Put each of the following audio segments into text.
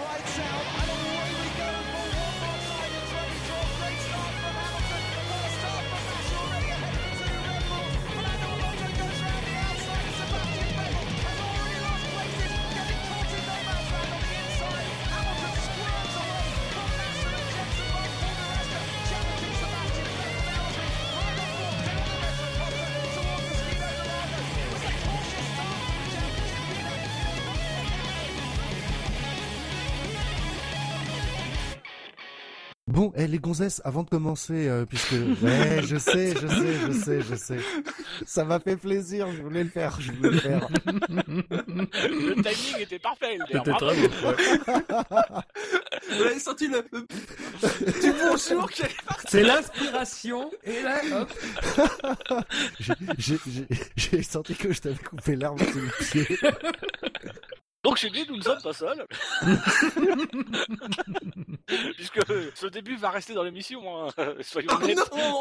Bon, les gonzesses, avant de commencer, puisque... Ouais, je sais. Ça m'a fait plaisir, je voulais le faire. Le timing était parfait. C'était très beau. Vous avez senti le du bonjour qui est parti. C'est l'inspiration, et là, hop. J'ai senti que je t'avais coupé l'arme sous le pied. Donc chez lui, nous ne sommes pas seuls. Puisque ce début va rester dans l'émission, hein. Soyons honnêtes.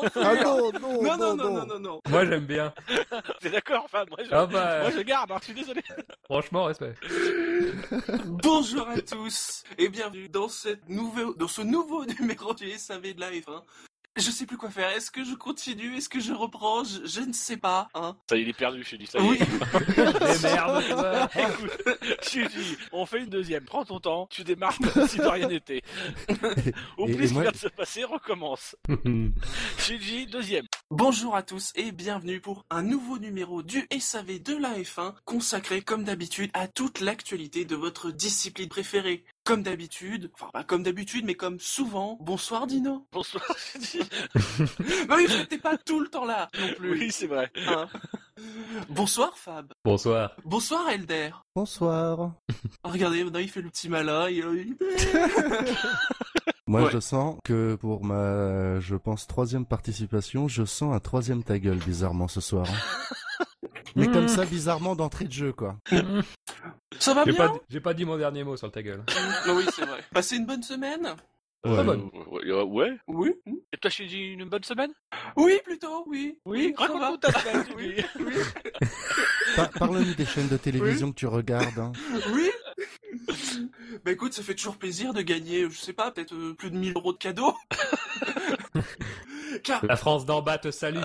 Non. Moi, j'aime bien. T'es d'accord? Enfin, moi je garde, hein, je suis désolé. Franchement, respect. Bonjour à tous et bienvenue dans ce nouveau numéro du SAV de Live. Je sais plus quoi faire. Est-ce que je continue? Est-ce que je reprends? Je ne sais pas. Ça, il est perdu, je te dis. Ça y est. Oui. Mais merde. Écoute, je dis, on fait une deuxième. Prends ton temps. Tu démarres comme si de rien n'était. Oublie ce qui vient de se passer. Recommence. Shinji, deuxième. Bonjour à tous et bienvenue pour un nouveau numéro du SAV de la F1 consacré comme d'habitude à toute l'actualité de votre discipline préférée. Comme d'habitude, enfin pas comme d'habitude mais comme souvent. Bonsoir Dino. Bonsoir, Shinji. Bah oui, t'es pas tout le temps là non plus. Oui, c'est vrai. Bonsoir Fab. Bonsoir. Bonsoir Elder. Bonsoir. Regardez, maintenant il fait le petit malin. Moi, Ouais. je sens que pour ma, je pense, 3e participation, je sens un 3e ta gueule, bizarrement, ce soir. Mais comme ça, bizarrement, d'entrée de jeu, quoi. Ça va bien? J'ai pas dit mon dernier mot sur ta gueule. Oui, c'est vrai. Passez une bonne semaine? Très bonne. Ouais. Oui. Et toi, Shinji, une bonne semaine? Oui, plutôt, oui. ça va. Raconte-nous ta semaine. Oui. Parle-nous des chaînes de télévision que tu regardes. Hein. Oui. Bah écoute, ça fait toujours plaisir de gagner, je sais pas, peut-être plus de 1000 € de cadeaux. La France d'en bas te salue.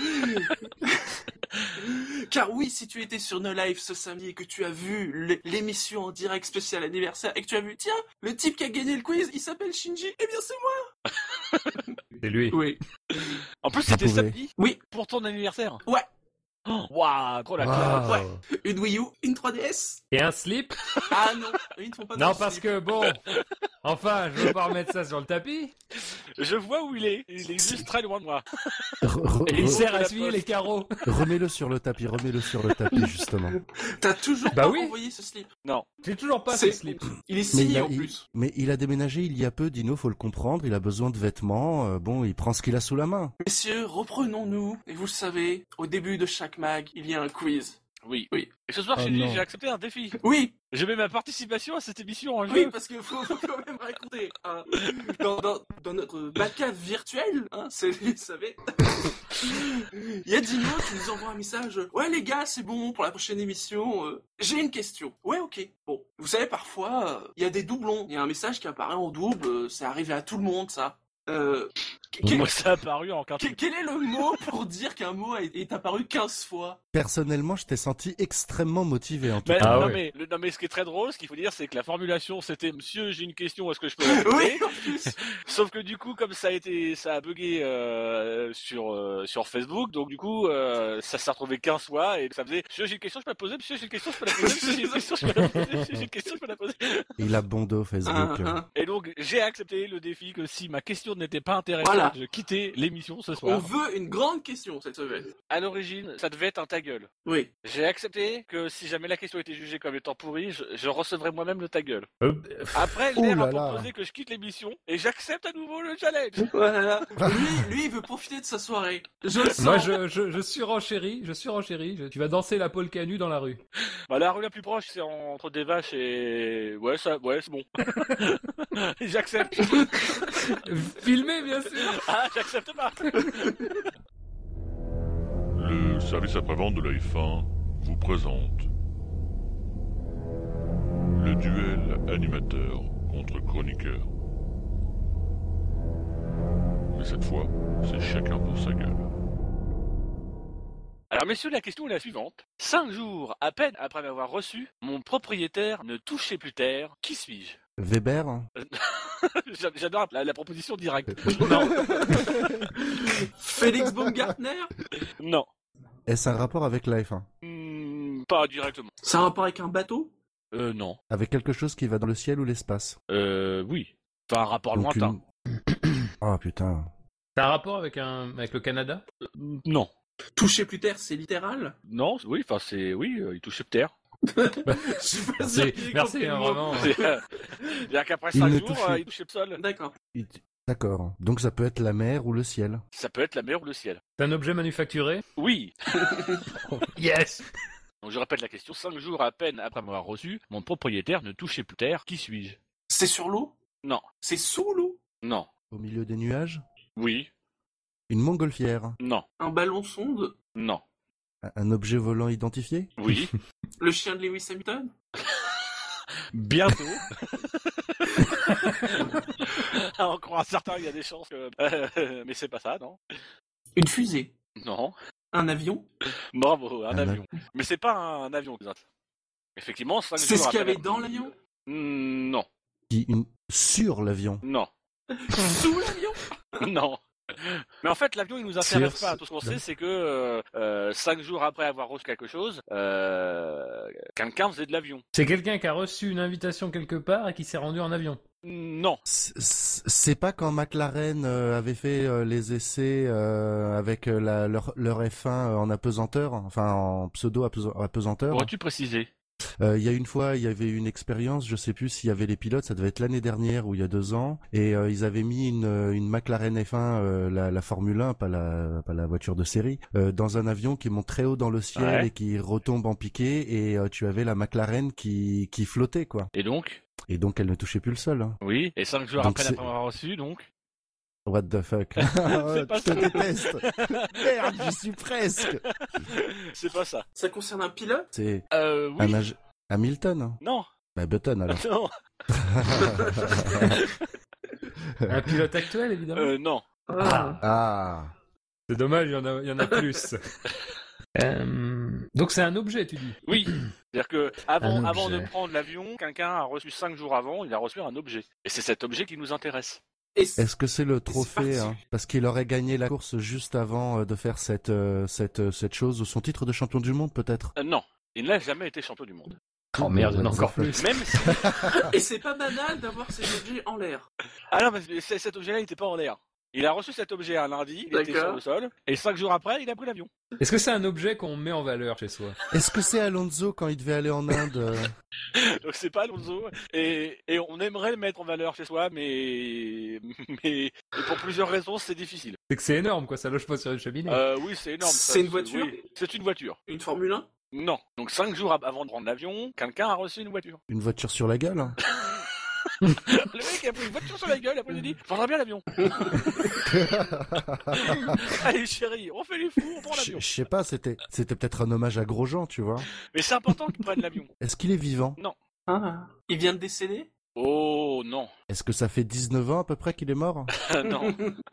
Car oui, si tu étais sur No Live ce samedi et que tu as vu l'émission en direct spécial anniversaire et que tu as vu, tiens, le type qui a gagné le quiz, il s'appelle Shinji, eh bien c'est moi. C'est lui. Oui. En plus, c'était pouvait. samedi? Oui. Pour ton anniversaire? Ouais. Waouh, trop la classe. Wow. Ouais. Une Wii U, une 3DS. Et un slip? Ah non, ils ne font pas de Non, slip. parce que bon, enfin, je veux pas remettre ça sur le tapis. Je vois où il est juste très loin de moi. Et il sert à la essuyer poste. les carreaux. Remets-le sur le tapis, justement. T'as toujours Bah pas oui. envoyé ce slip. Non. J'ai toujours pas C'est- ce slip. Il est Mais signé en plus. mais il a déménagé il y a peu, Dino, faut le comprendre, il a besoin de vêtements, bon, il prend ce qu'il a sous la main. Messieurs, reprenons-nous. Et vous le savez, au début de chaque mag, il y a un quiz. Oui. Oui. Et ce soir, Oh Shinji, non. j'ai accepté un défi. Oui, Je mets ma participation à cette émission en jeu. oui, parce qu'il faut quand même raconter. Dans notre bac-cave virtuel, vous savez, il y a Dino qui nous envoie un message. Ouais les gars, c'est bon pour la prochaine émission. J'ai une question. Ouais, ok. Bon, vous savez parfois, il y a des doublons. Il y a un message qui apparaît en double. C'est arrivé à tout le monde, ça. Moi, ça a apparu en quinte. Quel est le mot pour dire qu'un mot est apparu 15 fois? Personnellement, je t'ai senti extrêmement motivé, en tout Mais, cas. Ah non, ouais. mais, non mais ce qui est très drôle, ce qu'il faut dire, c'est que la formulation c'était Monsieur, j'ai une question, est-ce que je peux la poser? Oui, en plus. Sauf que du coup, comme ça a bugué sur Facebook, donc du coup, ça s'est retrouvé 15 fois et ça faisait Monsieur, j'ai une question, je peux la poser, Monsieur, j'ai une question, je peux la poser, Monsieur, j'ai une question, je peux la poser, Monsieur, j'ai une question, je peux la poser. Il a bon dos, Facebook. Et donc, j'ai accepté le défi que si ma question n'était pas intéressante, Voilà. je quittais l'émission ce On soir. veut une grande question cette semaine. À l'origine, ça devait être un ta gueule. Oui. J'ai accepté que si jamais la question était jugée comme étant pourrie, je recevrais moi-même le ta gueule. Euh, Après, Ouh l'air là a là. proposé que je quitte l'émission et j'accepte à nouveau le challenge. Voilà. Lui, il veut profiter de sa soirée. Je le sens. Moi, je surenchéris. Tu vas danser la polka nue dans la rue. Bah, la rue la plus proche, c'est entre des vaches et... Ouais, c'est bon. J'accepte. Filmé, bien sûr. Ah, j'accepte pas. Le service après-vente de la F1 vous présente le duel animateur contre chroniqueur. Mais cette fois, c'est chacun pour sa gueule. Alors messieurs, la question est la suivante. 5 jours à peine après m'avoir reçu, mon propriétaire ne touchait plus terre. Qui suis-je? Weber? J'adore la proposition directe. Non. Félix Baumgartner? Non. Est-ce un rapport avec la F1? Pas directement. C'est un rapport avec un bateau? Non. Avec quelque chose qui va dans le ciel ou l'espace? Oui. Enfin, un rapport Donc lointain. Oh putain. T'as un rapport avec le Canada? Non. Toucher plus terre, c'est littéral? Non, oui, enfin c'est... Oui, il touchait terre. Je suis pas sûr Merci, qu'il ait merci, compris le hein, mot. vraiment. C'est-à-dire qu'après Il 5 ne jours, touchait- il touchait le sol. D'accord. D'accord. Donc ça peut être la mer ou le ciel. Ça peut être la mer ou le ciel. C'est un objet manufacturé? Oui. Yes! Donc je répète la question. 5 jours à peine après m'avoir reçu, mon propriétaire ne touchait plus terre. Qui suis-je? C'est sur l'eau? Non. C'est sous l'eau? Non. Au milieu des nuages? Oui. Une montgolfière? Non. Un ballon sonde? Non. Un objet volant identifié? Oui. Le chien de Lewis Hamilton? Bientôt. Encore un certain, il y a des chances que... mais c'est pas ça, non? Une fusée? Non. Un avion? Bravo, un Un avion. Mais c'est pas un avion. Effectivement, 5 jours C'est ce qu'il y après avait dans l'avion? Non. Sur l'avion? Non. Sous l'avion? Non. Mais en fait, l'avion, il nous intéresse Sur- pas. Tout ce qu'on sait, c'est que 5 jours après avoir reçu quelque chose, quelqu'un faisait de l'avion. C'est quelqu'un qui a reçu une invitation quelque part et qui s'est rendu en avion. Non. C'est pas quand McLaren avait fait les essais avec leur F1 en apesanteur, enfin en pseudo-apesanteur. Pourrais-tu préciser? Il y a une fois, il y avait une expérience, je sais plus s'il y avait les pilotes, ça devait être l'année dernière ou il y a 2 ans, et ils avaient mis une McLaren F1, la Formule 1, pas la voiture de série, dans un avion qui monte très haut dans le ciel Ouais. et qui retombe en piqué, et tu avais la McLaren qui flottait, quoi. Et donc? Et donc elle ne touchait plus le sol. Hein. Oui. Et 5 jours Donc après c'est- l'avoir reçu, donc? What the fuck? C'est pas Je te ça. déteste. Merde, j'y suis presque. C'est pas ça. Ça concerne un pilote? C'est Oui. Hamilton. Hein. Non. Bah Button alors. Non. Un pilote actuel, évidemment. Non. Ah. C'est dommage, il y en a plus. Donc c'est un objet, tu dis? Oui. C'est-à-dire que avant objet. de prendre l'avion, quelqu'un a reçu 5 jours avant, il a reçu un objet. Et c'est cet objet qui nous intéresse. Est-ce que c'est le trophée parti. hein, parce qu'il aurait gagné la course juste avant de faire cette chose, ou son titre de champion du monde peut-être? Non. Il n'a jamais été champion du monde. Oh merde, il y en a What the encore fuck. plus. Même si... Et c'est pas banal d'avoir ces objets en l'air. Ah non, mais cet objet-là, il n'était pas en l'air. Il a reçu cet objet un lundi, il était D'accord. sur le sol, et 5 jours après, il a pris l'avion. Est-ce que c'est un objet qu'on met en valeur chez soi? Est-ce que c'est Alonso quand il devait aller en Inde Donc c'est pas Alonso, et on aimerait le mettre en valeur chez soi, mais pour plusieurs raisons, c'est difficile. C'est que c'est énorme, quoi, ça loge pas sur une cheminée. Oui, c'est énorme. C'est ça, une voiture oui, c'est une voiture. Une Formule 1? Non. Donc 5 jours avant de prendre l'avion, quelqu'un a reçu une voiture. Une voiture sur la gueule hein? Le mec a pris une voiture sur la gueule, après il a dit « Prendra bien l'avion !» Allez chérie, on fait les fous, on prend Je l'avion. sais pas, c'était peut-être un hommage à Grosjean, tu vois. Mais c'est important qu'ils prennent l'avion. Est-ce qu'il est vivant? Ah. Il vient de décéder? Oh non. Est-ce que ça fait 19 ans à peu près qu'il est mort? Non.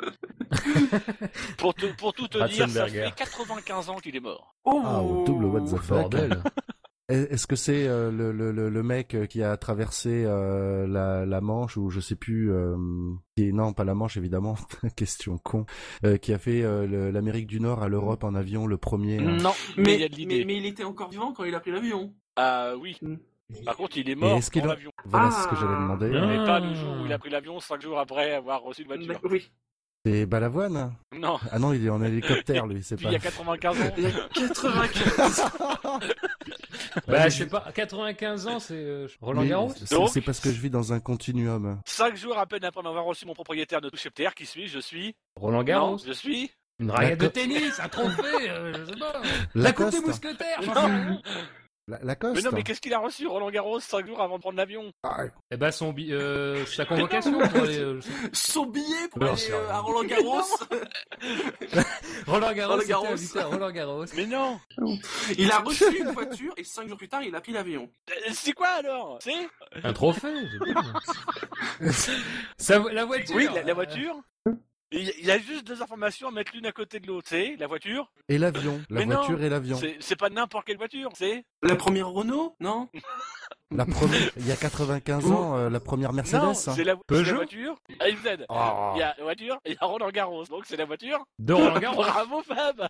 Pour tout te dire, ça Ratzenberger. fait 95 ans qu'il est mort. Oh. Ah, au double what the fuck. Bordel. Est-ce que c'est le mec qui a traversé la Manche, ou je sais plus, non pas la Manche évidemment, question con, qui a fait l'Amérique du Nord à l'Europe en avion, le premier hein. Non, mais il y a de mais l'idée. il était encore vivant quand il a pris l'avion. Ah oui. Mm. Par contre, il est Et mort est-ce qu'il dans a- l'avion. Voilà, Ah. c'est ce que j'allais demander. Ah. Mais pas le jour où il a pris l'avion, 5 jours après avoir reçu une voiture. Oui. C'est Balavoine? Non. Ah non, il est en hélicoptère lui, c'est Puis pas. il y a 95 ans. Il y a 95 Bah, je sais pas, 95 ans, c'est Roland Mais Garros? Donc- c'est parce que je vis dans un continuum. 5 jours à peine après avoir reçu mon propriétaire de toucher terre, qui suis je suis Roland Garros? Non, je suis Une raquette de Lacoste. tennis, un trophée, je sais pas. La coupe des Lacoste. mousquetaires, j'en sais rien. Lacoste. Mais non, mais qu'est-ce qu'il a reçu, Roland Garros, 5 jours avant de prendre l'avion? Eh ben son sa convocation pour aller. Son billet pour Non, aller c'est rien. à Roland Garros. Roland Garros, Roland c'était Garros. invité à Roland Garros. Mais non! Il a reçu une voiture et 5 jours plus tard, il a pris l'avion. C'est quoi alors? C'est? Un trophée, j'ai dit. La voiture. Oui, la voiture. Il y a juste 2 informations à mettre l'une à côté de l'autre. C'est la voiture. Et l'avion. La Mais non, voiture et l'avion. C'est pas n'importe quelle voiture, c'est? La première Renault, non? La première, il y a 95 ans, la première Mercedes. Non, hein. c'est la Peugeot. voiture. AZ. Oh. Il y a la voiture et il y a Roland Garros. Donc c'est la voiture. De Roland Garros. Bravo Fab.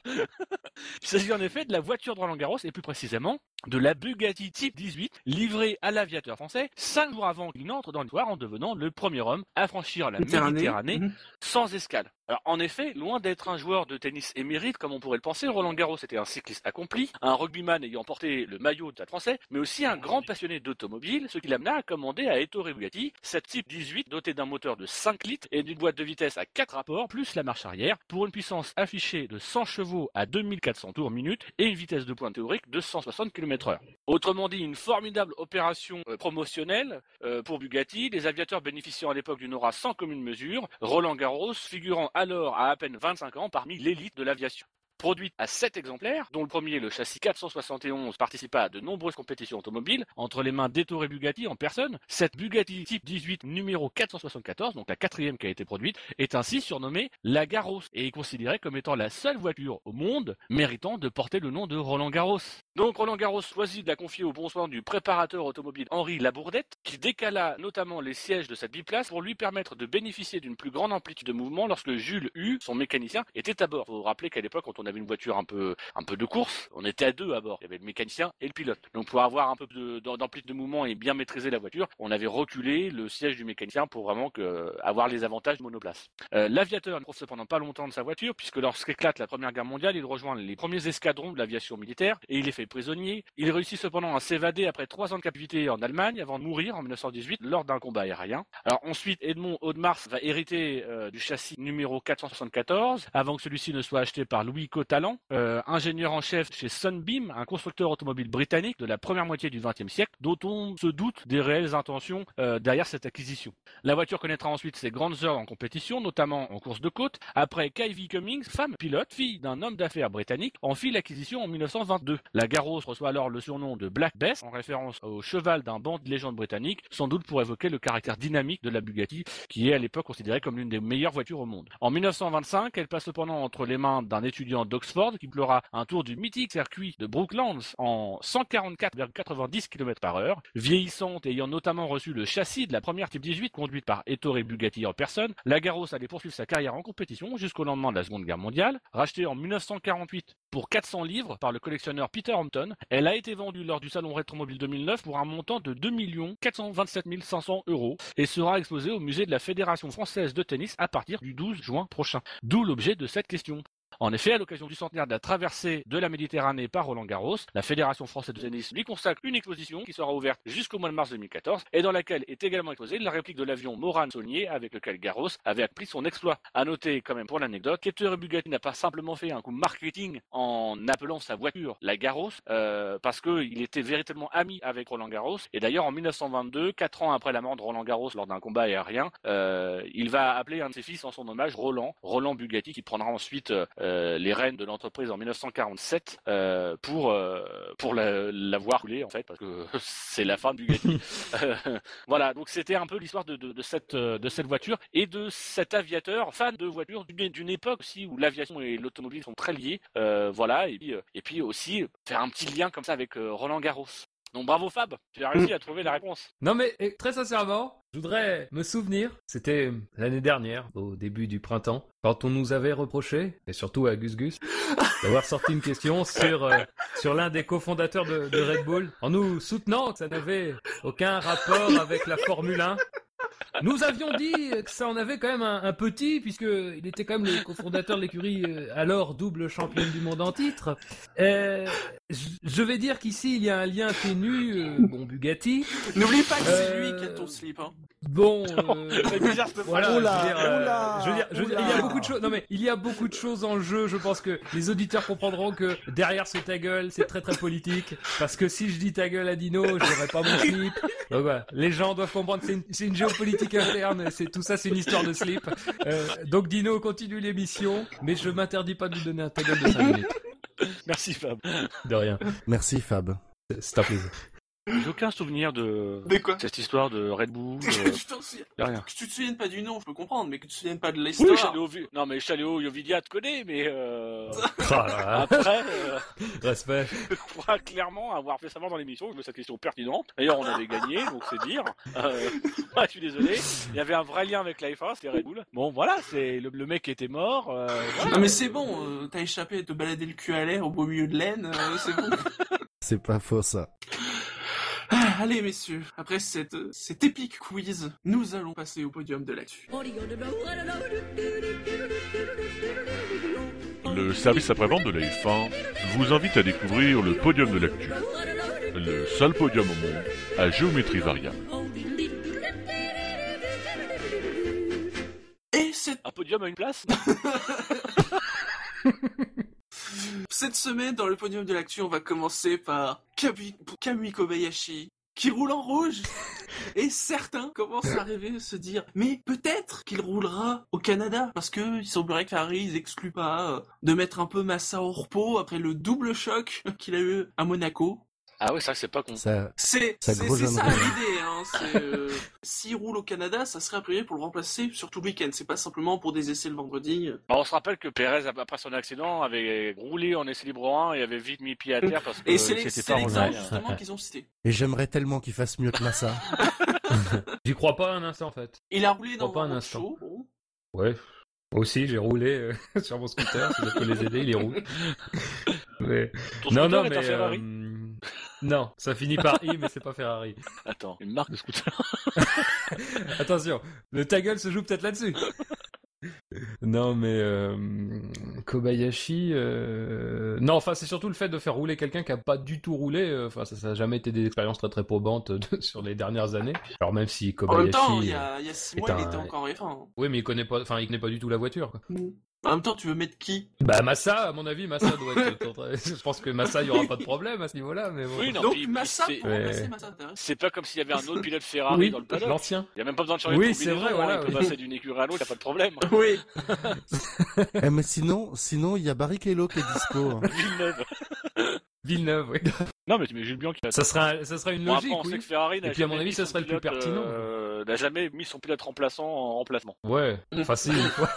Il s'agit en effet de la voiture de Roland Garros et plus précisément de la Bugatti Type 18 livrée à l'aviateur français 5 jours avant qu'il n'entre dans l'histoire en devenant le premier homme à franchir la Méditerranée sans escale. Alors en effet, loin d'être un joueur de tennis émérite comme on pourrait le penser, Roland Garros était un cycliste accompli, un rugbyman ayant porté le maillot de Stade français, mais aussi un grand passionné d'automobile, ce qui l'amena à commander à Ettore Bugatti cette Type 18 dotée d'un moteur de 5 litres et d'une boîte de vitesse à 4 rapports plus la marche arrière pour une puissance affichée de 100 chevaux à 2400 tours minute et une vitesse de pointe théorique de 160 km/h. Autrement dit, une formidable opération promotionnelle pour Bugatti, les aviateurs bénéficiant à l'époque d'une aura sans commune mesure, Roland Garros figurant alors à peine 25 ans parmi l'élite de l'aviation. Produite à 7 exemplaires, dont le premier, le châssis 471, participa à de nombreuses compétitions automobiles, entre les mains d'Ettore Bugatti en personne, cette Bugatti Type 18 numéro 474, donc la 4e qui a été produite, est ainsi surnommée la Garros et est considérée comme étant la seule voiture au monde méritant de porter le nom de Roland Garros. Donc Roland Garros choisit de la confier au bon soin du préparateur automobile Henri Labourdette, qui décala notamment les sièges de cette biplace pour lui permettre de bénéficier d'une plus grande amplitude de mouvement lorsque Jules Hu, son mécanicien, était à bord. Faut vous rappeler qu'à l'époque, quand on avait une voiture un peu de course, on était à 2 à bord. Il y avait le mécanicien et le pilote. Donc pour avoir un peu d'amplitude de mouvement et bien maîtriser la voiture, on avait reculé le siège du mécanicien pour vraiment avoir les avantages de monoplace. L'aviateur ne profite cependant pas longtemps de sa voiture puisque lorsqu'éclate la Première Guerre mondiale, il rejoint les premiers escadrons de l'aviation militaire et il est fait prisonnier. Il réussit cependant à s'évader après 3 ans de captivité en Allemagne avant de mourir en 1918 lors d'un combat aérien. Alors ensuite, Edmond Audemars va hériter du châssis numéro 474 avant que celui-ci ne soit acheté par Louis Cotalent, ingénieur en chef chez Sunbeam, un constructeur automobile britannique de la première moitié du XXe siècle, dont on se doute des réelles intentions derrière cette acquisition. La voiture connaîtra ensuite ses grandes heures en compétition, notamment en course de côte. Après Kyvie Cummings, femme pilote, fille d'un homme d'affaires britannique, en fit l'acquisition en 1922. La Garros reçoit alors le surnom de Black Bess, en référence au cheval d'un banc de légende britannique, sans doute pour évoquer le caractère dynamique de la Bugatti, qui est à l'époque considérée comme l'une des meilleures voitures au monde. En 1925, elle passe cependant entre les mains d'un étudiant d'Oxford qui pleura un tour du mythique circuit de Brooklands en 144,90 km/h. Vieillissante et ayant notamment reçu le châssis de la première Type 18 conduite par Ettore Bugatti en personne, la Garros allait poursuivre sa carrière en compétition jusqu'au lendemain de la Seconde Guerre mondiale. Rachetée en 1948 pour 400 livres par le collectionneur Peter Hampton, elle a été vendue lors du Salon Rétromobile 2009 pour un montant de 2 427 500 € et sera exposée au musée de la Fédération française de tennis à partir du 12 juin prochain. D'où l'objet de cette question. En effet, à l'occasion du centenaire de la traversée de la Méditerranée par Roland Garros, la Fédération française de tennis lui consacre une exposition qui sera ouverte jusqu'au mois de mars 2014 et dans laquelle est également exposée la réplique de l'avion Morane-Saulnier avec lequel Garros avait accompli son exploit. À noter quand même pour l'anecdote qu'Ettore Bugatti n'a pas simplement fait un coup marketing en appelant sa voiture la Garros parce qu'il était véritablement ami avec Roland Garros et d'ailleurs en 1922, 4 ans après la mort de Roland Garros lors d'un combat aérien, il va appeler un de ses fils en son hommage, Roland Bugatti, qui prendra ensuite les rênes de l'entreprise en 1947 pour l'avoir coulé en fait parce que c'est la fin de Bugatti. Voilà, donc c'était un peu l'histoire de cette voiture et de cet aviateur fan de voitures d'une époque aussi où l'aviation et l'automobile sont très liés. Voilà, et puis aussi faire un petit lien comme ça avec Roland Garros. Donc bravo Fab, tu as réussi à trouver la réponse. Non mais très sincèrement, je voudrais me souvenir, c'était l'année dernière, au début du printemps, quand on nous avait reproché, et surtout à Gus Gus, d'avoir sorti une question sur l'un des cofondateurs de Red Bull, en nous soutenant que ça n'avait aucun rapport avec la Formule 1. Nous avions dit que ça en avait quand même un petit, puisque il était quand même le cofondateur de l'écurie, alors double championne du monde en titre. Je vais dire qu'ici il y a un lien ténu, Bugatti. N'oublie pas que c'est lui qui a ton slip, hein. Bon, C'est bizarre cette voilà, Oula, je veux dire, il y a beaucoup de choses. Non mais il y a beaucoup de choses en jeu. Je pense que les auditeurs comprendront que derrière ce ta gueule, c'est très très politique. Parce que si je dis ta gueule à Dino, je n'aurai pas mon slip. Donc voilà, les gens doivent comprendre que c'est une géopolitique interne. C'est tout ça, c'est une histoire de slip. Donc Dino continue l'émission, mais je m'interdis pas de lui donner un ta gueule de 5 minutes. Merci Fab. De rien. Merci Fab. C'est un plaisir. J'ai aucun souvenir de quoi? cette histoire de Red Bull. Je t'en souviens. Y a rien. Que tu te souviennes pas du nom, je peux comprendre, mais que tu te souviennes pas de Oui, l'histoire. Non mais Chaléo Yovidia te connaît, mais Ah, après, respect. je crois clairement avoir fait savoir dans l'émission que cette question pertinente. D'ailleurs, on avait gagné, donc c'est dire. Je suis désolé. Il y avait un vrai lien avec la F1, c'était Red Bull. Bon, voilà, c'est le mec qui était mort. Voilà. Non mais c'est bon, t'as échappé à te balader le cul à l'air au beau milieu de l'aine, c'est bon. C'est pas faux ça. Allez messieurs, après cet épique quiz, nous allons passer au podium de l'actu. Le service après-vente de la F1 vous invite à découvrir le podium de l'actu. Le seul podium au monde à géométrie variable. Et Un podium à une place. cette semaine, dans le podium de l'actu, on va commencer par Kamui Kobayashi, qui roule en rouge. Et certains commencent à rêver, se dire, mais peut-être qu'il roulera au Canada, parce que il semblerait que Ferrari, ils excluent pas de mettre un peu Massa au repos après le double choc qu'il a eu à Monaco. Ah ouais, ça c'est pas con. Ça, C'est Ça ça grosjeannerait. l'idée, hein. S'il roule au Canada, ça serait a priori pour le remplacer sur tout le week-end. C'est pas simplement pour des essais le vendredi. Alors, on se rappelle que Pérez, après son accident, avait roulé en essai libre 1 et avait vite mis pied à terre parce que Et c'est c'était c'est pas l'exemple revenu. justement qu'ils ont cité. et j'aimerais tellement qu'il fasse mieux que Massa. J'y crois pas un instant en fait. Il a roulé dans Pas un un instant. show. Bon. Ouais. Aussi, j'ai roulé sur mon scooter, si je peux les aider, il est rouge. Mais... Ton Non, scooter non, est mais... un Ferrari. Non, ça finit par I, mais c'est pas Ferrari. Attends, une marque de scooter. Attention, le ta gueule se joue peut-être là-dessus. Non, mais Kobayashi... Non, enfin, c'est surtout le fait de faire rouler quelqu'un qui a pas du tout roulé. Enfin, ça a jamais été des expériences très très probantes sur les dernières années. Alors même si En Kobayashi... même temps, il y a 6 mois, est il un- était encore en F1. Oui, mais il connaît pas du tout la voiture, quoi. En même temps, tu veux mettre qui? Bah Massa, à mon avis, Massa doit être... Je pense que Massa, il y aura pas de problème à ce niveau-là, mais bon. Oui, non, Donc puis Massa c'est- pour remplacer Massa, intéressant. C'est pas comme s'il y avait un autre pilote Ferrari Oui, dans le paddock. l'ancien. Il y a même pas besoin de changer Oui, de c'est combinaison, vrai, hein, voilà, il peut oui. passer d'une écurie à l'autre, y a pas de problème. Oui. Mais sinon, il y a Barrichello qui est dispo. hein. Villeneuve. Villeneuve, oui. Non, mais tu mets Jules Bianchi. Ça sera une Bon, logique, après, on sait oui. que Ferrari n'a Et puis, à mon jamais avis, mis ça son serait le plus pilote, pertinent. n'a jamais mis son pilote remplaçant en remplacement. Ouais, facile, une fois.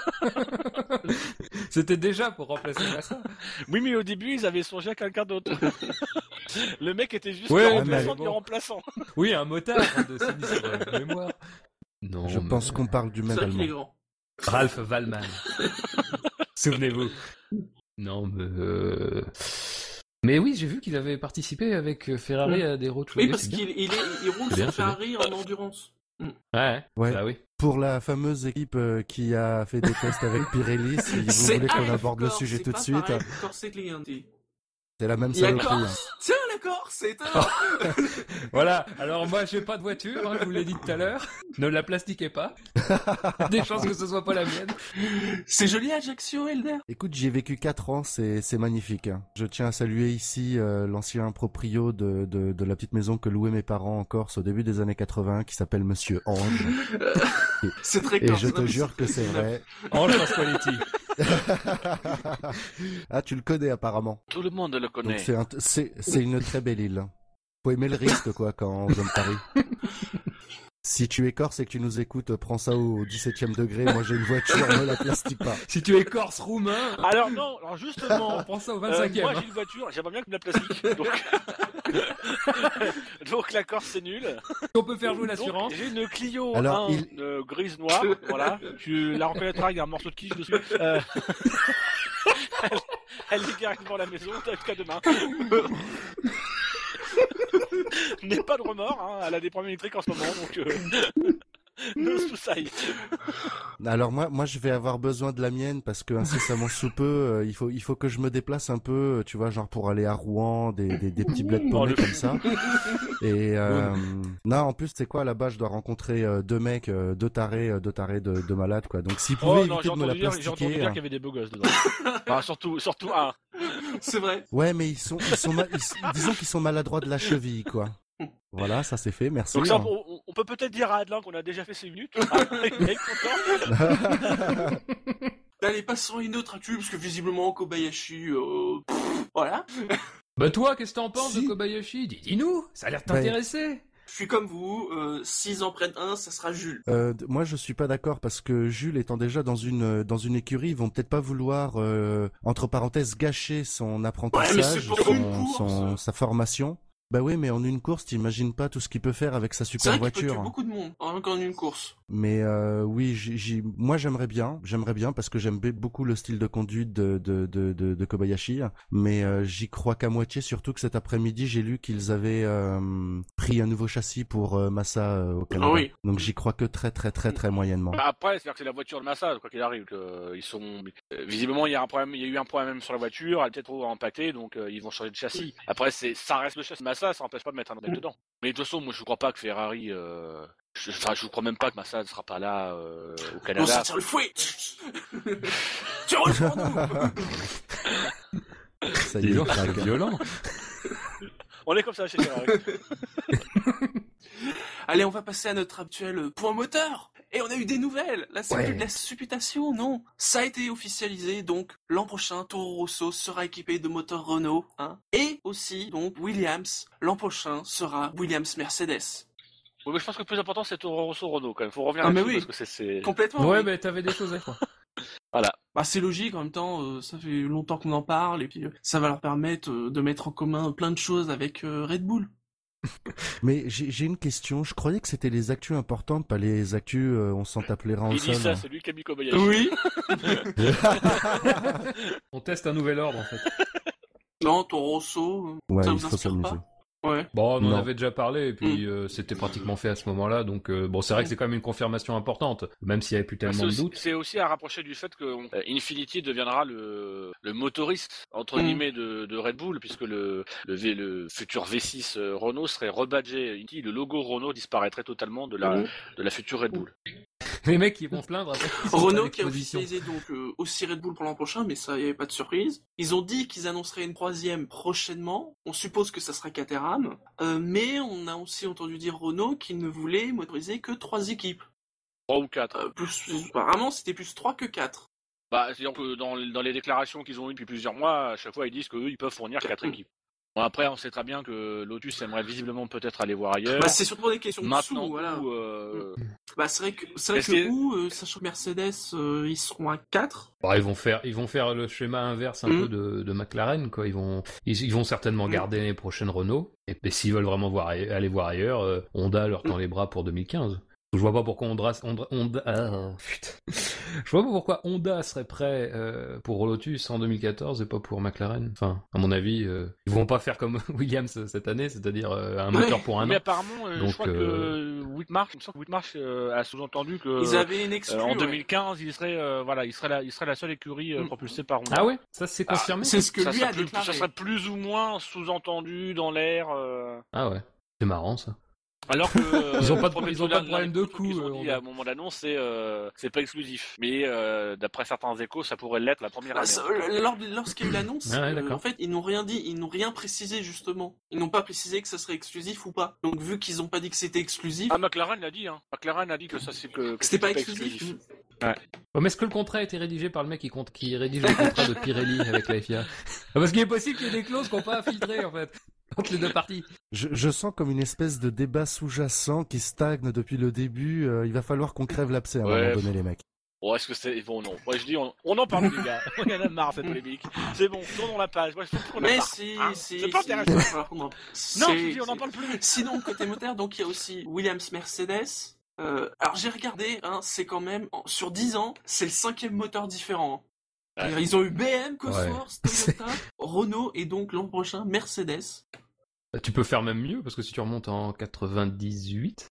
C'était déjà pour remplacer Massa. Oui, mais au début, ils avaient songé à quelqu'un d'autre. Le mec était juste Ouais, le remplaçant mais du bon. remplaçant. Oui, un motard de sinistre mémoire. Non, Je mais- pense qu'on parle du même C'est vrai qu'il est allemand. grand. Ralph Wallmann. Souvenez-vous. Non, mais... Mais oui, j'ai vu qu'il avait participé avec Ferrari à des road shows. Oui, parce c'est bien. qu'il roule C'est bien, sur c'est bien. Ferrari en endurance. Ouais, Ouais. bah oui. Pour la fameuse équipe qui a fait des tests avec Pirelli, si vous C'est voulez qu'on Alf aborde le Corse, sujet c'est tout de pas suite, pareil que Corse Clienti. c'est la même Il y a saloperie. hein. Corse. Tiens, la Corse, c'est un... Voilà, alors moi j'ai pas de voiture, hein, je vous l'ai dit tout à l'heure. Ne la plastiquez pas. Des chances que ce soit pas la mienne. C'est joli Ajaccio, Elder. Écoute, j'y ai vécu 4 ans, c'est magnifique. hein. Je tiens à saluer ici l'ancien proprio de la petite maison que louaient mes parents en Corse au début des années 80, qui s'appelle Monsieur Ange. C'est très Et Corse. je non, te mais jure que c'est vrai. Ange Pasqualetti. Ah, tu le connais apparemment. Tout le monde le Donc connaît. c'est une très belle île. Faut aimer le risque, quoi, quand on vient de Paris. Si tu es corse et que tu nous écoutes, prends ça au 17e degré. Moi, j'ai une voiture, ne la plastique pas. Si tu es corse roumain, Alors non, alors justement, on prend ça au moi 25e. j'ai une voiture, j'aimerais bien que de la plastique. Donc... Donc la Corse c'est nul. On peut faire jouer Donc, l'assurance. j'ai une Clio Alors, 1 grise noire, voilà. Tu la reconnaîtras, il y a un morceau de quiche dessus. Elle est garée devant la maison, t'as jusqu'à demain. N'aie pas de remords, hein, elle a des problèmes électriques en ce moment, donc Nose to side. Alors moi je vais avoir besoin de la mienne parce que incessamment sous peu, il faut que je me déplace un peu, tu vois, genre pour aller à Rouen, des petits bleds paumés comme ça. Et non, en plus c'est quoi là-bas, je dois rencontrer deux mecs, deux tarés de malades quoi. Donc s'ils pouvaient éviter de me la J'ai entendu plastiquer. dire qu'il y avait des beaux gosses dedans. Enfin, surtout un. C'est vrai. Ouais, mais disons qu'ils sont maladroits de la cheville quoi. Voilà, ça c'est fait, merci. Donc ça, on peut peut-être dire à Adeline qu'on a déjà fait 6 minutes. Il est content. Allez, passons à une autre actu, parce que visiblement, Kobayashi, voilà. Bah toi, qu'est-ce que t'en penses Si. de Kobayashi? Dis-nous, ça a l'air de t'intéresser. Je suis comme vous, 6 ans près d'un, ça sera Jules. Moi je suis pas d'accord parce que Jules étant déjà dans une écurie, ils vont peut-être pas vouloir entre parenthèses gâcher son apprentissage, Ouais, mais c'est pour une course. sa formation. Bah oui, mais en une course, t'imagines pas tout ce qu'il peut faire avec sa C'est super vrai qu'il peut tuer voiture. beaucoup de monde, en une course. Mais oui, moi j'aimerais bien parce que j'aime beaucoup le style de conduite de Kobayashi, mais j'y crois qu'à moitié, surtout que cet après-midi j'ai lu qu'ils avaient pris un nouveau châssis pour Massa au Canada. Ah oui. Donc j'y crois que très moyennement. Après, c'est-à-dire que c'est la voiture de Massa, quoi qu'il arrive. Ils sont visiblement il y a eu un problème sur la voiture, elle est peut-être trop impactée, donc ils vont changer de châssis. Après, ça reste le châssis Massa, ça n'empêche pas de mettre un mec dedans. Mais de toute façon, moi je crois pas que Ferrari. Je crois même pas que Massa ne sera pas là au On Canada. sortir le fouet. Tu rejoins nous. Ça y est, il craque. Violent. On est comme ça chez Ferrari. Allez, on va passer à notre actuel point moteur. Et on a eu des nouvelles. Là, c'est Ouais. plus de la supputation, non. Ça a été officialisé, donc l'an prochain, Toro Rosso sera équipé de moteurs Renault, hein. Et aussi, donc, Williams, l'an prochain, sera Williams Mercedes. Oui, mais je pense que le plus important c'est Toro Rosso Renault quand même. Faut revenir Ah, mais là-dessus oui. parce que c'est. Complètement. Ouais, oui. mais t'avais des choses à faire. Voilà. Bah, c'est logique, en même temps, ça fait longtemps qu'on en parle, et puis ça va leur permettre de mettre en commun plein de choses avec Red Bull. Mais j'ai une question. Je croyais que c'était les actus importantes, pas les actus. On s'en tapera en Il dit sol. ça, c'est lui qui a mis Kobayashi. Oui. On teste un nouvel ordre en fait. Non, Toro Rosso, Ouais, ça il vous faut inspire s'amuser. pas? Ouais. Bon, on en Non. avait déjà parlé et puis c'était pratiquement fait à ce moment-là. Donc bon, c'est vrai que c'est quand même une confirmation importante, même s'il y avait plus tellement de doutes. C'est aussi à rapprocher du fait que Infinity deviendra le motoriste entre guillemets de Red Bull, puisque le futur V6 Renault serait rebadgé. Le logo Renault disparaîtrait totalement de la future Red Bull. Les mecs ils vont se plaindre après. qu'ils sont pas Renault qui a d'exposition. officialisé donc aussi Red Bull pour l'an prochain, mais ça, il n'y avait pas de surprise. Ils ont dit qu'ils annonceraient une troisième prochainement. On suppose que ça sera Caterham. Mais on a aussi entendu dire Renault qu'ils ne voulait motoriser que 3 équipes. 3 ou 4. Apparemment, c'était plus 3 que 4. Bah, c'est-à-dire que dans les déclarations qu'ils ont eues depuis plusieurs mois, à chaque fois ils disent qu'eux ils peuvent fournir 4 équipes. Bon, après, on sait très bien que Lotus aimerait visiblement peut-être aller voir ailleurs. Bah, c'est surtout pour des questions de Maintenant, sous, voilà. où, C'est vrai que Est-ce sachant que Mercedes, ils seront à 4. Bon, ils vont faire le schéma inverse un peu de McLaren, quoi. Ils vont certainement garder les prochaines Renault. Et s'ils veulent vraiment aller voir ailleurs, Honda leur tend les bras pour 2015. Je vois pas pourquoi Je vois pas pourquoi Honda serait prêt pour Lotus en 2014 et pas pour McLaren. Enfin, à mon avis, ils vont pas faire comme Williams cette année, c'est-à-dire un moteur pour un mais an. apparemment, Donc, je crois que Whitmarsh, il me semble que Whitmarsh a sous-entendu que Ils avaient une exclue. en ouais. 2015, il serait la seule écurie propulsée par Honda. Ah ouais, ça c'est confirmé. C'est ce que ça lui serait a déclaré. ça serait plus ou moins sous-entendu dans l'air. Ah ouais, c'est marrant ça. Alors que Ils ont pas de l'un problème de des trucs coût, qu'ils ont dit Honda. à un moment d'annonce, c'est pas exclusif. Mais d'après certains échos, ça pourrait l'être la première année. Lorsqu'il y a eu l'annonce, Ah ouais, d'accord. en fait, ils n'ont rien dit, ils n'ont rien précisé justement. Ils n'ont pas précisé que ça serait exclusif ou pas. Donc vu qu'ils n'ont pas dit que c'était exclusif, Ah, McLaren l'a dit, hein. McLaren a dit que ça c'est que c'était pas exclusif. Ouais, mais est-ce que le contrat a été rédigé par le mec qui rédige le contrat de Pirelli avec la FIA? Parce qu'il est possible qu'il y ait des clauses qu'on pas à filtrer en fait entre les deux parties. Je sens comme une espèce de débat sous-jacent qui stagne depuis le début. Il va falloir qu'on crève l'abcès à un moment donné, les mecs. Oh, est-ce que c'est bon? Non. Moi, je dis, on en parle, les gars. On en a marre, cette polémique. C'est bon, tournons la page. Moi, je trouve qu'on en Mais parle. si, Hein, si, c'est pas si, intéressant. alors, non, Non, c'est- je dis, on en parle plus. Sinon, côté moteur, donc il y a aussi Williams Mercedes. Alors j'ai regardé, hein, c'est quand même, sur 10 ans, c'est le 5e moteur différent. Hein. Ouais. Ils ont eu BM, Cosworth, Ouais. Toyota, Renault et donc l'an prochain Mercedes. Tu peux faire même mieux parce que si tu remontes en 98,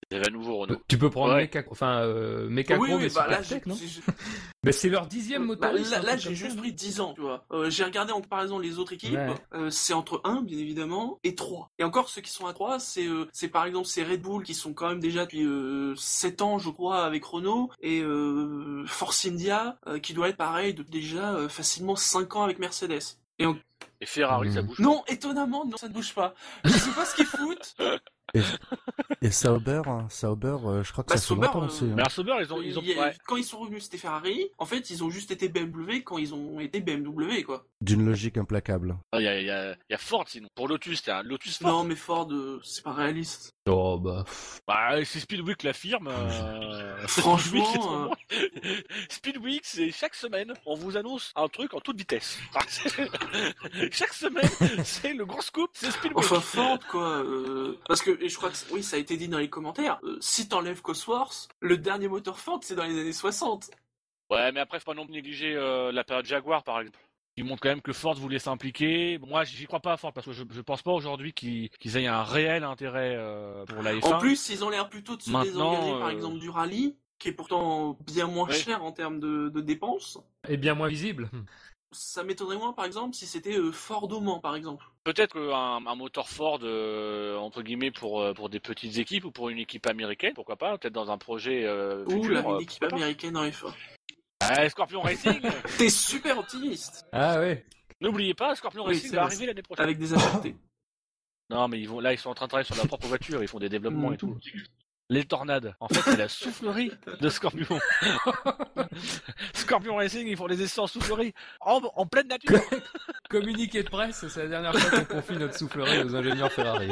Il y avait à nouveau Renault. Tu peux prendre Ouais. Mécacro, Oui, mais bah là, Supertech, non? Mais c'est leur 10e Bah, motoriste. là, j'ai juste pris 10 ans, tu vois. J'ai regardé en comparaison les autres équipes. Ouais. C'est entre 1, bien évidemment, et 3. Et encore, ceux qui sont à 3, c'est par exemple, c'est Red Bull qui sont quand même déjà depuis 7 ans, je crois, avec Renault, et Force India, qui doit être pareil depuis déjà facilement 5 ans avec Mercedes. Et Ferrari, ça bouge. Non, étonnamment, non, ça ne bouge pas. Je sais pas ce qu'ils foutent. Et Sauber, je crois que Bah, ça fait Sauber, longtemps aussi. Mais à Sauber, ils ont ouais. Quand ils sont revenus, c'était Ferrari. En fait, ils ont juste été BMW quand ils ont été BMW, quoi. D'une logique implacable. Il y a Ford sinon. Pour Lotus, t'as un Lotus Ford. Non, mais Ford, c'est pas réaliste. Oh, bah. Bah, c'est Speedweek qui l'affirme. Franchement, Speedweek, c'est chaque semaine, on vous annonce un truc en toute vitesse. Chaque semaine, c'est le gros scoop, c'est Speedweek. enfin Ford, quoi. Parce que, et je crois que, oui, ça a été dit dans les commentaires, si t'enlèves Cosworth, le dernier moteur Ford, c'est dans les années 60. Ouais, mais après, faut pas non plus négliger la période Jaguar, par exemple. Ils montrent quand même que Ford voulait s'impliquer. Bon, moi, j'y crois pas à Ford parce que je pense pas aujourd'hui qu'ils aient un réel intérêt pour la F1. En plus, ils ont l'air plutôt de se Maintenant, désengager, par exemple, du rallye, qui est pourtant bien moins cher en termes de dépenses. Et bien moins visible. Ça m'étonnerait moins, par exemple, si c'était Ford au Mans, par exemple. Peut-être qu'un moteur Ford, entre guillemets, pour des petites équipes ou pour une équipe américaine, pourquoi pas, peut-être dans un projet Ou futur, une équipe américaine en F1. Scorpion Racing. T'es super optimiste. Ah ouais. N'oubliez pas, Scorpion Oui, Racing c'est va vrai. arriver l'année prochaine. Avec des affectés. Non, mais ils sont en train de travailler sur leur propre voiture, ils font des développements et tout. Les tornades, en fait, c'est la soufflerie de Scorpion. Scorpion Racing, ils font des essais en soufflerie en pleine nature. Communiqué de presse, c'est la dernière fois qu'on confie notre soufflerie aux ingénieurs Ferrari.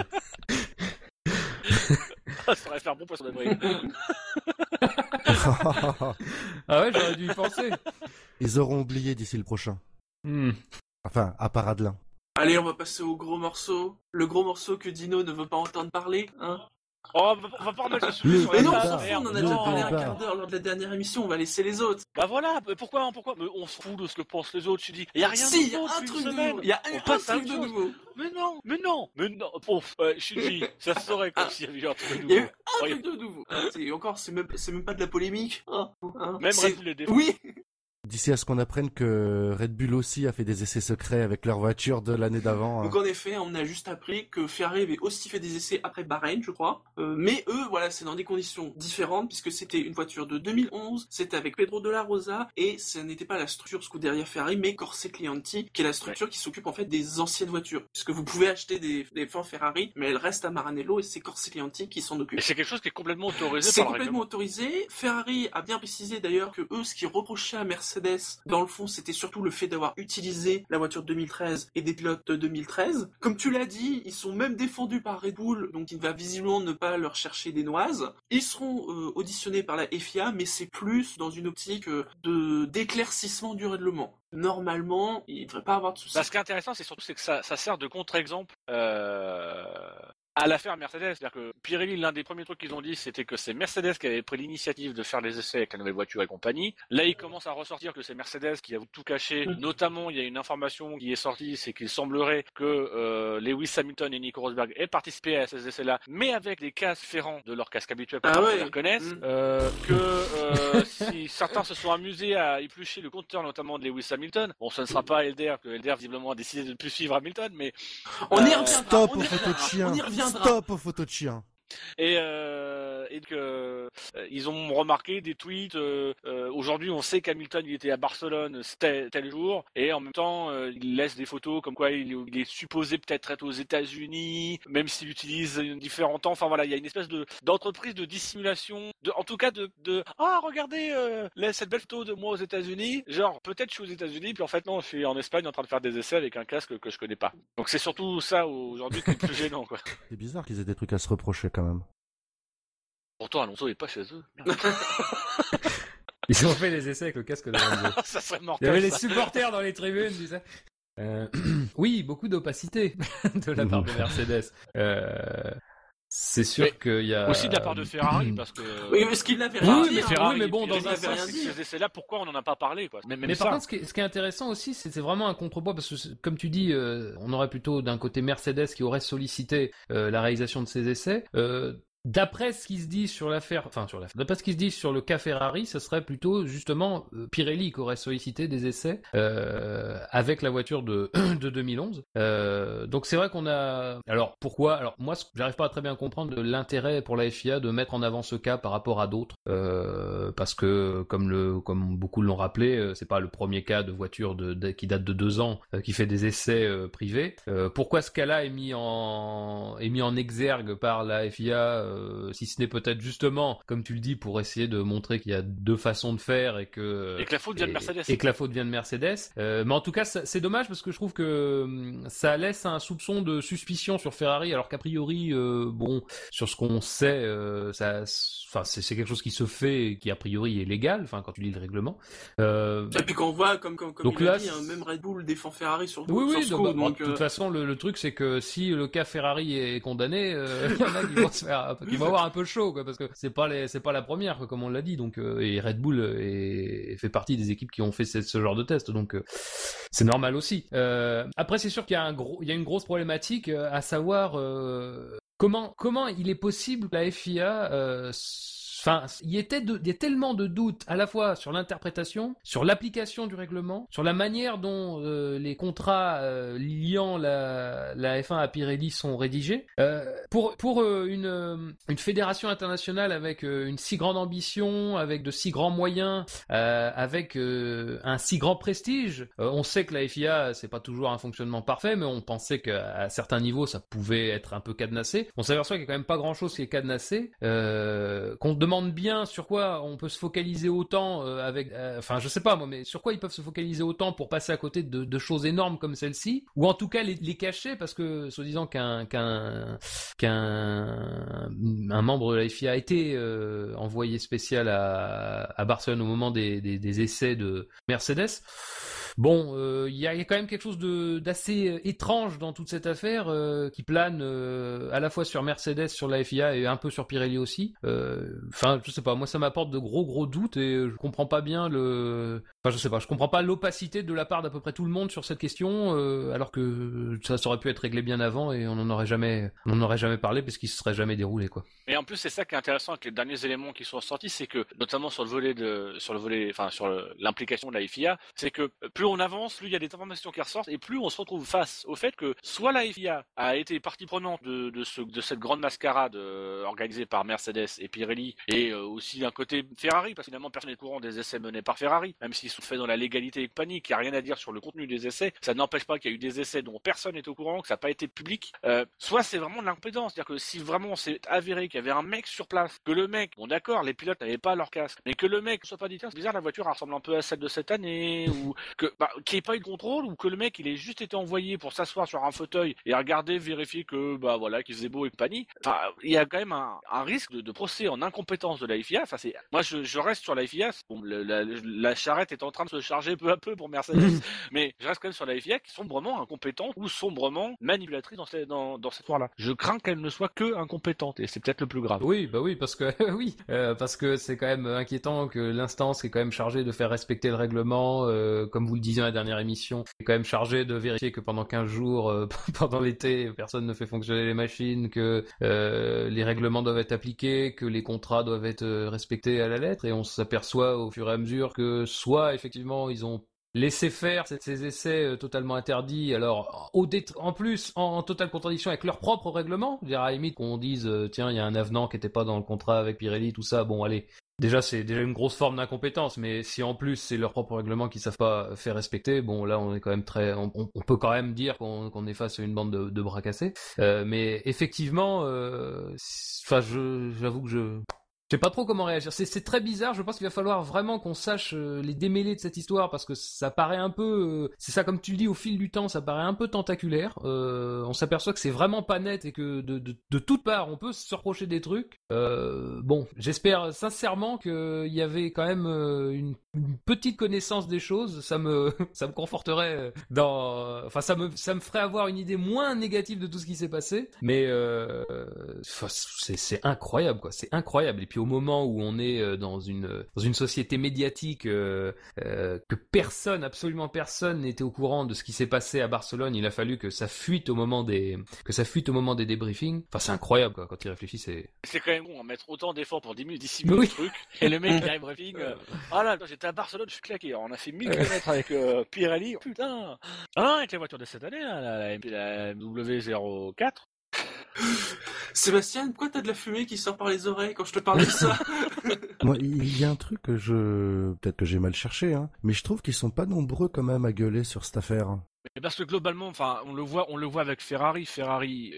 Ça aurait fait un bon poisson d'avril. Ah ouais, j'aurais dû y penser. Ils auront oublié d'ici le prochain. Enfin, à part Adelin. Allez, on va passer au gros morceau. Le gros morceau que Dino ne veut pas entendre parler, hein. Oh, on va pas remettre le sujet sur Mais la non, on table, s'en fout, on en a merde. déjà Non. parlé un quart d'heure lors de la dernière émission, on va laisser les autres. Bah voilà, mais pourquoi mais on se fout de ce que pensent les autres, tu dis. Y a rien Si, de il y a nouveau un depuis truc une de semaine. nouveau. Il y a On un passe à truc autre de chose. nouveau. Mais non. Pouf, Shinji, ça se saurait comme s'il y avait eu un truc de Il y a eu nouveau. un truc de nouveau. C'est même pas de la polémique. Hein. Même C'est- Red Bull les défend. Oui, D'ici à ce qu'on apprenne que Red Bull aussi a fait des essais secrets avec leur voiture de l'année d'avant. donc en effet, on a juste appris que Ferrari avait aussi fait des essais après Bahreïn, je crois. Mais eux, voilà, c'est dans des conditions différentes, puisque c'était une voiture de 2011, c'était avec Pedro de la Rosa, et ce n'était pas la structure Scuderia Ferrari, mais Corse Clienti, qui est la structure qui s'occupe en fait des anciennes voitures. Puisque vous pouvez acheter des fins Ferrari, mais elles restent à Maranello, et c'est Corse Clienti qui s'en occupe. Et c'est quelque chose qui est complètement autorisé C'est par le complètement règlement. autorisé. Ferrari a bien précisé d'ailleurs que eux, ce qu'ils reprochaient à Mercedes, dans le fond, c'était surtout le fait d'avoir utilisé la voiture 2013 et des pilotes de 2013. Comme tu l'as dit, ils sont même défendus par Red Bull, donc il va visiblement ne pas leur chercher des noises. Ils seront auditionnés par la FIA, mais c'est plus dans une optique d'éclaircissement du règlement. Normalement, il ne devrait pas avoir de soucis. Bah, ce qui est intéressant, c'est surtout que ça sert de contre-exemple à l'affaire Mercedes. C'est-à-dire que Pirelli, l'un des premiers trucs qu'ils ont dit, c'était que c'est Mercedes qui avait pris l'initiative de faire les essais avec la nouvelle voiture et compagnie. Là, il commence à ressortir que c'est Mercedes qui a tout caché. Notamment, il y a une information qui est sortie, c'est qu'il semblerait que Lewis Hamilton et Nico Rosberg aient participé à ces essais-là, mais avec des casques différents de leur casque habituel pour qu'ils les reconnaissent. Si certains se sont amusés à éplucher le compteur, notamment de Lewis Hamilton, bon, ce ne sera pas LDR, que LDR visiblement a décidé de ne plus suivre Hamilton, mais On y reviendra. Stop on aux y photos de reviendra, chiens. on y reviendra. Stop aux photos de chiens. et que ils ont remarqué des tweets. Aujourd'hui, on sait qu'Hamilton il était à Barcelone tel jour, et en même temps, il laisse des photos comme quoi il est supposé peut-être être aux États-Unis, même s'il utilise différents temps. Enfin voilà, il y a une espèce d'entreprise de dissimulation, en tout cas de regardez cette belle photo de moi aux États-Unis. Genre peut-être je suis aux États-Unis, puis en fait non, je suis en Espagne en train de faire des essais avec un casque que je connais pas. Donc c'est surtout ça aujourd'hui qui est le plus gênant, quoi. C'est bizarre qu'ils aient des trucs à se reprocher quand même. Pourtant, Alonso est pas chez eux. Ils ont fait les essais avec le casque d'Alonso. Ça serait Il y mortel. avait les ça. supporters dans les tribunes, tu sais. Oui, beaucoup d'opacité de la part de Mercedes. C'est sûr Mais qu'il y a... Aussi de la part de Ferrari, parce que... Oui, parce qu'il n'avait Oui, rien oui, dit. mais hein. Ferrari, mais bon, Pirelli dans un n'avait sens, rien dit. Ces essais-là, pourquoi on n'en a pas parlé, quoi. Même Mais ça. par contre, ce qui est intéressant aussi, c'est vraiment un contrepoids, parce que, comme tu dis, on aurait plutôt d'un côté Mercedes qui aurait sollicité la réalisation de ces essais. d'après ce qui se dit sur l'affaire, d'après ce qui se dit sur le cas Ferrari, ce serait plutôt justement Pirelli qui aurait sollicité des essais avec la voiture de 2011. Donc c'est vrai qu'on a. Alors pourquoi? Alors moi, j'arrive pas à très bien comprendre l'intérêt pour la FIA de mettre en avant ce cas par rapport à d'autres, parce que comme beaucoup l'ont rappelé, c'est pas le premier cas de voiture qui date de 2 ans qui fait des essais privés. Pourquoi ce cas-là est mis en exergue par la FIA, si ce n'est peut-être justement, comme tu le dis, pour essayer de montrer qu'il y a 2 façons de faire et que la faute vient de Mercedes. Et que la faute vient de Mercedes. Mais en tout cas, c'est dommage parce que je trouve que ça laisse un soupçon de suspicion sur Ferrari, alors qu'a priori, sur ce qu'on sait, c'est quelque chose qui se fait et qui a priori est légal, quand tu lis le règlement. Et puis quand on voit, comme donc il là, a dit, même Red Bull défend Ferrari sur oui, ce coup. de toute façon, le truc c'est que si le cas Ferrari est condamné, il y en a qui vont avoir un peu chaud, quoi, parce que c'est pas la première, quoi, comme on l'a dit. Donc et Red Bull fait partie des équipes qui ont fait ce genre de test, donc c'est normal aussi. Après, c'est sûr qu'il y a une grosse problématique, à savoir comment il est possible que la FIA il y a tellement de doutes à la fois sur l'interprétation, sur l'application du règlement, sur la manière dont les contrats liant la F1 à Pirelli sont rédigés. Pour une fédération internationale avec une si grande ambition, avec de si grands moyens, avec un si grand prestige, on sait que la FIA, c'est pas toujours un fonctionnement parfait, mais on pensait qu'à certains niveaux, ça pouvait être un peu cadenassé. On s'aperçoit qu'il y a quand même pas grand-chose qui est cadenassé, qu'on demande bien sur quoi on peut se focaliser autant je sais pas moi, mais sur quoi ils peuvent se focaliser autant pour passer à côté de choses énormes comme celle-ci, ou en tout cas les cacher, parce que soi-disant qu'un membre de la FIA a été envoyé spécial à Barcelone au moment des essais de Mercedes. Bon, il y a quand même quelque chose d'assez étrange dans toute cette affaire, qui plane à la fois sur Mercedes, sur la FIA et un peu sur Pirelli aussi. Je sais pas, moi ça m'apporte de gros doutes et je comprends pas bien je comprends pas l'opacité de la part d'à peu près tout le monde sur cette question, alors que ça aurait pu être réglé bien avant et on n'en aurait jamais parlé parce qu'il se serait jamais déroulé, quoi. Et en plus, c'est ça qui est intéressant avec les derniers éléments qui sont sortis, c'est que, notamment sur l'implication de la FIA, c'est que plus on avance, plus il y a des informations qui ressortent et plus on se retrouve face au fait que soit la FIA a été partie prenante de cette grande mascarade organisée par Mercedes et Pirelli, et aussi d'un côté Ferrari, parce que finalement personne n'est au courant des essais menés par Ferrari, même s'ils sont faits dans la légalité et compagnie, qu'il n'y a rien à dire sur le contenu des essais, ça n'empêche pas qu'il y a eu des essais dont personne n'est au courant, que ça n'a pas été public. Soit c'est vraiment de l'impédance, c'est-à-dire que si vraiment c'est avéré qu'il y avait un mec sur place, que le mec, bon d'accord, les pilotes n'avaient pas leur casque, mais que le mec ne soit pas dit tiens c'est bizarre, la voiture elle ressemble un peu à celle de cette année, ou qu'il n'y ait pas eu de contrôle, ou que le mec il ait juste été envoyé pour s'asseoir sur un fauteuil et regarder, vérifier que qu'il faisait beau et compagnie. Enfin, il y a quand même un risque de procès en incompétence de la FIA. Enfin, moi je reste sur la FIA. Bon, la charrette est en train de se charger peu à peu pour Mercedes, mais je reste quand même sur la FIA qui sont sombrement incompétentes ou sombrement manipulatrices dans cette histoire-là. Je crains qu'elle ne soit que incompétente et c'est peut-être le plus grave. Oui, parce que parce que c'est quand même inquiétant que l'instance qui est quand même chargée de faire respecter le règlement, comme vous le disiez dans la dernière émission, est quand même chargée de vérifier que pendant 15 jours, pendant l'été, personne ne fait fonctionner les machines, que les règlements doivent être appliqués, que les contrats doivent être respectés à la lettre, et on s'aperçoit au fur et à mesure que soit effectivement ils ont laisser faire ces essais totalement interdits, alors en plus en totale contradiction avec leur propre règlement. Je veux dire, à la limite qu'on dise tiens, il y a un avenant qui n'était pas dans le contrat avec Pirelli, tout ça, bon allez, déjà c'est déjà une grosse forme d'incompétence, mais si en plus c'est leur propre règlement qu'ils savent pas faire respecter, bon là on est quand même on peut quand même dire qu'on est face à une bande de bras cassés, mais effectivement j'avoue que je sais pas trop comment réagir. C'est très bizarre. Je pense qu'il va falloir vraiment qu'on sache les démêler de cette histoire, parce que ça paraît un peu, c'est ça comme tu le dis, au fil du temps, ça paraît un peu tentaculaire. On s'aperçoit que c'est vraiment pas net et que de toutes parts, on peut se reprocher des trucs. Bon, j'espère sincèrement qu'il y avait quand même une petite connaissance des choses. Ça me conforterait ça me ferait avoir une idée moins négative de tout ce qui s'est passé. Mais c'est incroyable, quoi. C'est incroyable. Et puis puis au moment où on est dans une société médiatique que absolument personne n'était au courant de ce qui s'est passé à Barcelone, il a fallu que ça fuite au moment des débriefings. Enfin, c'est incroyable, quoi, quand il réfléchit, c'est quand même bon, mettre autant d'efforts pour dissimuler le truc. Et le mec qui arrive briefing, j'étais à Barcelone, je suis claqué. On a fait 1000 km avec Pirelli. Putain. Avec les voitures de cette année, la W04. Sébastien, pourquoi t'as de la fumée qui sort par les oreilles quand je te parle de ça? Moi, il y a un truc que peut-être que j'ai mal cherché, hein, mais je trouve qu'ils sont pas nombreux quand même à gueuler sur cette affaire. Parce que globalement, enfin, on le voit avec Ferrari. Ferrari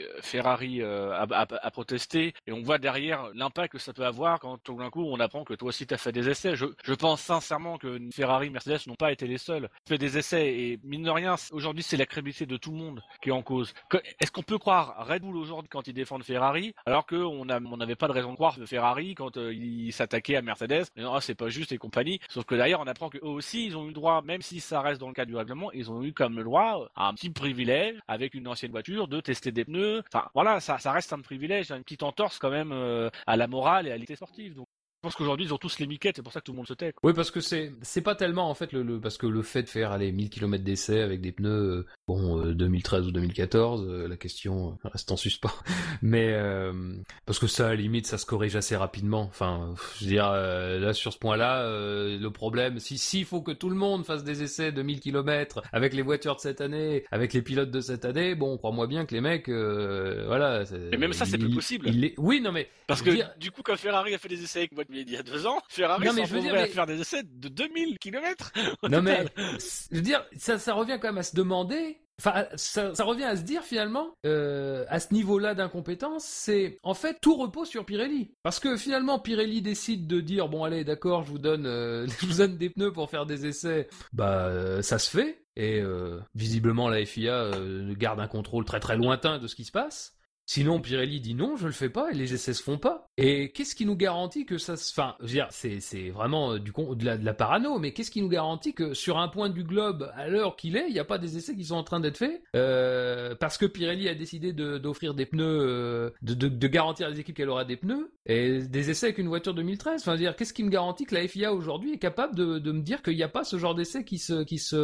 a protesté et on voit derrière l'impact que ça peut avoir quand tout d'un coup on apprend que toi aussi t'as fait des essais. Je pense sincèrement que Ferrari, Mercedes n'ont pas été les seuls. Fait des essais et mine de rien, aujourd'hui c'est la crédibilité de tout le monde qui est en cause. Est-ce qu'on peut croire Red Bull aujourd'hui quand ils défendent Ferrari alors qu'on n'avait pas de raison de croire Ferrari quand ils s'attaquaient à Mercedes? Mais non, c'est pas juste et compagnie. Sauf que derrière on apprend qu'eux aussi ils ont eu le droit, même si ça reste dans le cadre du règlement, ils ont eu comme le droit un petit privilège avec une ancienne voiture de tester des pneus. Enfin voilà, ça reste un privilège, une petite entorse quand même à la morale et à l'équité sportive. Donc je pense qu'aujourd'hui ils ont tous les miquettes, c'est pour ça que tout le monde se tait. Oui, parce que c'est pas tellement en fait parce que le fait de faire 1000 km d'essai avec des pneus 2013 ou 2014, la question reste en suspens. Mais parce que ça à la limite ça se corrige assez rapidement. Enfin, je veux dire là sur ce point-là, le problème s'il faut que tout le monde fasse des essais de 1000 km avec les voitures de cette année, avec les pilotes de cette année, bon, crois-moi bien que les mecs voilà, et même ça c'est plus possible. Oui, non mais parce que du coup quand Ferrari a fait des essais avec moi il y a 2 ans, Ferrari s'en trouverait à faire des essais de 2000 km. Non mais, je veux dire, ça revient quand même à se demander, enfin, ça revient à se dire finalement, à ce niveau-là d'incompétence, c'est, en fait, tout repose sur Pirelli. Parce que finalement, Pirelli décide de dire, bon allez, d'accord, je vous donne des pneus pour faire des essais, ça se fait, et visiblement la FIA garde un contrôle très très lointain de ce qui se passe. Sinon, Pirelli dit non, je le fais pas, et les essais se font pas. Et qu'est-ce qui nous garantit que ça se... Enfin, je veux dire, c'est vraiment de la parano, mais qu'est-ce qui nous garantit que sur un point du globe, à l'heure qu'il est, il n'y a pas des essais qui sont en train d'être faits parce que Pirelli a décidé d'offrir des pneus, de garantir à les équipes qu'elle aura des pneus, et des essais avec une voiture 2013. Enfin, je veux dire, qu'est-ce qui me garantit que la FIA aujourd'hui est capable de me dire qu'il n'y a pas ce genre d'essais qui sont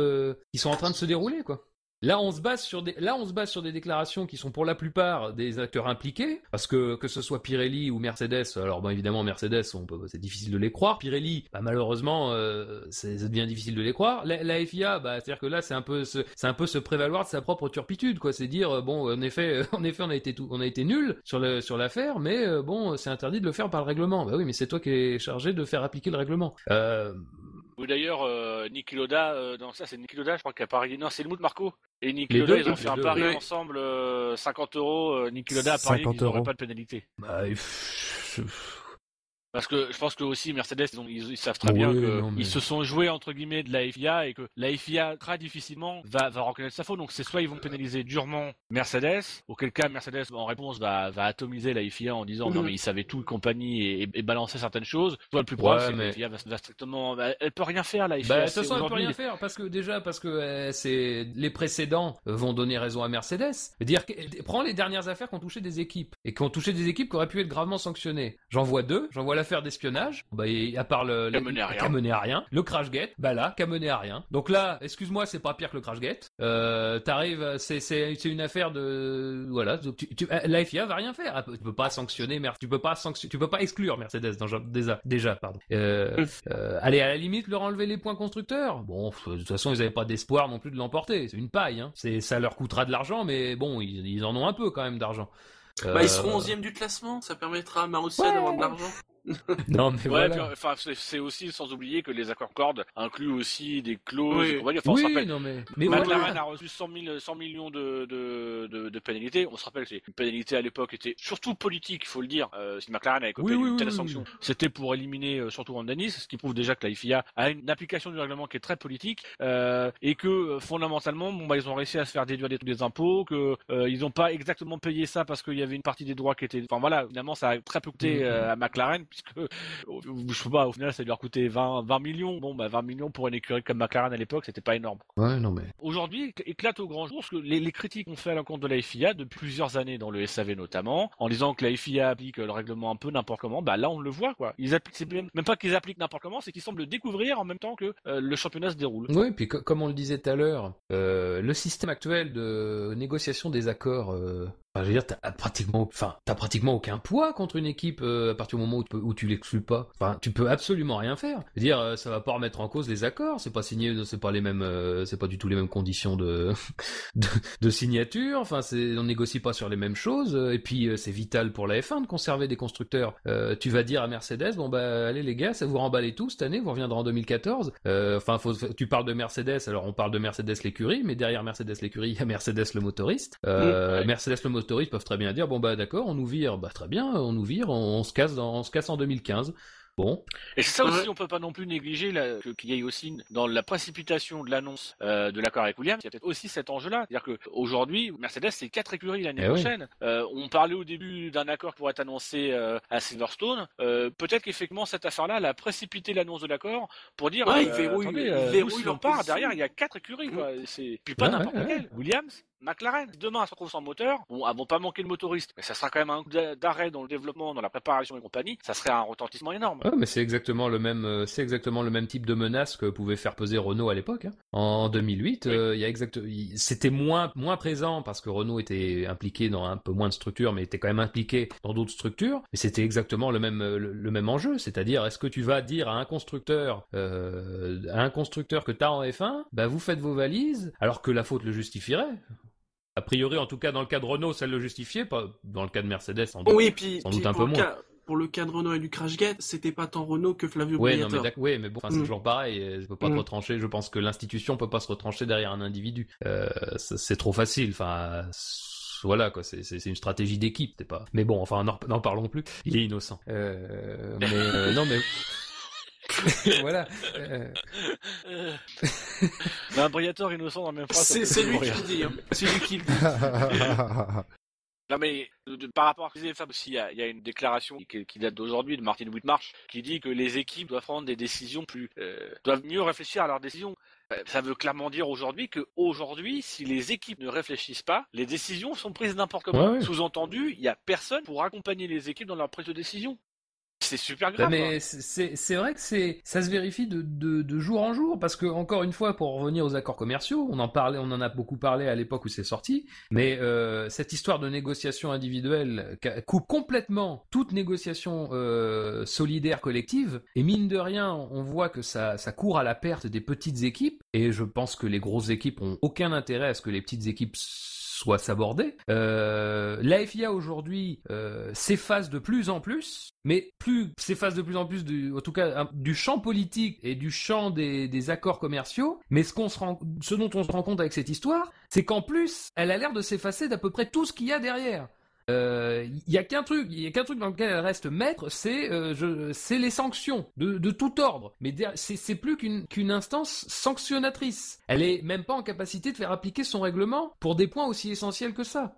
en train de se dérouler, quoi. Là, on se base sur des déclarations qui sont pour la plupart des acteurs impliqués, parce que ce soit Pirelli ou Mercedes, alors bon, évidemment Mercedes, c'est difficile de les croire. Pirelli, malheureusement, ça devient difficile de les croire. La FIA, c'est-à-dire que là, c'est un peu se prévaloir de sa propre turpitude, quoi. C'est dire bon, en effet, on a été nul sur l'affaire, mais bon, c'est interdit de le faire par le règlement. Bah oui, mais c'est toi qui es chargé de faire appliquer le règlement. Ou d'ailleurs, Niki Lauda, dans ça, c'est Niki Lauda, je crois, qui a parié. Non, c'est Helmut Marko. Et Niki Lauda, ils ont fait un pari ensemble, 50 €. Niki Lauda a parié qu'ils n'auraient pas de pénalité. Parce que je pense que aussi Mercedes, ils savent très bien qu'ils se sont joués entre guillemets de la FIA et que la FIA très difficilement va reconnaître sa faute. Donc c'est soit ils vont pénaliser durement Mercedes, auquel cas Mercedes en réponse va atomiser la FIA en disant non mais ils savaient tout et compagnie et balancer certaines choses. Soit le plus proche, c'est que la FIA va strictement, elle peut rien faire la FIA. De toute façon elle peut rien faire parce que c'est les précédents vont donner raison à Mercedes. Prends les dernières affaires qui ont touché des équipes et qui auraient pu être gravement sanctionnées. J'en vois l'affaire d'espionnage, à part qui a mené à rien. Le Crashgate, qui a mené à rien. Donc là, excuse-moi, c'est pas pire que le Crashgate. T'arrives, c'est une affaire de, voilà, la FIA va rien faire. Tu peux pas sanctionner, tu peux pas exclure Mercedes déjà, pardon. Allez, à la limite, leur enlever les points constructeurs. Bon, de toute façon, ils avaient pas d'espoir non plus de l'emporter. C'est une paille, hein. Ça leur coûtera de l'argent, mais bon, ils en ont un peu quand même d'argent. Ils seront 11e du classement, ça permettra à Marussia d'avoir de l'argent. Non mais voilà. C'est aussi sans oublier que les accords cordes incluent aussi des clauses. Oui, mais McLaren a reçu 100 millions de pénalités. On se rappelle que une pénalité à l'époque était surtout politique, il faut le dire. Si McLaren avait copié une telle sanction, c'était pour éliminer surtout Ron Dennis, ce qui prouve déjà que la FIA a une application du règlement qui est très politique et que fondamentalement, ils ont réussi à se faire déduire des impôts, que ils n'ont pas exactement payé ça parce qu'il y avait une partie des droits qui étaient. Enfin voilà, finalement ça a très peu coûté à McLaren puisque je sais pas, au final ça lui a coûté 20 millions. Bon, 20 millions pour une écurie comme McLaren à l'époque, c'était pas énorme. Ouais, non mais. Aujourd'hui, éclate au grand jour ce que les critiques ont fait à l'encontre de la FIA depuis plusieurs années dans le SAV notamment, en disant que la FIA applique le règlement un peu n'importe comment. Là on le voit quoi. Ils appliquent, c'est même pas qu'ils appliquent n'importe comment, c'est qu'ils semblent le découvrir en même temps que le championnat se déroule. Oui, puis comme on le disait tout à l'heure, le système actuel de négociation des accords, je veux dire, t'as pratiquement aucun poids contre une équipe à partir du moment où tu l'exclus pas. Enfin, tu peux absolument rien faire. Je veux dire, ça va pas remettre en cause les accords. C'est pas signé, c'est pas les mêmes, c'est pas du tout les mêmes conditions de signature. Enfin, on négocie pas sur les mêmes choses. Et puis, c'est vital pour la F1 de conserver des constructeurs. Tu vas dire à Mercedes, allez les gars, ça vous remballez tout cette année, vous reviendrez en 2014. Tu parles de Mercedes, alors on parle de Mercedes l'écurie, mais derrière Mercedes l'écurie, il y a Mercedes le motoriste. Mercedes le motoriste peuvent très bien dire d'accord, on nous vire, très bien, on nous vire, on se casse en 2015. Bon. Et c'est ça aussi, on peut pas non plus négliger qu'il y ait aussi dans la précipitation de l'annonce de l'accord avec Williams, il y a peut-être aussi cet enjeu-là. C'est-à-dire que aujourd'hui, Mercedes c'est 4 écuries l'année prochaine. Oui. On parlait au début d'un accord qui pourrait être annoncé à Silverstone. Peut-être qu'effectivement cette affaire-là, elle a précipité l'annonce de l'accord pour dire il verrouille si on part derrière, il y a 4 écuries. Quoi. Puis pas n'importe quelle. Williams, McLaren, demain elle se retrouve sans moteur, elles vont pas manquer de motoriste, mais ça sera quand même un coup d'arrêt dans le développement, dans la préparation et compagnie, ça serait un retentissement énorme. Ouais, mais c'est exactement le même type de menace que pouvait faire peser Renault à l'époque. Hein. En 2008, c'était moins présent parce que Renault était impliqué dans un peu moins de structures, mais était quand même impliqué dans d'autres structures, mais c'était exactement le même enjeu, c'est-à-dire est-ce que tu vas dire à un constructeur que t'as en F1, vous faites vos valises, alors que la faute le justifierait. A priori, en tout cas, dans le cas de Renault, ça le justifiait, pas dans le cas de Mercedes, sans doute, sans doute un peu moins. Pour le cas de Renault et du Crashgate, c'était pas tant Renault que Flavio Briatore. Mais bon, c'est toujours pareil. Je peux pas te retrancher. Je pense que l'institution peut pas se retrancher derrière un individu. C'est trop facile. Enfin. Voilà quoi, c'est une stratégie d'équipe, c'est pas. Mais bon, enfin, n'en parlons plus. Il est innocent. Non mais. Voilà. Un Briatore innocent dans la même phrase. C'est lui qui le dit. Hein. C'est lui qui le dit. Non mais par rapport à ce que disait Fab aussi, il y a une déclaration qui date d'aujourd'hui de Martin Whitmarsh qui dit que les équipes doivent prendre des décisions doivent mieux réfléchir à leurs décisions. Ça veut clairement dire aujourd'hui si les équipes ne réfléchissent pas, les décisions sont prises n'importe comment. Ouais. Sous-entendu, il y a personne pour accompagner les équipes dans leur prise de décision. C'est super grave. Mais c'est vrai que ça se vérifie de jour en jour, parce que encore une fois, pour revenir aux accords commerciaux, on en a beaucoup parlé à l'époque où c'est sorti, mais cette histoire de négociation individuelle coupe complètement toute négociation solidaire collective, et mine de rien, on voit que ça court à la perte des petites équipes, et je pense que les grosses équipes ont aucun intérêt à ce que les petites équipes soient sabordées. La FIA aujourd'hui s'efface de plus en plus, mais s'efface de plus en plus en tout cas du champ politique et du champ des accords commerciaux. Mais ce dont on se rend compte avec cette histoire, c'est qu'en plus, elle a l'air de s'effacer d'à peu près tout ce qu'il y a derrière. Il y a qu'un truc dans lequel elle reste maître, c'est les sanctions de tout ordre. Mais c'est plus qu'une instance sanctionnatrice. Elle est même pas en capacité de faire appliquer son règlement pour des points aussi essentiels que ça.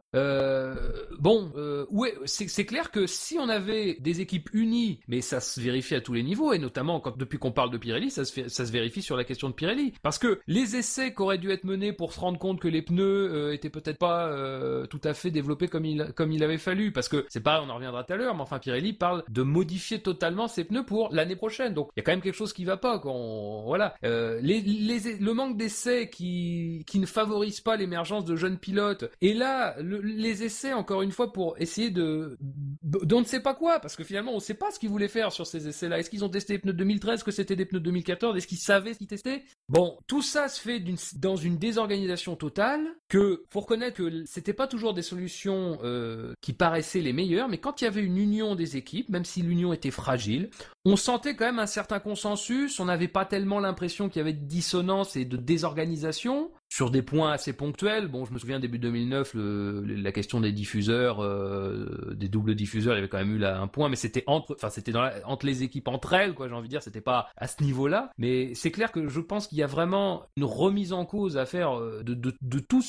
C'est clair que si on avait des équipes unies, mais ça se vérifie à tous les niveaux, et notamment depuis qu'on parle de Pirelli, ça se vérifie sur la question de Pirelli. Parce que les essais qui auraient dû être menés pour se rendre compte que les pneus étaient peut-être pas tout à fait développés comme il avait fallu, parce que c'est pareil, on en reviendra tout à l'heure, mais enfin Pirelli parle de modifier totalement ses pneus pour l'année prochaine, donc il y a quand même quelque chose qui va pas, le manque d'essais qui ne favorise pas l'émergence de jeunes pilotes, et là les essais encore une fois pour essayer on ne sait pas quoi, parce que finalement on ne sait pas ce qu'ils voulaient faire sur ces essais-là. Est-ce qu'ils ont testé les pneus de 2013, que c'était des pneus de 2014, est-ce qu'ils savaient ce qu'ils testaient? Bon, tout ça se fait dans une désorganisation totale, que faut reconnaître que c'était pas toujours des solutions qui paraissaient les meilleures, mais quand il y avait une union des équipes, même si l'union était fragile, on sentait quand même un certain consensus, on n'avait pas tellement l'impression qu'il y avait de dissonance et de désorganisation sur des points assez ponctuels. Bon, je me souviens début 2009, la question des diffuseurs, des doubles diffuseurs, il y avait quand même eu là un point, mais c'était entre les équipes entre elles, quoi, j'ai envie de dire, c'était pas à ce niveau-là, mais c'est clair que je pense qu'il y a vraiment une remise en cause à faire de tout ce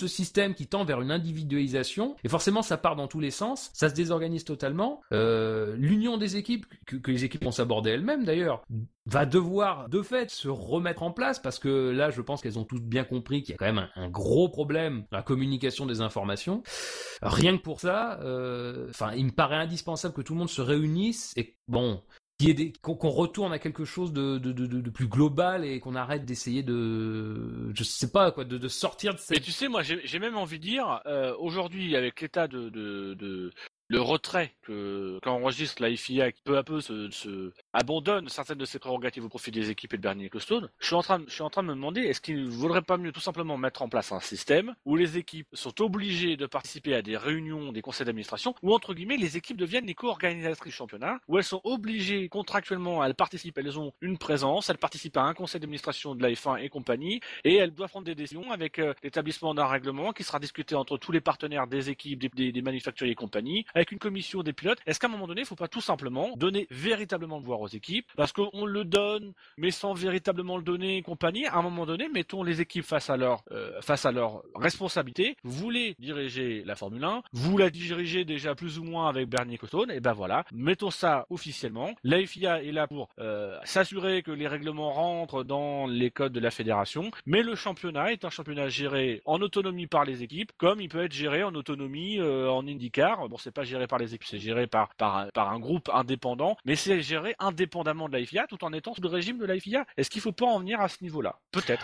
système qui tend vers une individualisation, et forcément ça part dans tous les sens, ça se désorganise totalement. L'union des équipes, que les équipes vont s'aborder elles-mêmes d'ailleurs, va devoir de fait se remettre en place, parce que là je pense qu'elles ont toutes bien compris qu'il y a quand même un gros problème dans la communication des informations. Rien que pour ça, il me paraît indispensable que tout le monde se réunisse et qu'on retourne à quelque chose de plus global et qu'on arrête d'essayer de sortir de cette... Mais tu sais, moi j'ai même envie de dire, aujourd'hui avec l'état le retrait quand on enregistre la FIA qui peu à peu se abandonne certaines de ses prérogatives au profit des équipes et de Bernie Ecclestone, je suis en train de me demander, est-ce qu'il ne vaudrait pas mieux tout simplement mettre en place un système où les équipes sont obligées de participer à des réunions des conseils d'administration, où entre guillemets les équipes deviennent les co-organisatrices du championnat, où elles sont obligées contractuellement, elles ont une présence, elles participent à un conseil d'administration de la F1 et compagnie, et elles doivent prendre des décisions avec l'établissement d'un règlement qui sera discuté entre tous les partenaires des équipes, des manufacturiers et compagnie, avec une commission des pilotes. Est-ce qu'à un moment donné, il ne faut pas tout simplement donner véritablement le pouvoir aux équipes, parce qu'on le donne, mais sans véritablement le donner et compagnie. À un moment donné, mettons les équipes face à leur responsabilité. Vous voulez diriger la Formule 1, vous la dirigez déjà plus ou moins avec Bernie Ecclestone, et ben voilà, mettons ça officiellement. La FIA est là pour s'assurer que les règlements rentrent dans les codes de la fédération, mais le championnat est un championnat géré en autonomie par les équipes, comme il peut être géré en autonomie en IndyCar. Bon, c'est pas géré par les équipes, c'est géré par un groupe indépendant, mais c'est géré indépendamment de la FIA, tout en étant sous le régime de la FIA. Est-ce qu'il faut pas en venir à ce niveau-là? Peut-être.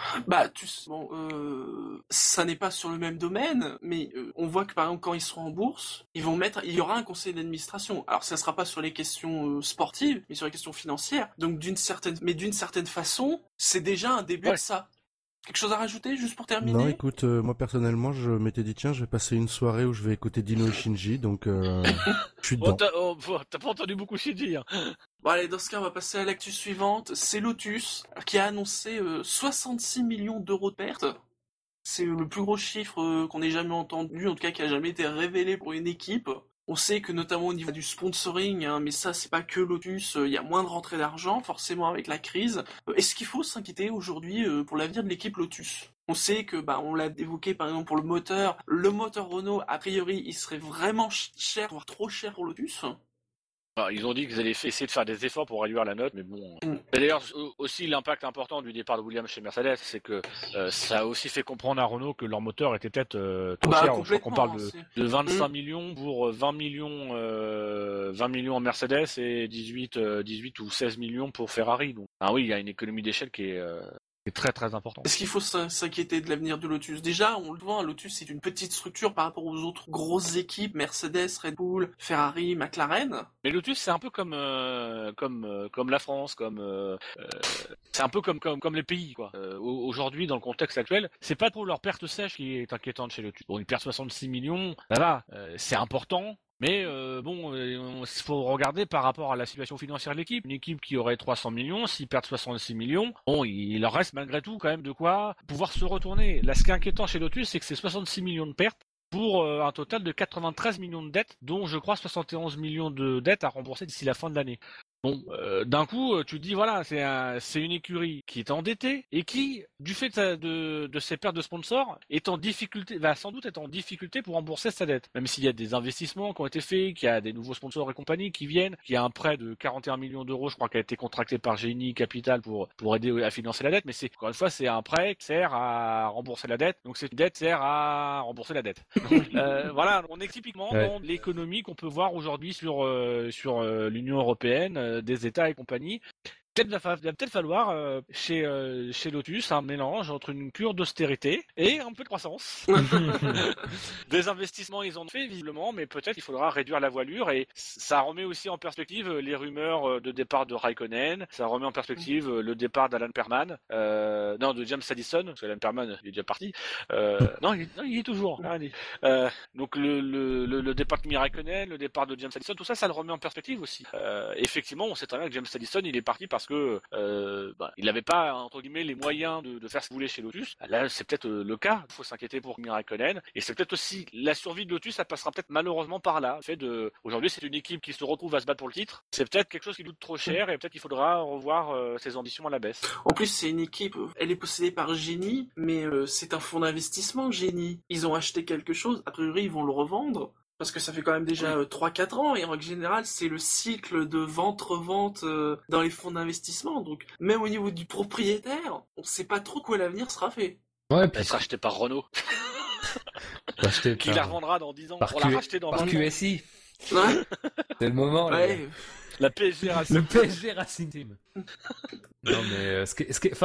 Ça n'est pas sur le même domaine, mais on voit que par exemple quand ils seront en bourse, il y aura un conseil d'administration. Alors ça sera pas sur les questions sportives, mais sur les questions financières. Donc d'une certaine façon, c'est déjà un début de ça. Quelque chose à rajouter, juste pour terminer? Non, écoute, moi personnellement, je m'étais dit, tiens, je vais passer une soirée où je vais écouter Dino et Shinji, donc je suis dedans. T'as pas entendu beaucoup Shinji, hein. Bon allez, dans ce cas, on va passer à l'actu suivante. C'est Lotus, qui a annoncé 66 millions d'euros de pertes. C'est le plus gros chiffre qu'on ait jamais entendu, en tout cas qui a jamais été révélé pour une équipe. On sait que notamment au niveau du sponsoring, mais ça c'est pas que Lotus, il y a moins de rentrée d'argent, forcément avec la crise. Est-ce qu'il faut s'inquiéter aujourd'hui pour l'avenir de l'équipe Lotus? On sait que, on l'a évoqué par exemple pour le moteur Renault, a priori il serait vraiment cher, voire trop cher pour Lotus. Alors, ils ont dit qu'ils allaient essayer de faire des efforts pour réduire la note, mais bon. Et d'ailleurs, aussi l'impact important du départ de Williams chez Mercedes, c'est que ça a aussi fait comprendre à Renault que leur moteur était peut-être trop cher. Je crois qu'on parle de 25 millions pour 20 millions en Mercedes et 18 ou 16 millions pour Ferrari. Donc, oui, il y a une économie d'échelle qui est très très important. Est-ce qu'il faut s'inquiéter de l'avenir de Lotus? Déjà, on le voit, Lotus c'est une petite structure par rapport aux autres grosses équipes, Mercedes, Red Bull, Ferrari, McLaren. Mais Lotus c'est un peu comme la France, c'est un peu comme les pays, quoi. Aujourd'hui, dans le contexte actuel, c'est pas trop leur perte sèche qui est inquiétante chez Lotus. Bon, ils perdent 66 millions, ça va, c'est important. Mais il faut regarder par rapport à la situation financière de l'équipe. Une équipe qui aurait 300 millions, s'ils perdent 66 millions, il leur reste malgré tout quand même de quoi pouvoir se retourner. Là, ce qui est inquiétant chez Lotus, c'est que c'est 66 millions de pertes pour un total de 93 millions de dettes, dont je crois 71 millions de dettes à rembourser d'ici la fin de l'année. Bon, d'un coup, tu te dis voilà, c'est une écurie qui est endettée et qui, du fait de ses pertes de sponsors, est en difficulté, va sans doute être en difficulté pour rembourser sa dette. Même s'il y a des investissements qui ont été faits, qu'il y a des nouveaux sponsors et compagnie qui viennent, qu'il y a un prêt de 41 millions d'euros, je crois, qui a été contracté par Genie Capital pour aider à financer la dette. Mais encore une fois, c'est un prêt qui sert à rembourser la dette. Donc cette dette sert à rembourser la dette. Donc, voilà, on est typiquement dans l'économie qu'on peut voir aujourd'hui sur l'Union européenne. Des États et compagnie. Il va peut-être falloir chez Lotus un mélange entre une cure d'austérité et un peu de croissance. Des investissements ils en ont fait visiblement, mais peut-être il faudra réduire la voilure et ça remet aussi en perspective les rumeurs de départ de Raikkonen, ça remet en perspective le départ d'Alan Perman, de James Allison, parce qu'Alan Perman il est déjà parti. Non, il est toujours. Donc le départ de Kimi Raikkonen, le départ de James Allison, tout ça le remet en perspective aussi. Effectivement, on sait très bien que James Allison il est parti parce que il n'avait pas entre guillemets les moyens de faire ce qu'il voulait chez Lotus. Là, c'est peut-être le cas. Il faut s'inquiéter pour Kimi Räikkönen. Et c'est peut-être aussi la survie de Lotus, ça passera peut-être malheureusement par là. Le fait de aujourd'hui, c'est une équipe qui se retrouve à se battre pour le titre. C'est peut-être quelque chose qui coûte trop cher et peut-être qu'il faudra revoir ses ambitions à la baisse. En plus, c'est une équipe, elle est possédée par Genie, mais c'est un fonds d'investissement, Genie. Ils ont acheté quelque chose, a priori, ils vont le revendre. Parce que ça fait quand même déjà 3-4 ans, et en règle générale, c'est le cycle de vente-revente dans les fonds d'investissement. Donc, même au niveau du propriétaire, on sait pas trop quoi l'avenir sera fait. Ouais, Elle sera achetée par Renault. Qui la revendra dans 10 ans. Par la racheter dans 20 ans. QSI. Ouais. C'est le moment. Ouais. La PSG Racing. Le PSG Racing Team. Non mais ce que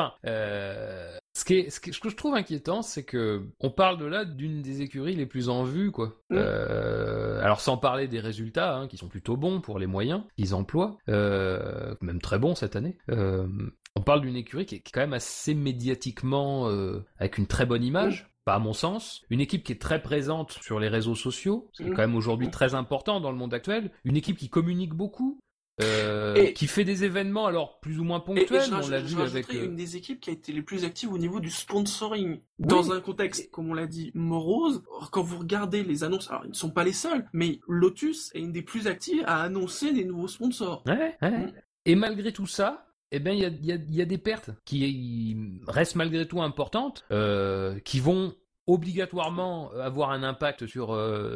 je trouve inquiétant, c'est que on parle de là d'une des écuries les plus en vue, quoi. Alors sans parler des résultats, qui sont plutôt bons pour les moyens qu'ils emploient, même très bons cette année. On parle d'une écurie qui est quand même assez médiatiquement avec une très bonne image. Pas à mon sens. Une équipe qui est très présente sur les réseaux sociaux, ce qui est quand même aujourd'hui très important dans le monde actuel. Une équipe qui communique beaucoup. Qui fait des événements alors plus ou moins ponctuels, on l'a vu avec une des équipes qui a été les plus actives au niveau du sponsoring dans un contexte, comme on l'a dit, morose. Quand vous regardez les annonces, alors ils ne sont pas les seuls, mais Lotus est une des plus actives à annoncer des nouveaux sponsors. Et malgré tout ça, eh ben il y a des pertes qui restent malgré tout importantes, qui vont obligatoirement avoir un impact sur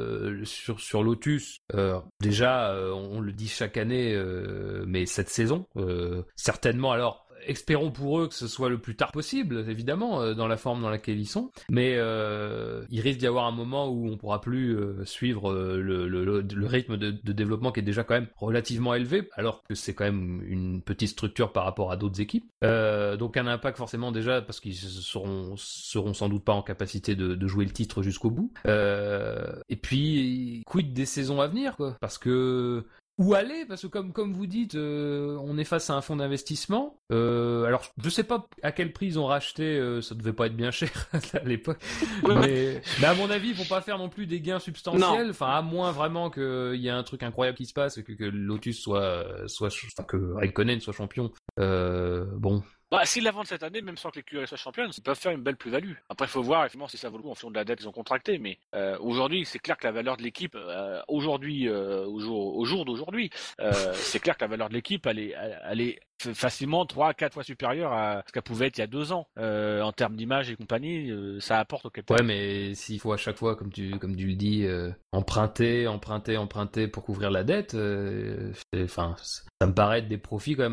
Lotus. Déjà, on le dit chaque année, mais cette saison, certainement. Alors, espérons pour eux que ce soit le plus tard possible, évidemment, dans la forme dans laquelle ils sont. Mais il risque d'y avoir un moment où on pourra plus suivre le rythme de développement qui est déjà quand même relativement élevé, alors que c'est quand même une petite structure par rapport à d'autres équipes. Donc un impact forcément déjà parce qu'ils seront sans doute pas en capacité de jouer le titre jusqu'au bout. Et puis quid des saisons à venir, quoi, parce que où aller, parce que comme vous dites, on est face à un fonds d'investissement. Alors, je sais pas à quel prix ils ont racheté, ça devait pas être bien cher à l'époque. Mais à mon avis, ils vont pas faire non plus des gains substantiels. Non. Enfin, à moins vraiment qu'il y ait un truc incroyable qui se passe et que Lotus que Räikkönen soit champion. Bon. S'ils la vendent cette année, même sans que l'écurie soit championne, ils peuvent faire une belle plus-value. Après, il faut voir effectivement si ça vaut le coup en fonction de la dette qu'ils ont contractée. Mais aujourd'hui, c'est clair que la valeur de l'équipe, aujourd'hui, au jour d'aujourd'hui, c'est clair que la valeur de l'équipe, elle est facilement 3-4 fois supérieure à ce qu'elle pouvait être il y a 2 ans. En termes d'image et compagnie, ça apporte au capital. Ouais, mais s'il faut à chaque fois, comme tu le dis, emprunter pour couvrir la dette, ça me paraît être des profits quand même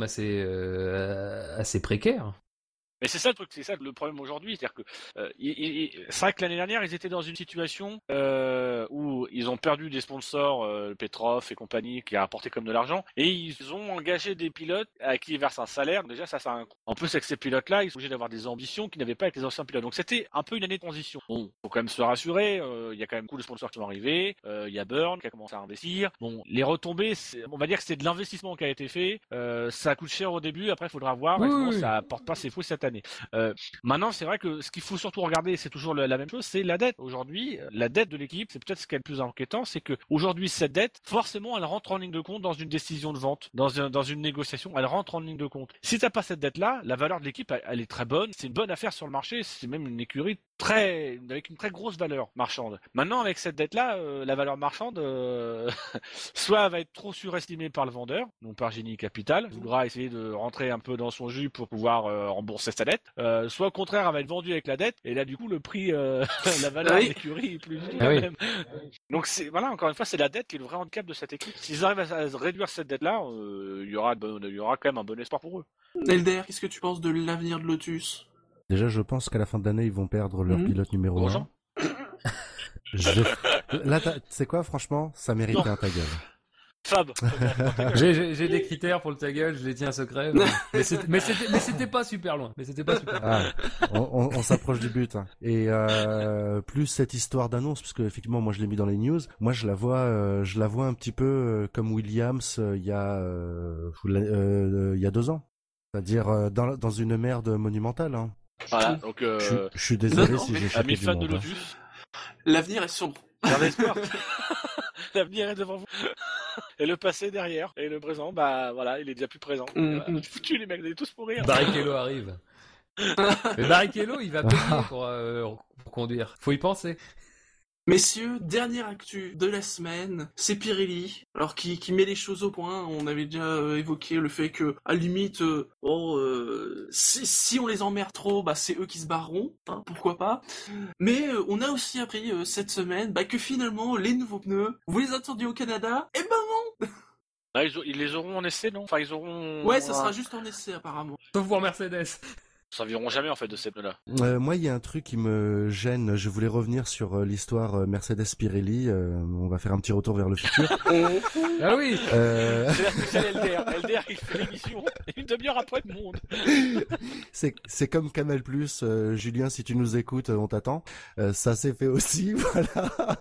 assez précaires. Mais c'est ça le truc, c'est ça le problème aujourd'hui, c'est-à-dire que c'est vrai que l'année dernière ils étaient dans une situation où ils ont perdu des sponsors, Petrov et compagnie, qui a rapporté comme de l'argent, et ils ont engagé des pilotes à qui ils versent un salaire. Donc déjà ça a un coût. En plus avec ces pilotes-là, ils sont obligés d'avoir des ambitions qu'ils n'avaient pas avec les anciens pilotes. Donc c'était un peu une année de transition. Bon, faut quand même se rassurer, il y a quand même beaucoup de sponsors qui vont arriver, il y a Burn qui a commencé à investir. Bon, les retombées, on va dire que c'est de l'investissement qui a été fait. Ça coûte cher au début, après il faudra voir. Oui. Ça apporte pas ses fruits cette année. Maintenant, c'est vrai que ce qu'il faut surtout regarder, c'est toujours la même chose, c'est la dette. Aujourd'hui, la dette de l'équipe, c'est peut-être ce qui est le plus inquiétant, c'est que aujourd'hui cette dette, forcément, elle rentre en ligne de compte dans une décision de vente, dans une négociation, elle rentre en ligne de compte. Si t'as pas cette dette-là, la valeur de l'équipe, elle est très bonne, c'est une bonne affaire sur le marché, c'est même une écurie avec une très grosse valeur marchande. Maintenant, avec cette dette-là, la valeur marchande, soit elle va être trop surestimée par le vendeur, non par Genie Capital, il voudra essayer de rentrer un peu dans son jus pour pouvoir rembourser sa dette, soit au contraire, elle va être vendue avec la dette, et là, du coup, le prix, la valeur de l'écurie est plus quand même. Donc, encore une fois, c'est la dette qui est le vrai handicap de cette équipe. S'ils arrivent à réduire cette dette-là, il y aura quand même un bon espoir pour eux. Elder, qu'est-ce que tu penses de l'avenir de Lotus ? Déjà, je pense qu'à la fin de l'année, ils vont perdre leur pilote numéro 1. Là, tu sais quoi, franchement, ça méritait un ta gueule. Fab. J'ai des critères pour le ta gueule, je les tiens secret. Mais c'était pas super loin. On s'approche du but. Hein. Et plus cette histoire d'annonce, parce que effectivement, moi je l'ai mis dans les news. Moi, je la vois un petit peu comme Williams il y a 2 ans. C'est-à-dire dans une merde monumentale. Hein. Voilà, donc je suis désolé si j'ai choqué du monde. De Lotus. L'avenir est sombre. Gardez espoir. L'avenir est devant vous. Et le passé derrière. Et le présent, bah voilà, il est déjà plus présent. Voilà. Foutu les mecs, vous allez tous mourir. Barrichello arrive. Mais Barrichello, il va payer pour conduire. Faut y penser. Messieurs, dernière actu de la semaine, c'est Pirelli, alors qui met les choses au point. On avait déjà évoqué le fait que, à la limite, si on les emmerde trop, bah c'est eux qui se barreront, hein, pourquoi pas. Mais on a aussi appris cette semaine que finalement les nouveaux pneus, vous les attendiez au Canada, et ben non. Ah, ils les auront en essai, non? Enfin, ils auront. Ouais, ça sera juste en essai apparemment. Sauf pour Mercedes. Ils serviront jamais en fait de ces pneus-là. Moi, il y a un truc qui me gêne. Je voulais revenir sur l'histoire Mercedes-Pirelli. On va faire un petit retour vers le futur. Ah oui. C'est la spéciale LDR. LDR, il fait l'émission une demi-heure après le monde. C'est comme Canal+. Julien, si tu nous écoutes, on t'attend. Ça s'est fait aussi, voilà.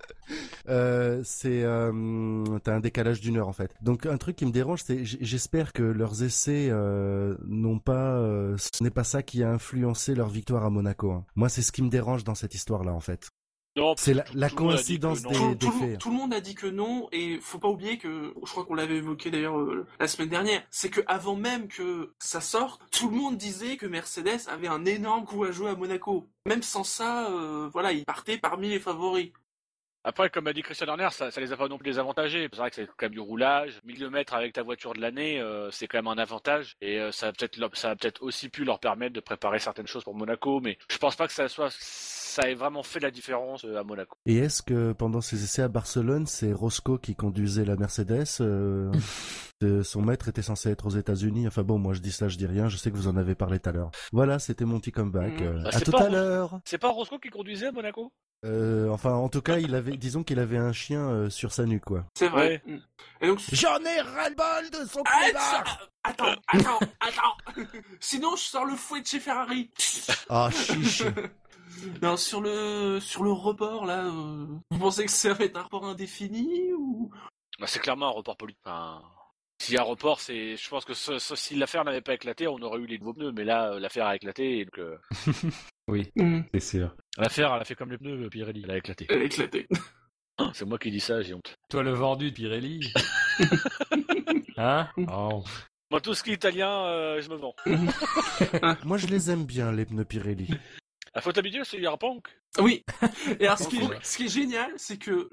T'as un décalage d'1 heure en fait. Donc un truc qui me dérange, c'est j'espère que leurs essais n'ont pas, ce n'est pas ça qui a influencé leur victoire à Monaco. Hein. Moi, c'est ce qui me dérange dans cette histoire-là en fait. Non, c'est la coïncidence des faits. Tout le monde a dit que non, et faut pas oublier que, je crois qu'on l'avait évoqué d'ailleurs la semaine dernière, c'est que avant même que ça sorte, tout le monde disait que Mercedes avait un énorme coup à jouer à Monaco. Même sans ça, voilà, ils partaient parmi les favoris. Après, comme a dit Christian Horner, ça les a pas non plus désavantagés. C'est vrai que c'est quand même du roulage. 1000 km avec ta voiture de l'année, c'est quand même un avantage. Et ça a peut-être aussi pu leur permettre de préparer certaines choses pour Monaco. Mais je pense pas que ça ait vraiment fait la différence à Monaco. Et est-ce que pendant ces essais à Barcelone, c'est Roscoe qui conduisait la Mercedes son maître était censé être aux États-Unis. Enfin bon, moi je dis ça, je dis rien. Je sais que vous en avez parlé tout à l'heure. Voilà, c'était mon petit comeback. À tout à l'heure. C'est pas Roscoe qui conduisait à Monaco? Enfin, en tout cas, disons qu'il avait un chien sur sa nuque, quoi. C'est vrai. Ouais. Et donc, j'en ai ras-le-bol de son connard. Attends. Sinon, je sors le fouet de chez Ferrari. Ah, chiche. Non, sur le report, là, vous pensez que ça va être un report indéfini ou? Bah, c'est clairement un report politique. Enfin, s'il y a un report, je pense que si l'affaire n'avait pas éclaté, on aurait eu les nouveaux pneus. Mais là, l'affaire a éclaté. Et donc, oui, c'est sûr. L'affaire, elle a fait comme les pneus, Pirelli. Elle a éclaté. Elle a éclaté. C'est moi qui dis ça, j'ai honte. Toi, le vendu de Pirelli. Hein? Oh. Moi, tout ce qui est italien, je me vends. Moi, je les aime bien, les pneus Pirelli. La faute habituelle, c'est qu'il y a un punk. Oui. Et alors, ce qui est génial, c'est que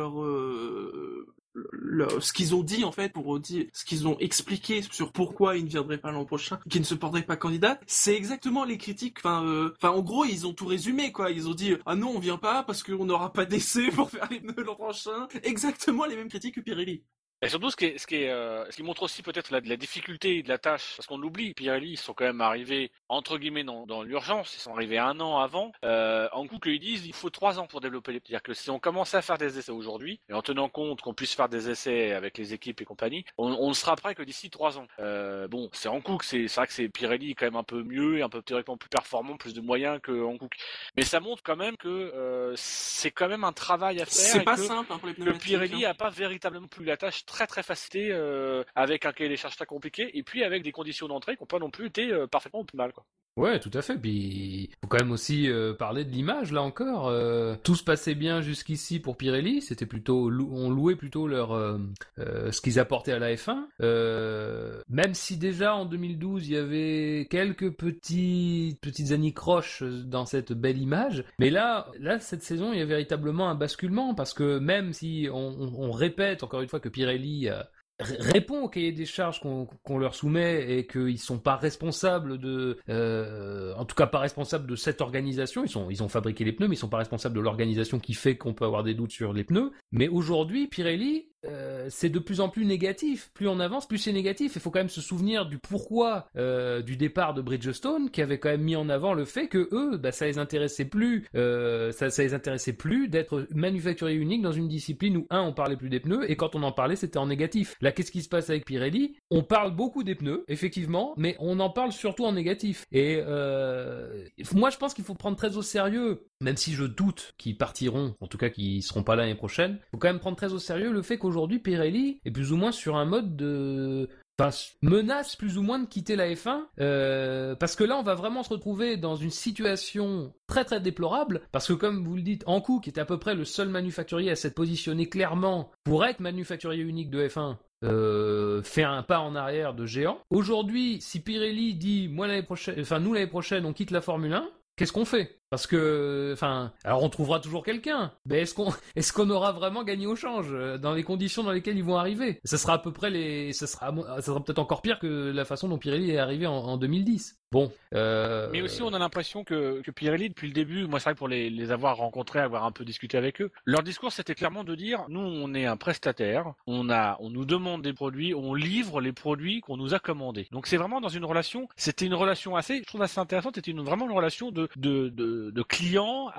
ce qu'ils ont dit en fait ce qu'ils ont expliqué sur pourquoi ils ne viendraient pas l'an prochain, qu'ils ne se porteraient pas candidat, c'est exactement les critiques. Enfin, en gros, ils ont tout résumé quoi. Ils ont dit ah non, on vient pas parce qu'on n'aura pas d'essai pour faire les pneus l'an prochain. Exactement les mêmes critiques que Pirelli. Et surtout, ce qui montre aussi peut-être la difficulté de la tâche, parce qu'on l'oublie, Pirelli, ils sont quand même arrivés, entre guillemets, dans l'urgence, ils sont arrivés 1 an avant, en coup qu'ils disent, il faut 3 ans pour développer les... C'est-à-dire que si on commençait à faire des essais aujourd'hui, et en tenant compte qu'on puisse faire des essais avec les équipes et compagnie, on ne sera prêt que d'ici 3 ans. Bon, c'est Hankook, c'est vrai que c'est Pirelli quand même un peu mieux, et un peu théoriquement plus performant, plus de moyens que Hankook. Mais ça montre quand même que c'est quand même un travail à faire. C'est pas simple pour les pneumatiques. Que Pirelli n'a pas véritablement plus la tâche très très facilité avec un cahier des charges très compliqué et puis avec des conditions d'entrée qui n'ont pas non plus été parfaitement optimales quoi. Ouais, tout à fait. Puis faut quand même aussi parler de l'image là encore. Tout se passait bien jusqu'ici pour Pirelli. C'était plutôt, on louait plutôt leur ce qu'ils apportaient à la F1. Même si déjà en 2012 il y avait quelques petites anicroches dans cette belle image, mais là cette saison il y a véritablement un basculement parce que même si on répète encore une fois que Pirelli répond au cahier des charges qu'on leur soumet et qu'ils sont pas responsables en tout cas pas responsables de cette organisation. Ils ont fabriqué les pneus, mais ils sont pas responsables de l'organisation qui fait qu'on peut avoir des doutes sur les pneus. Mais aujourd'hui, Pirelli, c'est de plus en plus négatif. Plus on avance, plus c'est négatif. Il faut quand même se souvenir du pourquoi du départ de Bridgestone, qui avait quand même mis en avant le fait que eux, ça les intéressait plus, ça les intéressait plus d'être manufacturier unique dans une discipline où on parlait plus des pneus et quand on en parlait, c'était en négatif. Là, qu'est-ce qui se passe avec Pirelli? On parle beaucoup des pneus, effectivement, mais on en parle surtout en négatif. Et moi, je pense qu'il faut prendre très au sérieux, même si je doute qu'ils partiront, en tout cas qu'ils seront pas là l'année prochaine. Il faut quand même prendre très au sérieux le fait qu'aujourd'hui Pirelli est plus ou moins sur un mode de menace plus ou moins de quitter la F1, parce que là on va vraiment se retrouver dans une situation très très déplorable, parce que comme vous le dites, Ankou, qui était à peu près le seul manufacturier à s'être positionné clairement pour être manufacturier unique de F1, fait un pas en arrière de géant. Aujourd'hui, si Pirelli dit nous l'année prochaine on quitte la Formule 1, qu'est-ce qu'on fait ? Parce que, alors on trouvera toujours quelqu'un, mais est-ce qu'on aura vraiment gagné au change dans les conditions dans lesquelles ils vont arriver ? Ça sera à peu près ça sera peut-être encore pire que la façon dont Pirelli est arrivé en 2010. Bon. Mais aussi, on a l'impression que Pirelli, depuis le début, moi c'est vrai pour les avoir rencontrés, avoir un peu discuté avec eux, leur discours c'était clairement de dire, nous on est un prestataire, on nous demande des produits, on livre les produits qu'on nous a commandés. Donc c'est vraiment dans une relation, c'était une relation je trouve assez intéressante, c'était vraiment une relation de client,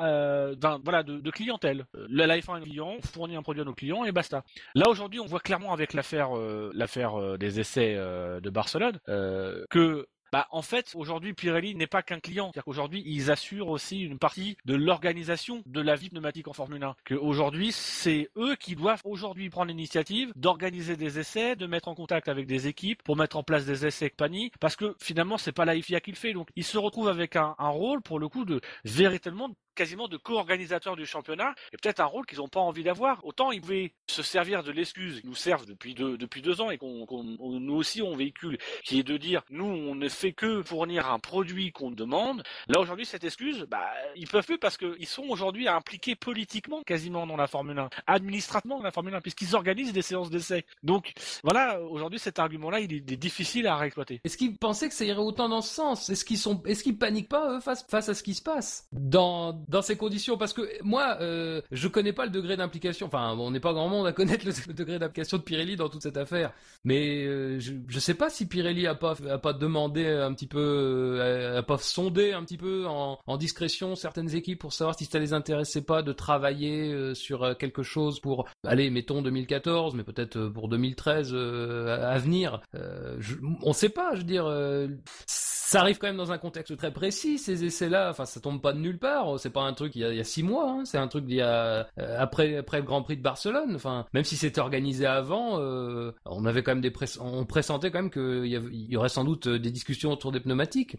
de clientèle. La F1 est un client, on fournit un produit à nos clients et basta. Là aujourd'hui, on voit clairement avec l'affaire des essais de Barcelone que en fait, aujourd'hui, Pirelli n'est pas qu'un client. C'est-à-dire qu'aujourd'hui, ils assurent aussi une partie de l'organisation de la vie pneumatique en Formule 1. Qu'aujourd'hui, c'est eux qui doivent aujourd'hui prendre l'initiative d'organiser des essais, de mettre en contact avec des équipes pour mettre en place des essais et compagnie. Parce que finalement, c'est pas la FIA qui le fait. Donc, ils se retrouvent avec un rôle, pour le coup, de véritablement quasiment de co-organisateurs du championnat, et peut-être un rôle qu'ils n'ont pas envie d'avoir. Autant ils pouvaient se servir de l'excuse, ils nous servent depuis 2 ans et nous aussi on véhicule, qui est de dire nous on ne fait que fournir un produit qu'on demande. Là aujourd'hui cette excuse, ils peuvent plus parce qu'ils sont aujourd'hui impliqués politiquement quasiment dans la Formule 1, administrativement dans la Formule 1, puisqu'ils organisent des séances d'essai. Donc voilà, aujourd'hui cet argument-là il est difficile à réexploiter. Est-ce qu'ils pensaient que ça irait autant dans ce sens ? Est-ce qu'ils paniquent pas eux, face à ce qui se passe dans ces conditions? Parce que moi, je connais pas le degré d'implication. Enfin, on n'est pas grand monde à connaître le degré d'implication de Pirelli dans toute cette affaire. Mais je sais pas si Pirelli a pas demandé un petit peu, a pas sondé un petit peu en discrétion certaines équipes pour savoir si ça les intéressait pas de travailler sur quelque chose pour, allez, mettons 2014, mais peut-être pour 2013 à venir. On sait pas. Je veux dire. Ça arrive quand même dans un contexte très précis, ces essais-là. Enfin, ça tombe pas de nulle part. C'est pas un truc il y a 6 mois. Hein. C'est un truc d'il y a après le Grand Prix de Barcelone. Enfin, même si c'était organisé avant, on avait quand même on pressentait quand même qu'il y aurait sans doute des discussions autour des pneumatiques.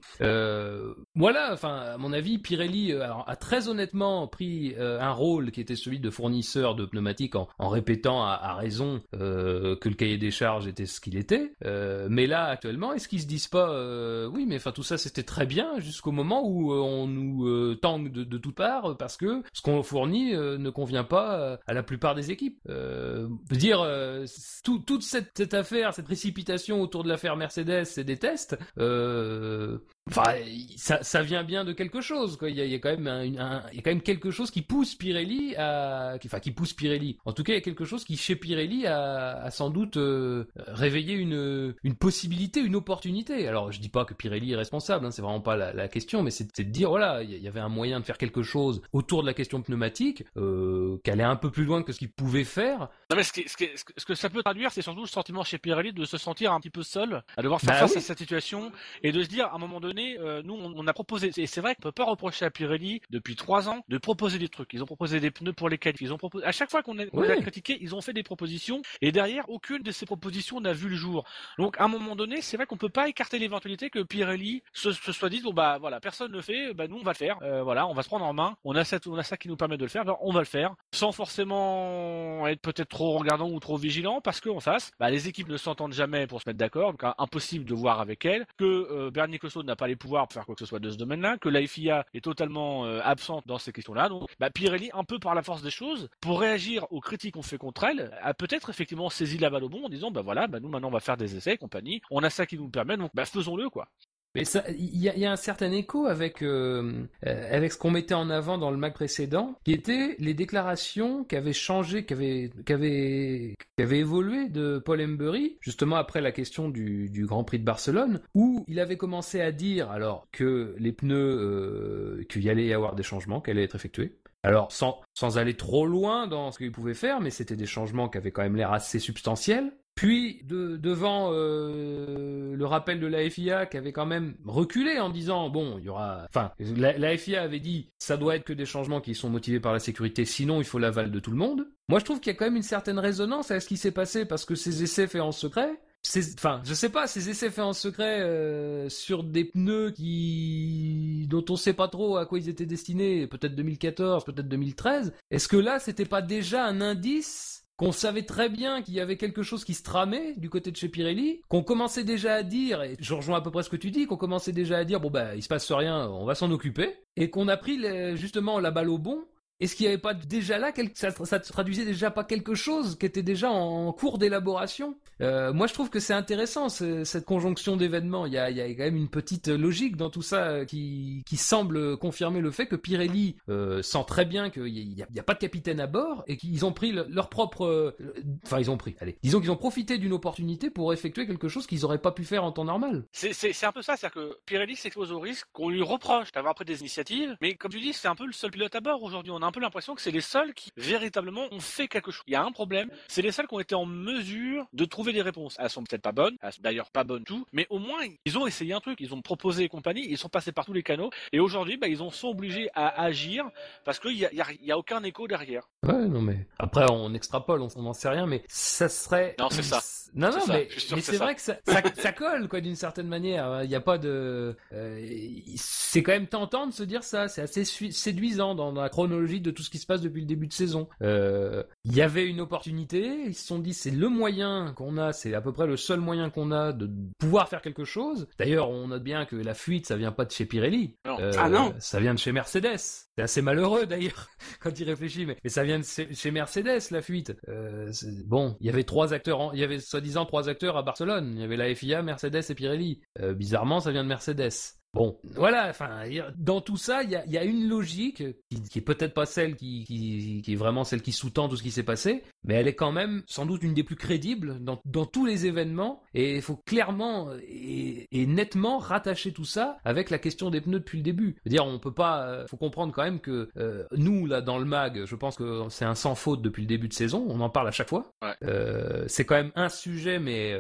Voilà. Enfin, à mon avis, Pirelli a très honnêtement pris un rôle qui était celui de fournisseur de pneumatiques en répétant à raison que le cahier des charges était ce qu'il était. Mais là, actuellement, est-ce qu'ils se disent pas oui, mais enfin tout ça c'était très bien jusqu'au moment où on nous tangue de toutes parts parce que ce qu'on fournit ne convient pas à la plupart des équipes. Toute cette affaire, cette précipitation autour de l'affaire Mercedes et des tests, ça vient bien de quelque chose, quoi. Il y a quand même quelque chose qui pousse Pirelli qui pousse Pirelli. En tout cas, il y a quelque chose qui chez Pirelli a sans doute réveillé une possibilité, une opportunité. Alors, je dis pas que Pirelli est responsable, hein, c'est vraiment pas la question, mais c'est de dire voilà, il y avait un moyen de faire quelque chose autour de la question pneumatique, qui allait un peu plus loin que ce qu'il pouvait faire. Non mais ce que ça peut traduire, c'est surtout le sentiment chez Pirelli de se sentir un petit peu seul, à devoir faire face à cette situation et de se dire à un moment donné, nous on a proposé, et c'est vrai qu'on peut pas reprocher à Pirelli depuis 3 ans de proposer des trucs. Ils ont proposé des pneus pour les qualifs, ils ont proposé, à chaque fois qu'on a critiqué, ils ont fait des propositions et derrière aucune de ces propositions n'a vu le jour. Donc à un moment donné, c'est vrai qu'on peut pas écarter l'éventualité que Pirelli se soit dit bon voilà, personne ne le fait, nous on va le faire, voilà, on va se prendre en main, on a ça qui nous permet de le faire, on va le faire sans forcément être peut-être trop regardant ou trop vigilant, parce qu'en face les équipes ne s'entendent jamais pour se mettre d'accord, donc impossible de voir avec elles, que Bernie Ecclestone n'a pas les pouvoirs pour faire quoi que ce soit de ce domaine-là, que la FIA est totalement absente dans ces questions-là. Donc Pirelli, un peu par la force des choses, pour réagir aux critiques qu'on fait contre elle, a peut-être effectivement saisi la balle au bon en disant nous maintenant on va faire des essais et compagnie, on a ça qui nous permet, donc faisons-le quoi. Mais ça, il y a un certain écho avec ce qu'on mettait en avant dans le mag précédent, qui étaient les déclarations qui avaient changé, qui avaient évolué de Paul Embury, justement après la question du Grand Prix de Barcelone, où il avait commencé à dire alors que les pneus, qu'il y allait y avoir des changements, qui allaient être effectués. Alors sans aller trop loin dans ce qu'il pouvait faire, mais c'était des changements qui avaient quand même l'air assez substantiels. Puis devant le rappel de la FIA qui avait quand même reculé en disant bon, il y aura, enfin la FIA avait dit ça doit être que des changements qui sont motivés par la sécurité, sinon il faut l'aval de tout le monde. Moi je trouve qu'il y a quand même une certaine résonance à ce qui s'est passé, parce que ces essais faits en secret, je sais pas, ces essais faits en secret sur des pneus dont on sait pas trop à quoi ils étaient destinés, peut-être 2014, peut-être 2013. Est-ce que là, c'était pas déjà un indice qu'on savait très bien qu'il y avait quelque chose qui se tramait du côté de chez Pirelli, qu'on commençait déjà à dire, et je rejoins à peu près ce que tu dis, qu'on commençait déjà à dire, bon bah il se passe rien, on va s'en occuper, et qu'on a pris justement la balle au bon. Est-ce qu'il n'y avait pas déjà là, ça traduisait déjà pas quelque chose qui était déjà en cours d'élaboration? Moi, je trouve que c'est intéressant, cette conjonction d'événements. Il y a quand même une petite logique dans tout ça qui semble confirmer le fait que Pirelli sent très bien qu'il n'y a pas de capitaine à bord et qu'ils ont pris leur propre... disons qu'ils ont profité d'une opportunité pour effectuer quelque chose qu'ils n'auraient pas pu faire en temps normal. C'est un peu ça, c'est-à-dire que Pirelli s'expose au risque qu'on lui reproche d'avoir pris des initiatives, mais comme tu dis, c'est un peu le seul pilote à bord aujourd'hui. On a un peu l'impression que c'est les seuls qui véritablement ont fait quelque chose. Il y a un problème, c'est les seuls qui ont été en mesure de trouver des réponses. Elles sont peut-être pas bonnes, elles sont d'ailleurs pas bonnes tout, mais au moins ils ont essayé un truc, ils ont proposé et compagnie, ils sont passés par tous les canaux, et aujourd'hui ils sont obligés à agir parce qu'il y a aucun écho derrière. Ouais, non mais après on extrapole, on n'en sait rien, mais ça serait... Non, c'est ça. Non, mais c'est ça. vrai que ça colle, quoi, d'une certaine manière. Il n'y a pas de... c'est quand même tentant de se dire ça. C'est assez séduisant dans la chronologie de tout ce qui se passe depuis le début de saison. Il y avait une opportunité. Ils se sont dit, c'est le moyen qu'on a, c'est à peu près le seul moyen qu'on a de pouvoir faire quelque chose. D'ailleurs, on note bien que la fuite, ça vient pas de chez Pirelli. Non. Non. Ça vient de chez Mercedes. C'est assez malheureux, d'ailleurs, quand il réfléchit. Mais ça vient de chez Mercedes, la fuite. Bon, il y avait il y avait soi-disant 3 acteurs à Barcelone. Il y avait la FIA, Mercedes et Pirelli. Bizarrement, ça vient de Mercedes. Bon, voilà, enfin, dans tout ça, il y a une logique qui est peut-être pas celle qui est vraiment celle qui sous-tend tout ce qui s'est passé, mais elle est quand même sans doute une des plus crédibles dans tous les événements, et il faut clairement et nettement rattacher tout ça avec la question des pneus depuis le début. C'est-à-dire, on peut pas, faut comprendre quand même que nous, là, dans le mag, je pense que c'est un sans faute depuis le début de saison, on en parle à chaque fois. Ouais. C'est quand même un sujet, mais...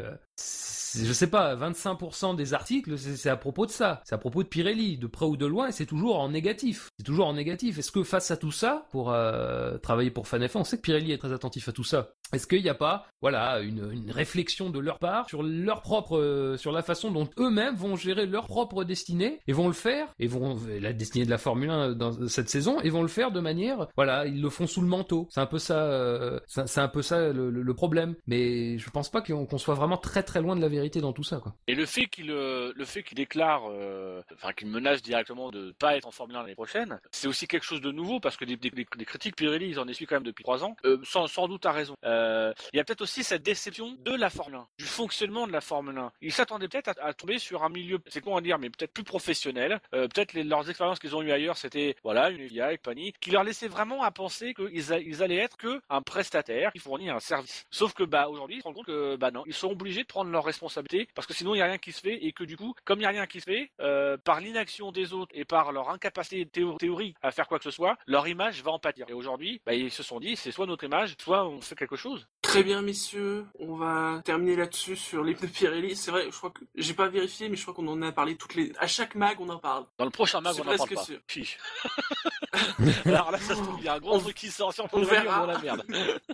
je sais pas, 25% des articles, c'est à propos de ça. C'est à propos de Pirelli, de près ou de loin, et c'est toujours en négatif. C'est toujours en négatif. Est-ce que face à tout ça, pour travailler pour FanF1, on sait que Pirelli est très attentif à tout ça. Est-ce qu'il n'y a pas, voilà, une réflexion de leur part sur leur propre, sur la façon dont eux-mêmes vont gérer leur propre destinée, et vont le faire, et vont, la destinée de la Formule 1 dans cette saison, et vont le faire de manière, voilà, ils le font sous le manteau. C'est un peu ça, c'est un peu ça le problème. Mais je pense pas qu'on soit vraiment très très loin de la vérité dans tout ça, quoi. Et le fait qu'il déclare, qu'il menace directement de pas être en Formule 1 l'année prochaine, c'est aussi quelque chose de nouveau parce que des critiques Pirelli, ils en essuient quand même depuis 3 ans, sans doute à raison. Il y a peut-être aussi cette déception de la Formule 1, du fonctionnement de la Formule 1. Ils s'attendaient peut-être à tomber sur un milieu, c'est con à dire, mais peut-être plus professionnel. Peut-être leurs expériences qu'ils ont eues ailleurs, c'était une FIA et compagnie, qui leur laissait vraiment à penser qu'ils allaient être que un prestataire qui fournit un service. Sauf que aujourd'hui, ils se rendent compte que non, ils sont obligés de prendre leurs responsabilités parce que sinon il n'y a rien qui se fait, et que du coup, comme il n'y a rien qui se fait, par l'inaction des autres et par leur incapacité théorique à faire quoi que ce soit, leur image va en pâtir. Et aujourd'hui, ils se sont dit, c'est soit notre image, soit on fait quelque chose. Très bien, messieurs. On va terminer là-dessus sur les pneus Pirelli. C'est vrai, je crois que j'ai pas vérifié, mais je crois qu'on en a parlé à chaque mag, on en parle. Dans le prochain mag, on en parle pas. Chiche. Alors là, ça se trouve, il y a un gros truc qui sort sur le verra. La merde.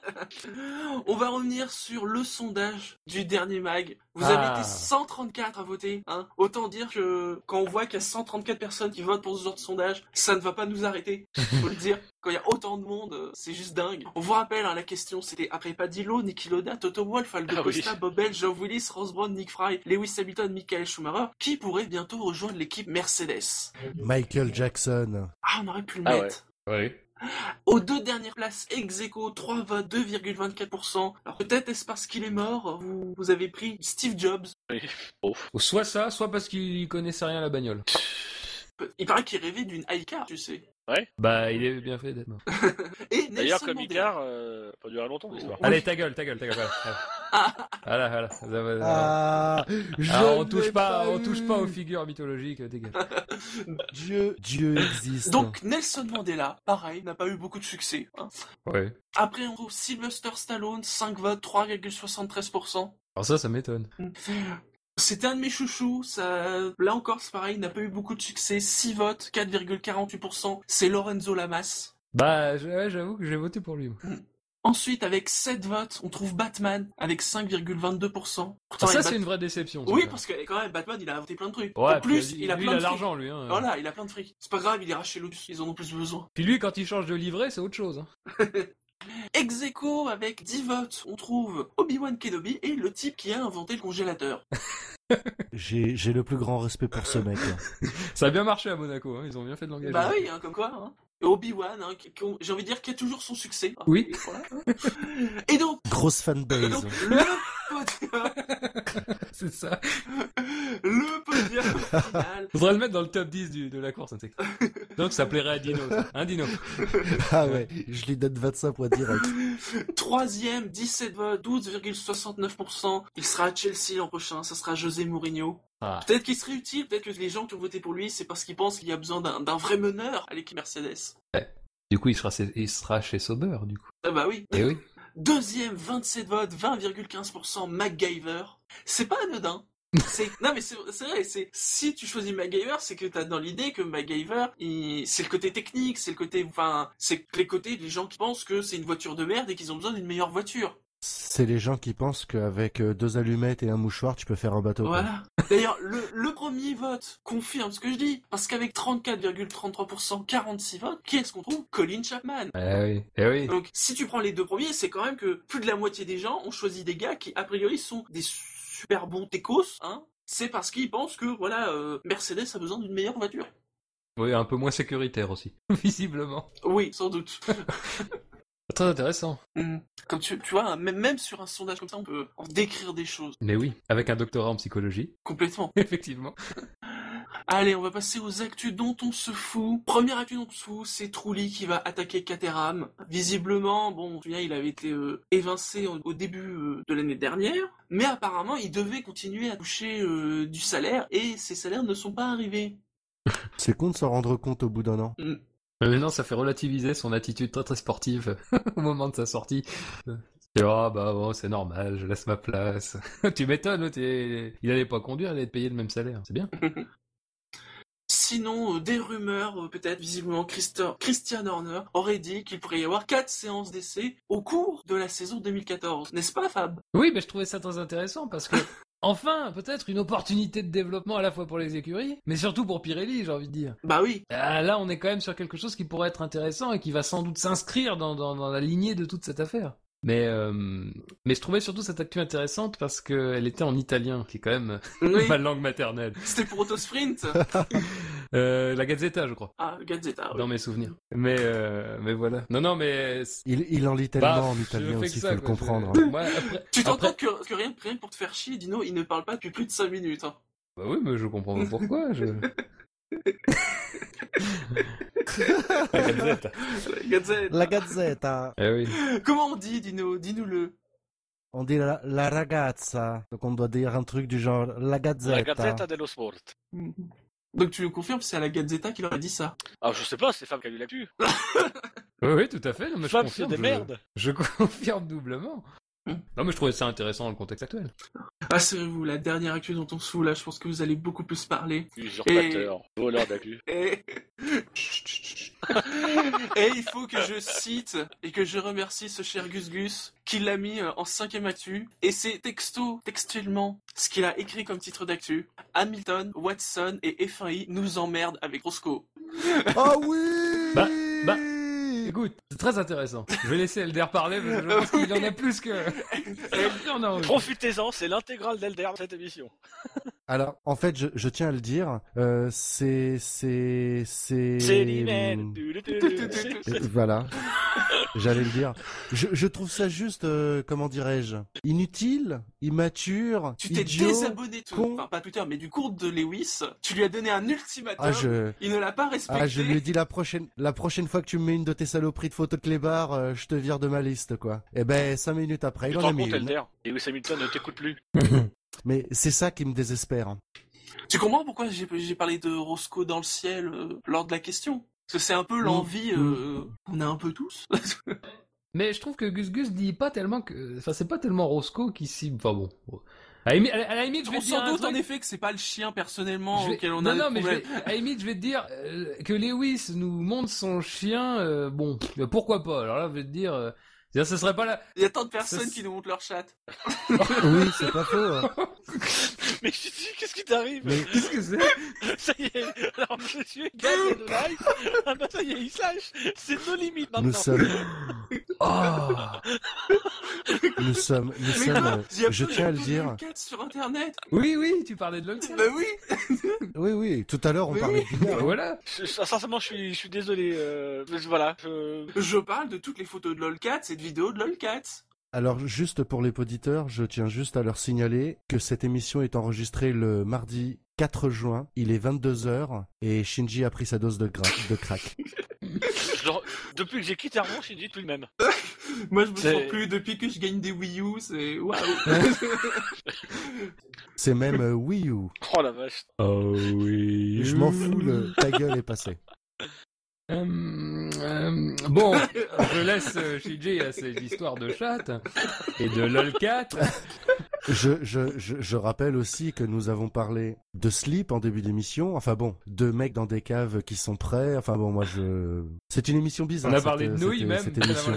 On va revenir sur le sondage du dernier mag. Vous avez été 134 à voter, hein. Autant dire que quand on voit qu'il y a 134 personnes qui votent pour ce genre de sondage, ça ne va pas nous arrêter. Faut le dire. Quand il y a autant de monde, c'est juste dingue. On vous rappelle, la question c'était après Padillo, Niki Lauda, Toto Wolff, Aldo Costa, Bob Elf, Geoff Willis, Ross Brawn, Nick Fry, Lewis Hamilton, Michael Schumacher, qui pourrait bientôt rejoindre l'équipe Mercedes. Michael Jackson. Ah, on aurait pu le mettre. Ouais. Aux 2 dernières places, ex-aequo, 3 votes, 2,24%. Alors peut-être est-ce parce qu'il est mort, vous avez pris Steve Jobs. Oui. Oh. Soit ça, soit parce qu'il connaissait rien à la bagnole. Il paraît qu'il rêvait d'une iCar, tu sais. Ouais. Il est bien fait d'être mort. Et d'ailleurs, comme Icar, pas durer longtemps l'histoire. Allez, ta gueule. Voilà. On touche pas aux figures mythologiques, ta gueule. Dieu existe. Donc, Nelson Mandela, pareil, n'a pas eu beaucoup de succès. Hein. Ouais. Après, on trouve Sylvester Stallone, 5 votes, 3,73%. Alors ça m'étonne. C'était un de mes chouchous, là encore c'est pareil, il n'a pas eu beaucoup de succès, 6 votes, 4,48%, c'est Lorenzo Lamas. J'avoue que j'ai voté pour lui. Ensuite, avec 7 votes, on trouve Batman avec 5,22%. Pourtant, Ça, c'est une vraie déception. Oui, ça. parce que quand même, Batman, il a inventé plein de trucs. Ouais, En plus, puis il a lui, plein de il a fric. l'argent, lui. Hein. Voilà, il a plein de fric. C'est pas grave, il ira chez Lotus, ils en ont plus besoin. Puis lui, quand il change de livret, c'est autre chose. Hein. Ex aequo, avec 10 votes, on trouve Obi-Wan Kenobi et le type qui a inventé le congélateur. J'ai le plus grand respect pour ce mec. Ça a bien marché à Monaco, hein. Ils ont bien fait de l'engagement. Bah oui, comme quoi. Hein. Et Obi-Wan, j'ai envie de dire qu'il a toujours son succès. Hein. Oui. Et, voilà. Et donc, Grosse fanbase. donc, le podium, C'est ça. le podium final. Faudrait le mettre dans le top 10 de la course, un texte. Donc ça plairait à Dino, ça. Hein, Dino? Ah ouais, je lui donne 25 points direct. Troisième, 17 votes, 12,69%. Il sera à Chelsea l'an prochain, ça sera José Mourinho. Ah. Peut-être qu'il serait utile, peut-être que les gens qui ont voté pour lui, c'est parce qu'ils pensent qu'il y a besoin d'un vrai meneur à l'équipe Mercedes. Du coup, il sera chez Sauber, du coup. Ah bah oui. Eh oui. Deuxième, 27 votes, 20,15%, MacGyver. C'est pas anodin. Non mais c'est vrai, si tu choisis MacGyver, c'est que t'as dans l'idée que MacGyver, c'est le côté technique, c'est les côtés des gens qui pensent que c'est une voiture de merde et qu'ils ont besoin d'une meilleure voiture. C'est les gens qui pensent qu'avec 2 allumettes et un mouchoir, tu peux faire un bateau. Quoi. Voilà. D'ailleurs, le premier vote confirme ce que je dis, parce qu'avec 34,33%, 46 votes, qui est-ce qu'on trouve? Colin Chapman. Eh oui. Eh oui. Donc, si tu prends les deux premiers, c'est quand même que plus de la moitié des gens ont choisi des gars qui, a priori, sont des super bons techos, hein. C'est parce qu'ils pensent que, voilà, Mercedes a besoin d'une meilleure voiture. Oui, un peu moins sécuritaire aussi, visiblement. Oui, sans doute. Très intéressant. Comme tu vois, même sur un sondage comme ça, on peut en décrire des choses. Mais oui, avec un doctorat en psychologie. Complètement. Effectivement. Allez, on va passer aux actus dont on se fout. Première actu dont on se fout, c'est Trulli qui va attaquer Caterham. Visiblement, bon, tu vois, il avait été évincé au début de l'année dernière, mais apparemment, il devait continuer à toucher du salaire, et ces salaires ne sont pas arrivés. C'est con de s'en rendre compte au bout d'un an. Mais non, ça fait relativiser son attitude très très sportive au moment de sa sortie. Ah bah bon, c'est normal, je laisse ma place. Tu m'étonnes, il allait pas conduire, il allait te payer le même salaire, c'est bien. Sinon, des rumeurs, peut-être, visiblement, Christian Horner aurait dit qu'il pourrait y avoir 4 séances d'essai au cours de la saison 2014. N'est-ce pas, Fab? Oui, mais je trouvais ça très intéressant parce que, enfin, peut-être une opportunité de développement à la fois pour les écuries, mais surtout pour Pirelli, j'ai envie de dire. Bah oui. Là, on est quand même sur quelque chose qui pourrait être intéressant et qui va sans doute s'inscrire dans la lignée de toute cette affaire. Mais je trouvais surtout cette actu intéressante parce qu'elle était en italien, qui est quand même Oui. ma langue maternelle. C'était pour Autosprint. La Gazzetta, je crois. Ah, Gazzetta, oui. Dans mes souvenirs. Mais voilà. Non, mais... Il en lit tellement en italien aussi, faut le comprendre. Moi, Tu te rends compte que rien que pour te faire chier, Dino, il ne parle pas depuis plus de 5 minutes. Hein. Bah oui, mais je comprends pas pourquoi. La Gazzetta. Gazzetta. La Gazzetta. Eh oui. Comment on dit, Dino? Dis-nous-le. On dit la ragazza. Donc on doit dire un truc du genre la Gazzetta. La Gazzetta dello Sport. Donc tu nous confirmes, c'est à la Gazzetta qu'il aurait dit ça? Ah, je sais pas, c'est Fab qui a lu l'actu. Oui, tout à fait. Non, mais Fab, je c'est confirme. des merdes. Je confirme doublement. Non, mais je trouvais ça intéressant dans le contexte actuel. Ah, c'est vous, la dernière actu dont on se fout, là, je pense que vous allez beaucoup plus parler. Usurpateur, voleur d'actu. Et il faut que je cite et que je remercie ce cher Gus Gus qui l'a mis en 5e actu. Et c'est textuellement, ce qu'il a écrit comme titre d'actu. Hamilton, Watson et F1i nous emmerdent avec Roscoe. Oh oui. Bah, écoute, c'est très intéressant. Je vais laisser Elder parler parce que je pense qu'il en a plus que... Il en a envie. Profitez-en, c'est l'intégrale d'Elder dans cette émission. Alors, en fait, je tiens à le dire, c'est... l'email. Voilà. J'allais le dire. Je trouve ça juste, comment dirais-je, inutile, immature, Tu t'es idiot, désabonné de con. enfin pas Twitter, mais du cours de Lewis. Tu lui as donné un ultimatum. Il ne l'a pas respecté. Je lui ai dit la prochaine fois que tu me mets une de tes saloperies de photos de clébards, je te vire de ma liste, quoi. Et ben, 5 minutes après, Tu il te en a rends mis compte, une. Elder? Lewis Hamilton ne t'écoute plus. Mais c'est ça qui me désespère. Tu comprends pourquoi j'ai parlé de Roscoe dans le ciel lors de la question? Parce que c'est un peu l'envie qu'on a un peu tous. Mais je trouve que Gus Gus dit pas tellement que... Enfin, c'est pas tellement Roscoe qui cible... Enfin bon... À la limite, je vais On te dire s'en doute un en truc. effet que c'est pas le chien personnellement auquel on non, a des mais problèmes. à la limite, je vais te dire que Lewis nous montre son chien, bon, pourquoi pas. Alors là, je vais te dire, Ce serait pas là. Il y a tant de personnes qui nous montrent leur chat. Oui, c'est pas faux. Hein. Mais je dis, qu'est-ce qui t'arrive? Mais Qu'est-ce que c'est? Ça y est, alors monsieur gagne de live. Ah bah ça y est, il se lâche. C'est nos limites maintenant. nous sommes... Oh Nous Mais sommes... quoi je tiens à le dire. Sur internet. Oui, tu parlais de LOLCAT. Bah oui. Oui, tout à l'heure, on Mais parlait de binaire. Voilà. Sincèrement, je suis désolé. Voilà. Je parle de toutes les photos de LOLCAT, cette vidéo de LOLCAT. Alors, juste pour les auditeurs, je tiens juste à leur signaler que cette émission est enregistrée le mardi 4 juin. Il est 22h et Shinji a pris sa dose de crack. Depuis que j'ai quitté Armand, je dis plus le même. Moi, je me sens plus depuis que je gagne des Wii U, c'est waouh. C'est même Wii U. Oh la vache. Oh oui. Je m'en fous, ta gueule est passée. Bon, je laisse Shinji à ses histoires de chat et de LOLCAT. Je rappelle aussi que nous avons parlé de Sleep en début d'émission. Enfin bon, de mecs dans des caves qui sont prêts. Enfin bon, c'est une émission bizarre. On a parlé de nouilles même. Cette émission.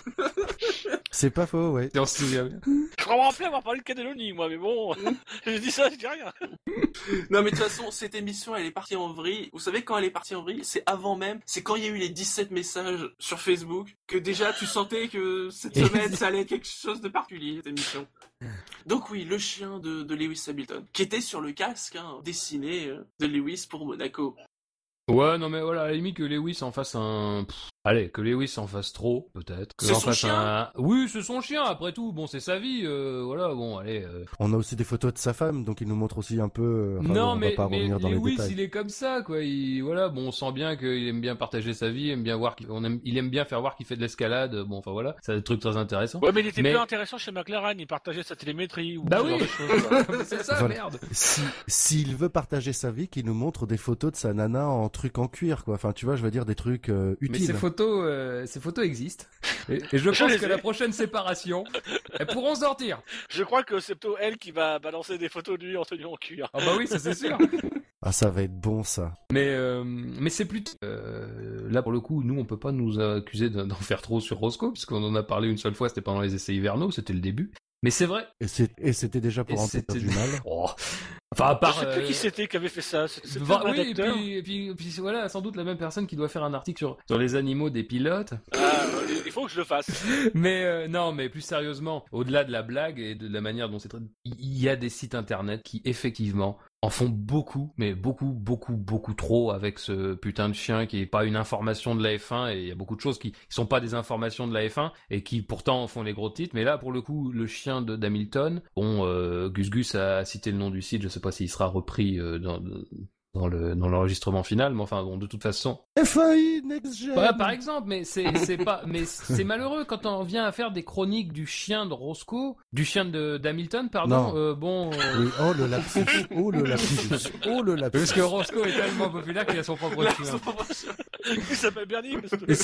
C'est pas faux, ouais. On se souvient bien. Je crois me rappeler avoir parlé de Cannelloni, moi, mais bon, je dis ça, je dis rien. Non, mais de toute façon, cette émission, elle est partie en vrille. Vous savez, quand elle est partie en vrille, c'est avant même, c'est quand il y a eu les 17 messages sur Facebook, que déjà, tu sentais que cette semaine, ça allait être quelque chose de particulier, cette émission. Donc oui, le chien de Lewis Hamilton, qui était sur le casque, dessiné de Lewis pour Monaco. Ouais, non mais voilà, à la limite que Lewis en fasse un... Allez, que Lewis en fasse trop, peut-être. Que C'est en son fasse chien. Oui, c'est son chien, après tout. Bon, c'est sa vie, voilà, bon, allez... On a aussi des photos de sa femme, donc il nous montre aussi un peu... non, on mais, va pas revenir dans les Lewis, détails. il est comme ça, quoi. Voilà, bon, on sent bien qu'il aime bien partager sa vie, aime bien voir il aime bien faire voir qu'il fait de l'escalade. Bon, enfin voilà, c'est des trucs très intéressants. Ouais, mais il était plus intéressant chez McLaren, il partageait sa télémétrie ou Bah ce oui, genre de choses, quoi. c'est ça, Voilà. merde. S'il veut partager sa vie, qu'il nous montre des photos de sa nana en trucs en cuir, quoi. Enfin, tu vois, je veux dire des trucs utiles. Mais ces photos existent. Et je pense que la prochaine séparation, elles pourront sortir. Je crois que c'est plutôt elle qui va balancer des photos de lui en tenue en cuir. Ah bah oui, ça c'est sûr. Ah, ça va être bon, ça. Mais c'est plutôt... là, pour le coup, nous, on peut pas nous accuser d'en faire trop sur Roscoe, puisqu'on en a parlé une seule fois, c'était pendant les essais hivernaux, c'était le début. Mais c'est vrai. Et c'était déjà pour en faire du mal. Oh. Enfin, à part... Je sais plus qui c'était qui avait fait ça. C'était le oui, rédacteur. et puis voilà, sans doute la même personne qui doit faire un article sur les animaux des pilotes. Ah, il faut que je le fasse. Mais non, mais plus sérieusement, au-delà de la blague et de la manière dont c'est traité, il y a des sites internet qui effectivement en font beaucoup, mais beaucoup trop avec ce putain de chien qui est pas une information de la F1, et il y a beaucoup de choses qui sont pas des informations de la F1 et qui pourtant font les gros titres. Mais là, pour le coup, le chien d'Hamilton, bon, Gus a cité le nom du site, je sais pas s'il sera repris dans l'enregistrement final, mais enfin bon, de toute façon. FAI Next Gen. Voilà, par exemple, mais c'est pas, mais c'est malheureux quand on vient à faire des chroniques du chien de Roscoe, du chien d'Hamilton, pardon. Bon. Oui, oh le lapsus, oh le lapsus, oh le lapsus. Parce que Roscoe est tellement populaire qu'il a son propre chien. Il s'appelle Bernie.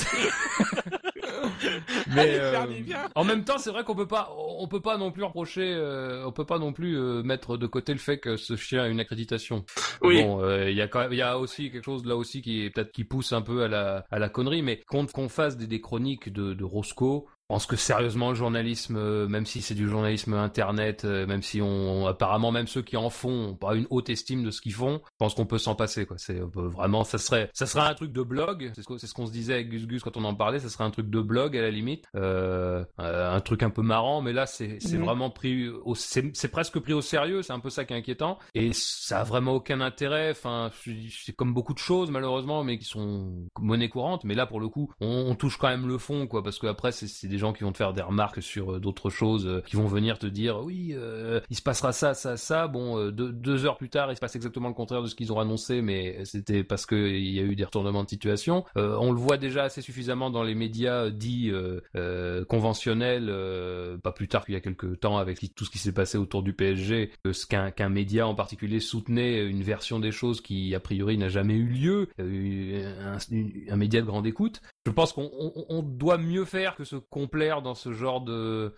Mais Bernie, viens. en même temps, c'est vrai qu'on peut pas non plus reprocher, on peut pas non plus mettre de côté le fait que ce chien a une accréditation. Oui. Bon, il y a aussi quelque chose là aussi qui est peut-être qui pousse un peu à la connerie, mais qu'on fasse des chroniques de Roscoe. Je pense que sérieusement le journalisme, même si c'est du journalisme internet, même si apparemment même ceux qui en font ont pas une haute estime de ce qu'ils font, je pense qu'on peut s'en passer, quoi. C'est vraiment, ça serait un truc de blog. C'est ce qu'on se disait avec Gus quand on en parlait. Ça serait un truc de blog à la limite, un truc un peu marrant. Mais là, c'est vraiment c'est presque pris au sérieux. C'est un peu ça qui est inquiétant. Et ça a vraiment aucun intérêt. Enfin, c'est comme beaucoup de choses malheureusement, mais qui sont monnaie courante. Mais là, pour le coup, on touche quand même le fond, quoi, parce que après, c'est des gens qui vont te faire des remarques sur d'autres choses, qui vont venir te dire oui, il se passera ça. Bon, 2 heures plus tard, il se passe exactement le contraire de ce qu'ils ont annoncé, mais c'était parce que il y a eu des retournements de situation. On le voit déjà assez suffisamment dans les médias dits conventionnels, pas plus tard qu'il y a quelques temps avec tout ce qui s'est passé autour du PSG, qu'un média en particulier soutenait une version des choses qui a priori n'a jamais eu lieu, un média de grande écoute. Je pense qu'on doit mieux faire que ce qu'on plaire dans ce genre de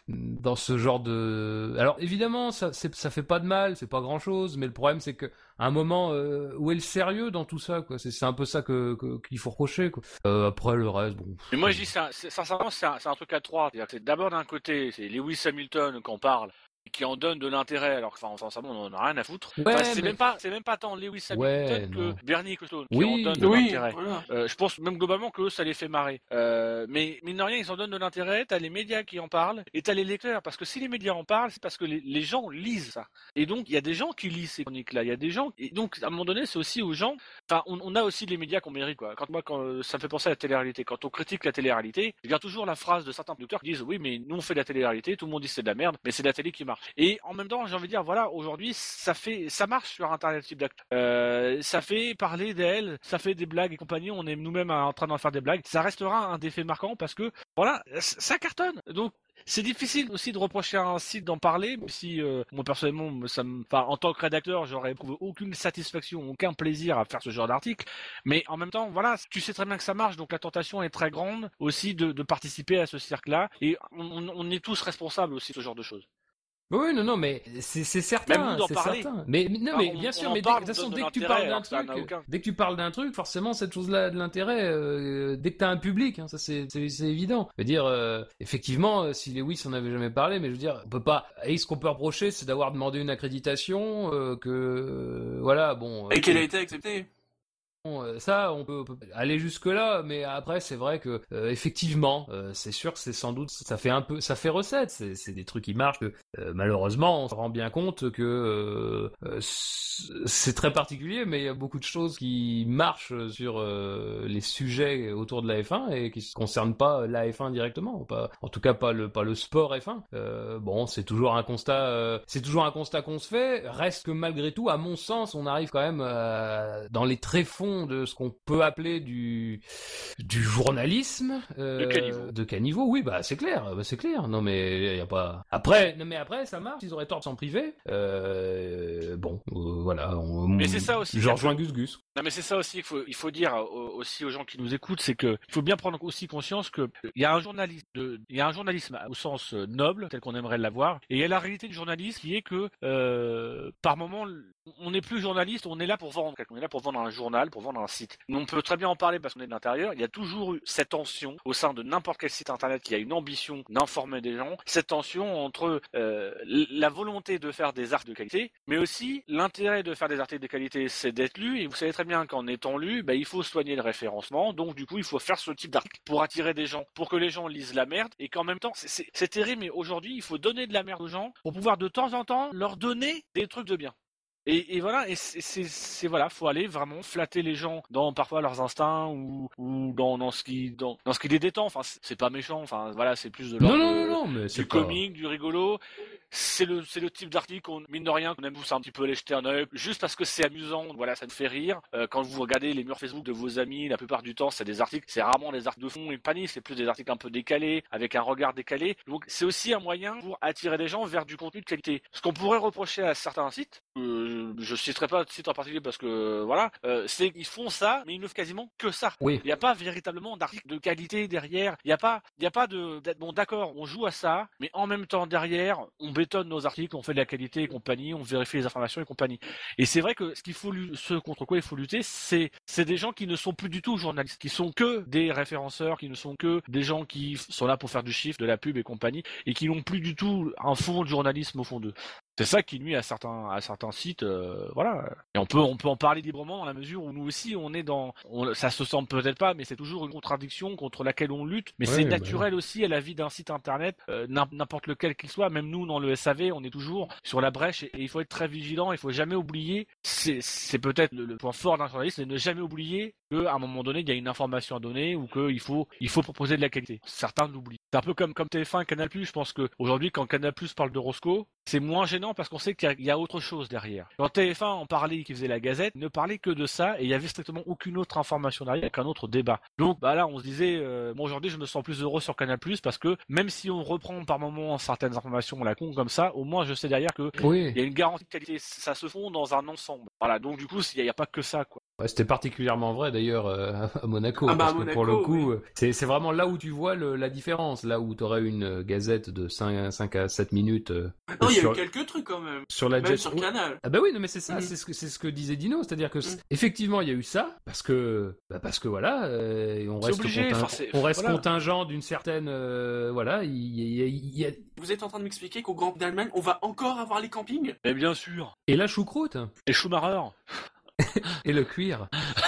alors évidemment ça fait pas de mal, c'est pas grand chose, mais le problème c'est que à un moment où est le sérieux dans tout ça, quoi. C'est un peu ça qu'il faut reprocher, quoi. Après le reste, bon. Mais moi je dis sincèrement c'est un truc à trois, c'est-à-dire que c'est d'abord d'un côté c'est Lewis Hamilton qu'on parle qui en donne de l'intérêt alors que sincèrement on en a rien à foutre. Ouais, c'est même pas tant Lewis Hamilton que Bernie Ecclestone qui en donne de l'intérêt. Voilà. Je pense même globalement que ça les fait marrer. Mais mine de rien ils en donnent de l'intérêt, t'as les médias qui en parlent et t'as les lecteurs parce que si les médias en parlent c'est parce que les gens lisent ça. Et donc il y a des gens qui lisent ces chroniques là, il y a des gens et donc à un moment donné c'est aussi aux gens. Enfin on a aussi les médias qu'on mérite quoi. Quand ça me fait penser à la télé-réalité, quand on critique la télé-réalité, il y a toujours la phrase de certains producteurs qui disent oui mais nous on fait de la télé-réalité, tout le monde dit c'est de la merde, mais c'est de la télé qui marche. Et en même temps, j'ai envie de dire, voilà, aujourd'hui, ça marche sur Internet, ce type d'acte. Ça fait parler d'elle, ça fait des blagues et compagnie. On est nous-mêmes en train d'en faire des blagues. Ça restera un des faits marquants parce que, voilà, ça cartonne. Donc, c'est difficile aussi de reprocher à un site d'en parler, même si moi personnellement, en tant que rédacteur, j'aurais éprouvé aucune satisfaction, aucun plaisir à faire ce genre d'article. Mais en même temps, voilà, tu sais très bien que ça marche, donc la tentation est très grande aussi de participer à ce cirque-là. Et on est tous responsables aussi de ce genre de choses. Oui, non, mais c'est certain, même nous d'en c'est parler. certain. Mais non, mais bien sûr, mais de toute façon, dès que tu parles d'un truc, forcément cette chose-là a de l'intérêt. Dès que t'as un public, hein, ça c'est évident. Je veux dire, effectivement, si Lewis on avait jamais parlé, mais je veux dire, on peut pas. Et ce qu'on peut reprocher, c'est d'avoir demandé une accréditation, voilà, bon. Et qu'elle a été acceptée. Bon, ça, on peut aller jusque là, mais après, c'est vrai que effectivement, c'est sûr que c'est sans doute, ça fait recette. C'est des trucs qui marchent. Malheureusement, on se rend bien compte que c'est très particulier, mais il y a beaucoup de choses qui marchent sur les sujets autour de la F1 et qui ne concernent pas la F1 directement. En tout cas, pas le sport F1. Bon, c'est toujours un constat qu'on se fait. Reste que malgré tout, à mon sens, on arrive quand même dans les tréfonds de ce qu'on peut appeler du journalisme de caniveau. Oui, bah c'est clair. Non mais y a pas. Après ça marche. Ils auraient tort de s'en priver. Voilà. Mais c'est ça aussi. Je rejoins Gus. Non mais c'est ça aussi il faut dire aussi aux gens qui nous écoutent, c'est que il faut bien prendre aussi conscience que il y a un journalisme au sens noble tel qu'on aimerait l'avoir, et il y a la réalité du journalisme qui est que par moment on n'est plus journaliste, on est là pour vendre. On est là pour vendre un journal, pour vendre un site. Nous, on peut très bien en parler parce qu'on est de l'intérieur. Il y a toujours eu cette tension au sein de n'importe quel site internet qui a une ambition d'informer des gens. Cette tension entre la volonté de faire des articles de qualité, mais aussi l'intérêt de faire des articles de qualité, c'est d'être lu. Et vous savez très bien qu'en étant lu, il faut soigner le référencement. Donc du coup, il faut faire ce type d'article pour attirer des gens, pour que les gens lisent la merde et qu'en même temps, c'est terrible. Mais aujourd'hui, il faut donner de la merde aux gens pour pouvoir de temps en temps leur donner des trucs de bien. Et voilà, et c'est voilà, faut aller vraiment flatter les gens dans parfois leurs instincts ou dans ce qui les détend. Enfin, c'est pas méchant. Enfin, voilà, c'est plus de l'ordre mais du comique, du rigolo. C'est le type d'article qu'on, mine de rien, qu'on aime tous un petit peu aller jeter un œil, juste parce que c'est amusant. Voilà, ça nous fait rire. Quand vous regardez les murs Facebook de vos amis, la plupart du temps, c'est des articles, c'est rarement des articles de fond et panique, c'est plus des articles un peu décalés, avec un regard décalé. Donc, c'est aussi un moyen pour attirer des gens vers du contenu de qualité. Ce qu'on pourrait reprocher à certains sites, je citerai pas de site en particulier parce que voilà, c'est qu'ils font ça, mais ils ne font quasiment que ça. Oui. Il n'y a pas véritablement d'article de qualité derrière. Il n'y a pas bon, d'accord, on joue à ça, mais en même temps derrière, on bétonne nos articles, on fait de la qualité et compagnie, on vérifie les informations et compagnie. Et c'est vrai que ce contre quoi il faut lutter, c'est des gens qui ne sont plus du tout journalistes, qui sont que des référenceurs, qui ne sont que des gens qui sont là pour faire du chiffre, de la pub et compagnie, et qui n'ont plus du tout un fond de journalisme au fond d'eux. C'est ça qui nuit à certains sites, voilà. Et on peut en parler librement dans la mesure où nous aussi on est ça se sent peut-être pas, mais c'est toujours une contradiction contre laquelle on lutte. Mais c'est naturel aussi à la vie d'un site internet, n'importe lequel qu'il soit. Même nous dans le SAV, on est toujours sur la brèche et il faut être très vigilant. Il faut jamais oublier. C'est peut-être le point fort d'un journaliste, c'est de ne jamais oublier qu'à un moment donné il y a une information à donner ou qu'il faut proposer de la qualité. Certains l'oublient. C'est un peu comme TF1 et Canal+. Je pense que aujourd'hui quand Canal+ parle de Roscoe, c'est moins gênant parce qu'on sait qu'il y a autre chose derrière. Quand TF1 en parlait, qui faisait la Gazette, ne parlait que de ça et il y avait strictement aucune autre information derrière qu'un autre débat. Donc là, on se disait, bon, aujourd'hui, je me sens plus heureux sur Canal+, parce que même si on reprend par moment certaines informations à la con comme ça, au moins je sais derrière que il y a une garantie de qualité. Ça se fond dans un ensemble. Voilà, donc du coup, il n'y a pas que ça, quoi. Ouais, c'était particulièrement vrai d'ailleurs à Monaco, Ah bah, parce à que Monaco, pour le coup, oui. c'est vraiment là où tu vois la différence, là où tu aurais une gazette de 5 à 7 minutes Non, il y a sur, eu quelques trucs quand même. sur la Même jet. sur Canal. Ah bah oui, non mais c'est ça, Mhm. c'est ce que disait Dino, c'est-à-dire que effectivement il y a eu ça, parce que voilà, on C'est reste, obligé, on reste voilà. contingent d'une certaine, voilà, il y a... Vous êtes en train de m'expliquer qu'au Grand Prix d'Allemagne, on va encore avoir les campings? Mais bien sûr. Et la choucroute, Et Schumacher. et le cuir.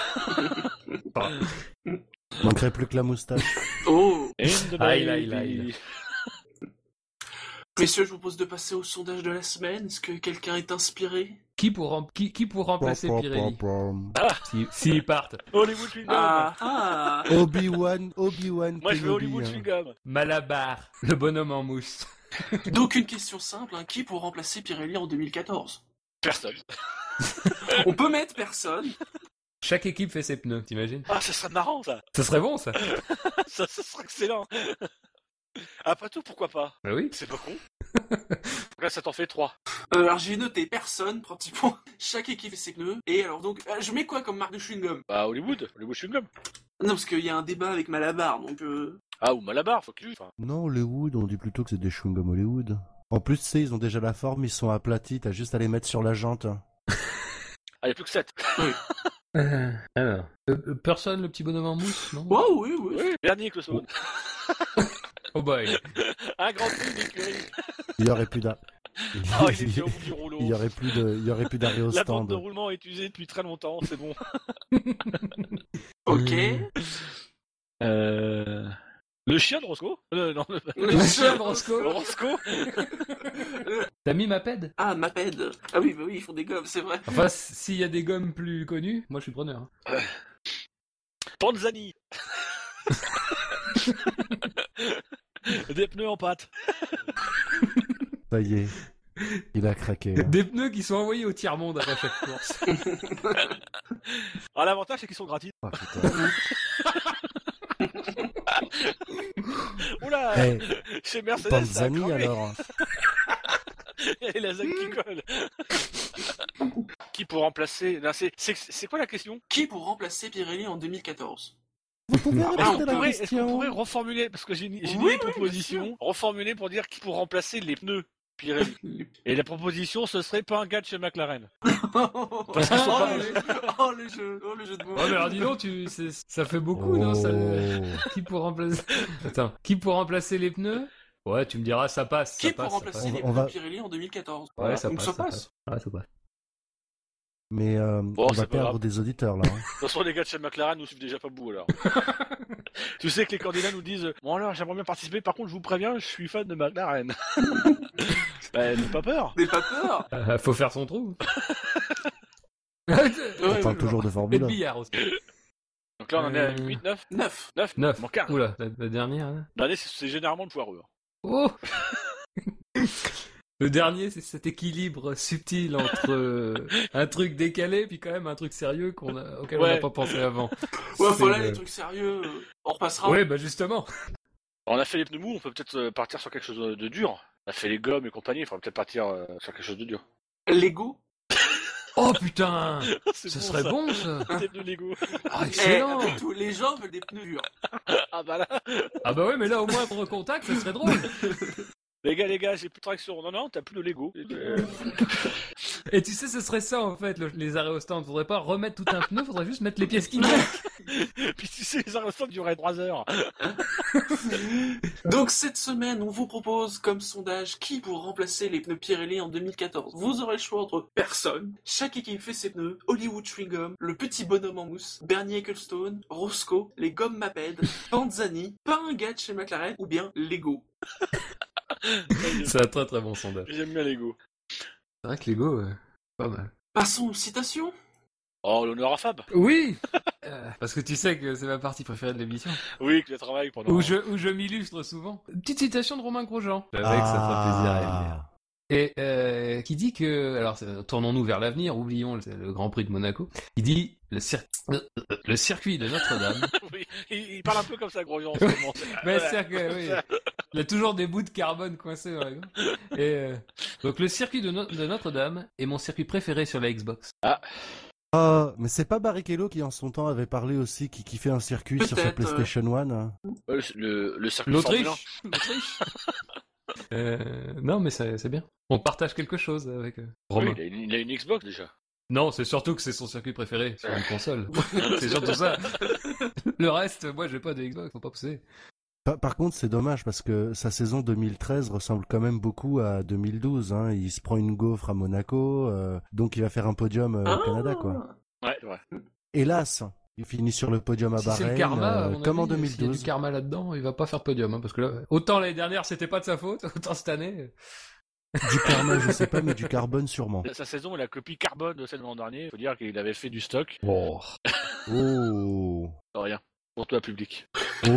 Enfin, Manquerait plus que la moustache. Oh! And the Aïe, aïe, baby. aïe. Messieurs, je vous propose de passer au sondage de la semaine. Est-ce que quelqu'un est inspiré? qui pour remplacer Pirelli s'ils partent? Hollywood Chewing Gum. Ah! Obi-Wan Moi, je veux Kenobi, Hollywood hein. Chewing Gum. Malabar, le bonhomme en mousse. Donc une question simple, hein. Qui pour remplacer Pirelli en 2014? Personne. On peut mettre personne. Chaque équipe fait ses pneus, t'imagines? Ah, ça serait marrant, ça. Ça serait bon ça. Ça serait excellent. Après tout, pourquoi pas? Bah oui. C'est pas con. Là, ça t'en fait 3. Alors j'ai noté personne, pratiquement. Chaque équipe fait ses pneus. Et alors donc, je mets quoi comme marque de chewing-gum? Bah, Hollywood Chewing Gum. Non, parce qu'il y a un débat avec Malabar, donc... Ah, ou Malabar, faut que lui. Enfin, Non, Hollywood, on dit plutôt que c'est des chewing-gum Hollywood. En plus, tu sais, ils ont déjà la forme, ils sont aplatis, t'as juste à les mettre sur la jante. ah, y a plus que 7. Alors, personne, le petit bonhomme en mousse, non? Oh oui, oui. Oui, Bernier Closson. Oh boy. Un grand prix d'écurie. Il y aurait plus d'arrêt. Oh, il est bien au bout du rouleau. Il y aurait plus d'arrêt au La bande de stand. roulement est usée depuis très longtemps, c'est bon. Ok. Le chien de Roscoe Non, Le chien de Roscoe. Roscoe. T'as mis ma pède? Ah, Maped. Ah oui, bah oui, ils font des gommes, c'est vrai. Enfin, s'il y a des gommes plus connues, moi je suis preneur. Panzani. Des pneus en pâte. Ça y est, il a craqué. Hein. Des pneus qui sont envoyés au tiers-monde après chaque course. Ah, l'avantage, c'est qu'ils sont gratis. Oh, putain. Oula. Eh, Chez Mercedes, ça a Panzani cramé. alors. Et la zone qui colle. Qui pour remplacer... Non, c'est quoi la question? Qui pour remplacer Pirelli en 2014? Vous pouvez Est-ce répéter qu'on la pourrait, question. reformuler, parce que j'ai une Oui, proposition, reformuler pour dire qui pour remplacer les pneus Pirelli. Et la proposition, ce serait pas un gars de chez McLaren. Parce qu'ils sont Oh, pas... le jeu de mots. Ouais, mais alors dis donc, ça fait beaucoup, non ça... Oh. Qui pour remplacer... Attends, qui pour remplacer les pneus? Ouais, tu me diras, ça passe. Qui ça pour passe, remplacer ça les On pneus va- Pirelli en 2014? passe. Ouais, ça Donc passe. ça passe. Ouais, ça passe. Mais Bon, on c'est va pas perdre grave. des auditeurs là. Hein. De toute façon, les gars de chez McLaren nous suivent déjà pas beaucoup alors. Tu sais que les candidats nous disent bon alors j'aimerais bien participer, par contre je vous préviens, je suis fan de McLaren. Bah n'aie pas peur. N'aie pas peur. Faut faire son trou. On Ouais, parle ouais, toujours de Et Formule le 1. billard aussi. Donc là on en est à 8, 9 9. 9 9. Manque un. Oula, la dernière. Hein. L'année c'est généralement le poireux. Oh. Le dernier, c'est cet équilibre subtil entre un truc décalé puis quand même un truc sérieux auquel on Ouais. n'a pas pensé avant. Ouais, C'est voilà, le- les trucs sérieux, on repassera. Ouais, bah justement. On a fait les pneus mous, on peut peut-être partir sur quelque chose de dur. On a fait les gommes et compagnie, il faudra peut-être partir sur quelque chose de dur. Lego. Oh putain, C'est ce bon, serait ça. bon ça. Des pneus Lego. Ah, Eh, excellent. après tout, les gens veulent des pneus durs. Ah bah là. Ah bah ouais, mais là au moindre contact, ce serait drôle. Les gars, j'ai plus de traction. Non, t'as plus de Lego. Et tu sais, ce serait ça en fait, les arrêts au stand. Faudrait pas remettre tout un pneu, faudrait juste mettre les pièces qui manquent. Puis tu sais, les arrêts dureraient 3 heures. Donc cette semaine, on vous propose comme sondage qui pour remplacer les pneus Pirelli en 2014. Vous aurez le choix entre personne. Chaque équipe fait ses pneus. Hollywood Chewing Gum, le petit bonhomme en mousse, Bernie Ecclestone, Roscoe, les gommes Maped, Panzani, pas un gars de chez McLaren ou bien Lego. C'est un très très bon sondage. J'aime bien Lego. C'est vrai que Lego, pas mal. Passons aux citations. Oh, l'honneur à Fab. Oui. Parce que tu sais que c'est ma partie préférée de l'émission. Oui, que je travaille pendant... Où je m'illustre souvent. Petite citation de Romain Grosjean. Je savais que ça fera plaisir à Emile. Et qui dit que, alors tournons-nous vers l'avenir, oublions le Grand Prix de Monaco. Il dit le circuit de Notre-Dame. Oui, il parle un peu comme ça, Grosjean, en ce moment. Mais c'est que oui, il a toujours des bouts de carbone coincés dans la gorge. Et donc le circuit de Notre-Dame est mon circuit préféré sur la Xbox. Ah, mais c'est pas Barrichello qui en son temps avait parlé aussi, qui fait un circuit sur sa Peut-être, PlayStation 1 hein. Le circuit L'Autriche. Non, mais c'est bien. On partage quelque chose avec Romain. Oui, il a une Xbox déjà. Non, c'est surtout que c'est son circuit préféré sur une console. C'est surtout ça. Le reste, moi, j'ai pas de Xbox, faut pas pousser. Par contre, c'est dommage parce que sa saison 2013 ressemble quand même beaucoup à 2012. Hein. Il se prend une gaufre à Monaco, donc il va faire un podium au Canada, quoi. Ouais, ouais. Hélas, il finit sur le podium à Si c'est Bahreïn, le karma, comme en s'il y a 2012. du karma là-dedans, il va pas faire podium, hein, parce que là, autant l'année dernière, c'était pas de sa faute, autant cette année. Du karma, je sais pas, mais du carbone sûrement. Sa saison est la copie carbone de celle de l'an dernier. Il faut dire qu'il avait fait du stock. Bon. Oh. Rien. Pour toi, public.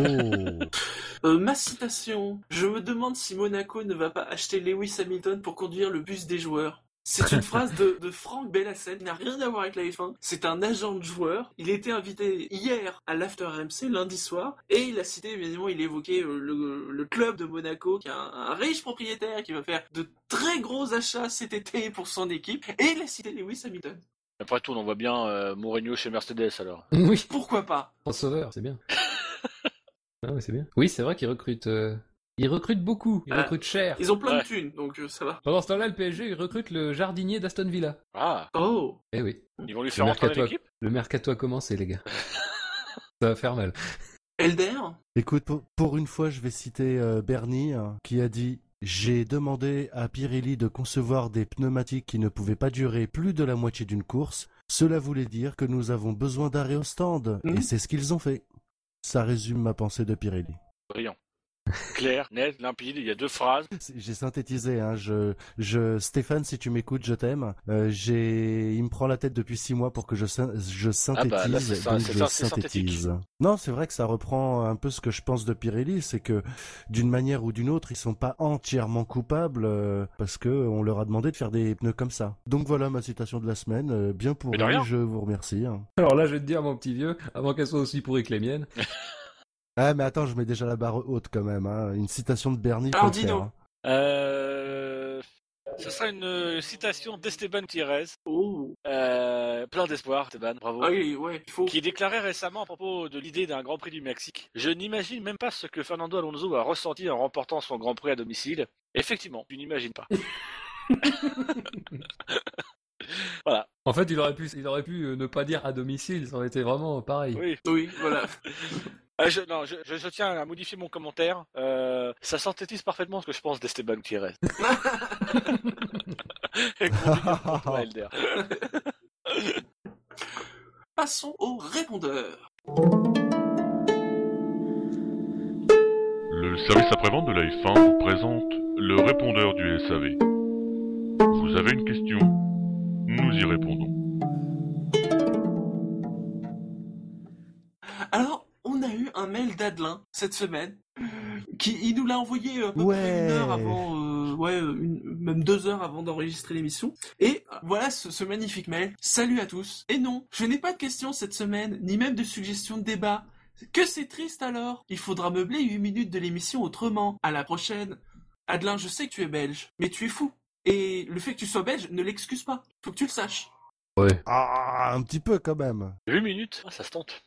Oh. Ma citation. Je me demande si Monaco ne va pas acheter Lewis Hamilton pour conduire le bus des joueurs. C'est une phrase de Franck Bellassel, qui n'a rien à voir avec la F1. C'est un agent de joueur. Il était invité hier à l'After RMC, lundi soir, et il a cité, évidemment, il évoquait le club de Monaco, qui a un riche propriétaire qui va faire de très gros achats cet été pour son équipe, et il a cité Lewis Hamilton. Après tout, on en voit bien Mourinho chez Mercedes, alors. Oui. Pourquoi pas? En sauveur, c'est bien. Ah, mais c'est bien. Oui, c'est vrai qu'ils recrutent. Ils recrutent beaucoup. Ils recrutent cher. Ils ont plein Ouais. de thunes, donc ça va. Pendant ce temps-là, le PSG, ils recrutent le jardinier d'Aston Villa. Ah, Oh. Eh oui. ils vont lui faire rentrer dans l'équipe. Le mercato a commencé, les gars. Ça va faire mal. Elder? Écoute, pour une fois, je vais citer Bernie, qui a dit « J'ai demandé à Pirelli de concevoir des pneumatiques qui ne pouvaient pas durer plus de la moitié d'une course. Cela voulait dire que nous avons besoin d'arrêt au stand. Et c'est ce qu'ils ont fait. » Ça résume ma pensée de Pirelli. Brillant. Clair, net, limpide, il y a 2 phrases. J'ai synthétisé, hein. Stéphane, si tu m'écoutes, je t'aime. Il me prend la tête depuis 6 mois pour que je synthétise, là, c'est ça, donc c'est je ça, c'est synthétise. Non, c'est vrai que ça reprend un peu ce que je pense de Pirelli, c'est que d'une manière ou d'une autre, ils sont pas entièrement coupables parce que on leur a demandé de faire des pneus comme ça. Donc voilà ma citation de la semaine, bien Mais de pourrie, rien. je vous remercie. Hein. Alors là, je vais te dire, mon petit vieux, avant qu'elle soit aussi pourrie que les miennes. Ah mais attends, je mets déjà la barre haute quand même. Hein. Une citation de Bernie. Alors, faut le faire, Dino. hein. Ce sera une citation d'Esteban Thierez. Oh. Plein d'espoir, Esteban, bravo. Ah oui, ouais, il faut. Qui déclarait récemment à propos de l'idée d'un Grand Prix du Mexique. Je n'imagine même pas ce que Fernando Alonso a ressenti en remportant son Grand Prix à domicile. Effectivement, tu n'imagines pas. Voilà. En fait, il aurait pu ne pas dire à domicile, ça aurait été vraiment pareil. Oui. Oui, voilà. Je tiens à modifier mon commentaire. Ça synthétise parfaitement ce que je pense d'Esteban Thierez. Et pour toi, Elder. Passons au répondeur. Le service après-vente de la F1 vous présente le répondeur du SAV. Vous avez une question? Nous y répondons. Alors, on a eu un mail d'Adelin cette semaine. Il nous l'a envoyé à peu Ouais. près 1 heure avant, même 2 heures avant d'enregistrer l'émission. Et voilà ce magnifique mail. Salut à tous. Et non, je n'ai pas de questions cette semaine, ni même de suggestions de débat. Que c'est triste alors. Il faudra meubler 8 minutes de l'émission autrement. À la prochaine. Adelin, je sais que tu es belge, mais tu es fou. Et le fait que tu sois belge ne l'excuse pas. Faut que tu le saches. Ouais. Ah, un petit peu quand même. 8 minutes, ça se tente.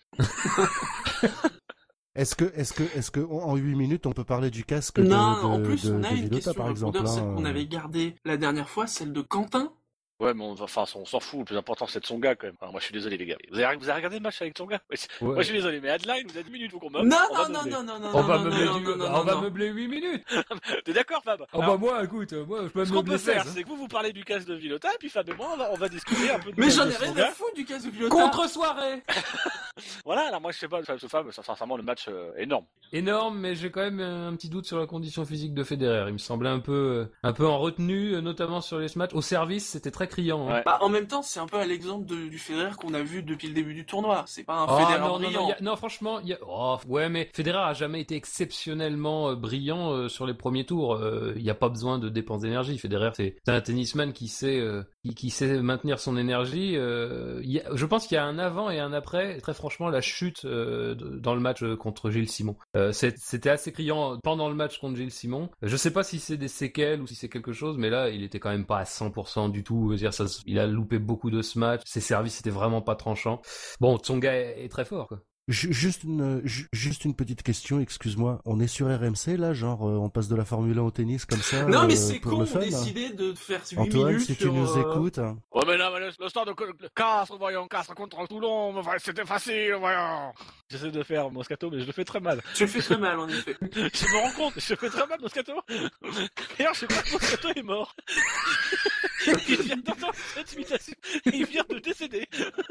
Est-ce que en 8 minutes on peut parler du casque Non, de en plus on a de une Villota, question par répondeur, exemple, celle hein. qu'on avait gardée la dernière fois, celle de Quentin. Ouais, mais on s'en fout. Le plus important, c'est de son gars, quand même. Alors, moi, je suis désolé, les gars. Vous avez regardé le match avec son gars? Ouais. Moi, je suis désolé, mais Adeline, vous avez 10 minutes, faut qu'on meuble. Non, On va non, meubler. non, non, non, On va non, meubler non, non, non, on va non. meubler 8 minutes. T'es d'accord, Fab? Oh Alors, bah moi, écoute, moi je peux ce qu'on meubler peut faire, 16. c'est que vous parlez du casque de Villota, et puis Fab et moi, on va discuter un peu de Mais casque j'en de ai son rien à gars. foutre du cas de Villota. Contre-soirée. Voilà, alors moi je sais pas, ce fameux, sincèrement le match énorme. Énorme, mais j'ai quand même un petit doute sur la condition physique de Federer. Il me semblait un peu en retenue, notamment sur les matchs. Au service, c'était très criant. Hein. Ouais. Bah, en même temps, c'est un peu à l'exemple du Federer qu'on a vu depuis le début du tournoi. C'est pas un Federer brillant. Non, franchement, ouais, mais Federer a jamais été exceptionnellement brillant sur les premiers tours. Il y a pas besoin de dépenses d'énergie. Federer, c'est un tennisman qui sait maintenir son énergie. Je pense qu'il y a un avant et un après. Très franchement, la chute dans le match contre Gilles Simon. C'était assez criant pendant le match contre Gilles Simon. Je sais pas si c'est des séquelles ou si c'est quelque chose, mais là, il était quand même pas à 100% du tout. Je veux dire, il a loupé beaucoup de ce match. Ses services étaient vraiment pas tranchants. Bon, Tsonga est très fort, quoi. Juste une petite question, excuse-moi. On est sur RMC là, genre on passe de la Formule 1 au tennis comme ça. Non mais c'est pour con, le on fun, a décidé de faire 8 Antoine, minutes si tu sur... nous écoutes. Ouais mais là, le stade de Castres, voyons, Castres contre Toulon, c'était facile, voyons. J'essaie de faire Moscato, mais je le fais très mal. Tu le fais très mal en effet. Je me rends compte, je le fais très mal Moscato. D'ailleurs, je sais pas que Moscato est mort. Il vient d'entendre cette imitation, il vient de décéder.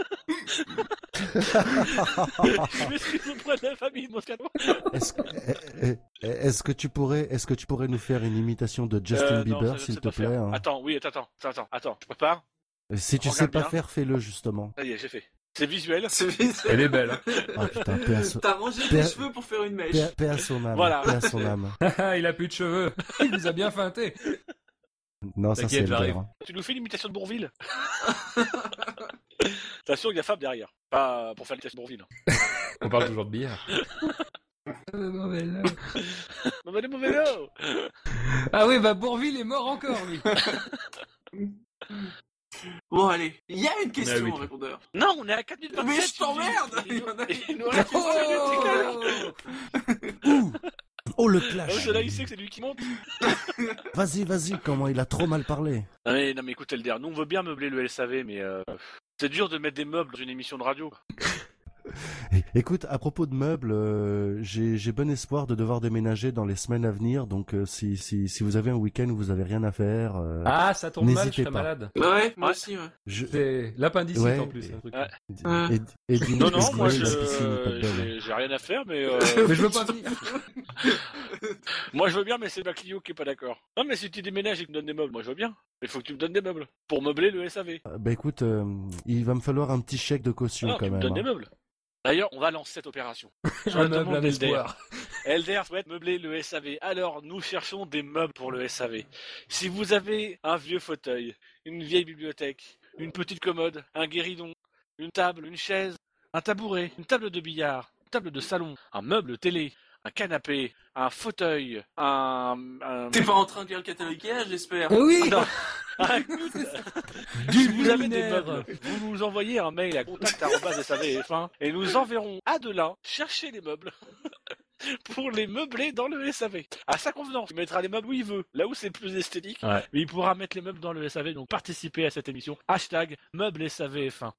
Je m'excuse auprès de la famille de Moscato. Est-ce que tu pourrais nous faire une imitation de Justin Bieber, non, s'il te plaît hein. Attends, je prépare. Si tu Regarde sais pas bien. faire, fais-le justement. Ça y est, j'ai fait. C'est visuel. Elle est belle. Hein. Ah putain, paix à son- T'as rangé tes cheveux pour faire une mèche. paix à son âme. Voilà. Paix à son âme. Il a plus de cheveux. Il nous a bien feinté. Non, ça c'est T'inquiète, Elder, j'arrive. hein. Tu nous fais l'imitation de Bourville. T'assures qu'il y a Fab derrière. Pas pour faire l'imitation de Bourville. On parle toujours de billard. Mauvais vélo. Ah oui, bah Bourville est mort encore, lui. Bon allez, il y a une question oui. au répondeur. Non, on est à 4 minutes 27. Mais je t'emmerde. Il nous reste une minute. Oh le Ah clash. oui, là, il sait que c'est lui qui monte. Vas-y, comment il a trop mal parlé. Non mais écoute Elder, nous on veut bien meubler le LSAV, mais c'est dur de mettre des meubles dans une émission de radio. Écoute, à propos de meubles, j'ai bon espoir de devoir déménager dans les semaines à venir, donc si vous avez un week-end où vous avez rien à faire, Ah, ça tombe mal, je n'hésitez serais pas. malade. Ouais, moi Ouais. aussi, ouais. C'est l'appendicite Ouais. en plus. Un truc. Ouais. et dis-nous Non, parce moi que la piscine est pas de bol. j'ai rien à faire, mais Mais je veux pas venir. moi je veux bien, mais c'est ma Clio qui est pas d'accord. Non mais si tu déménages et que tu me donnes des meubles, moi je veux bien. Mais faut que tu me donnes des meubles pour meubler le SAV. Bah écoute, il va me falloir un petit chèque de caution Non, quand tu me même. donnes des hein. meubles. D'ailleurs, on va lancer cette opération. Sur Un la meuble, demande un d'Elder. espoir. Elder souhaite meubler le SAV. Alors, nous cherchons des meubles pour le SAV. Si vous avez un vieux fauteuil, une vieille bibliothèque, une petite commode, un guéridon, une table, une chaise, un tabouret, une table de billard, une table de salon, un meuble télé, un canapé, un fauteuil, T'es pas en train de lire le catalogue Ikea, j'espère. Oui. Non. Un coude. Si vous avez des meubles, vous nous envoyez un mail à contact@savf1 et nous enverrons Adelin chercher les meubles pour les meubler dans le SAV. À sa convenance. Il mettra les meubles où il veut, là où c'est plus esthétique. Ouais. Mais il pourra mettre les meubles dans le SAV, donc participez à cette émission. #meubles SAVF1.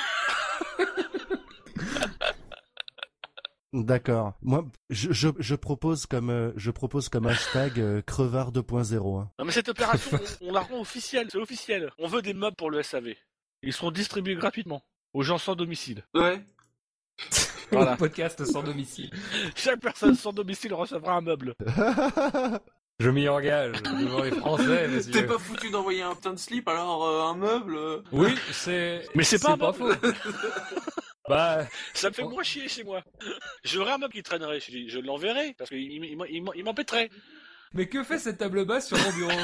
D'accord. Moi, je propose comme hashtag crevard 2.0. Hein. Non mais cette opération, on la rend officielle, c'est officiel. On veut des meubles pour le SAV. Ils seront distribués gratuitement aux gens sans domicile. Ouais. Voilà. Podcast sans domicile. Chaque personne sans domicile recevra un meuble. Je m'y engage devant les Français, T'es messieurs. pas foutu d'envoyer un putain de slip, alors un meuble... Oui, c'est. Mais c'est pas un faux. meuble. Bah, Ça me fait moins chier chez moi. J'aurais un meuble qui traînerait, je l'enverrai, parce qu'il m'embêterait. mais que fait cette table basse sur mon bureau?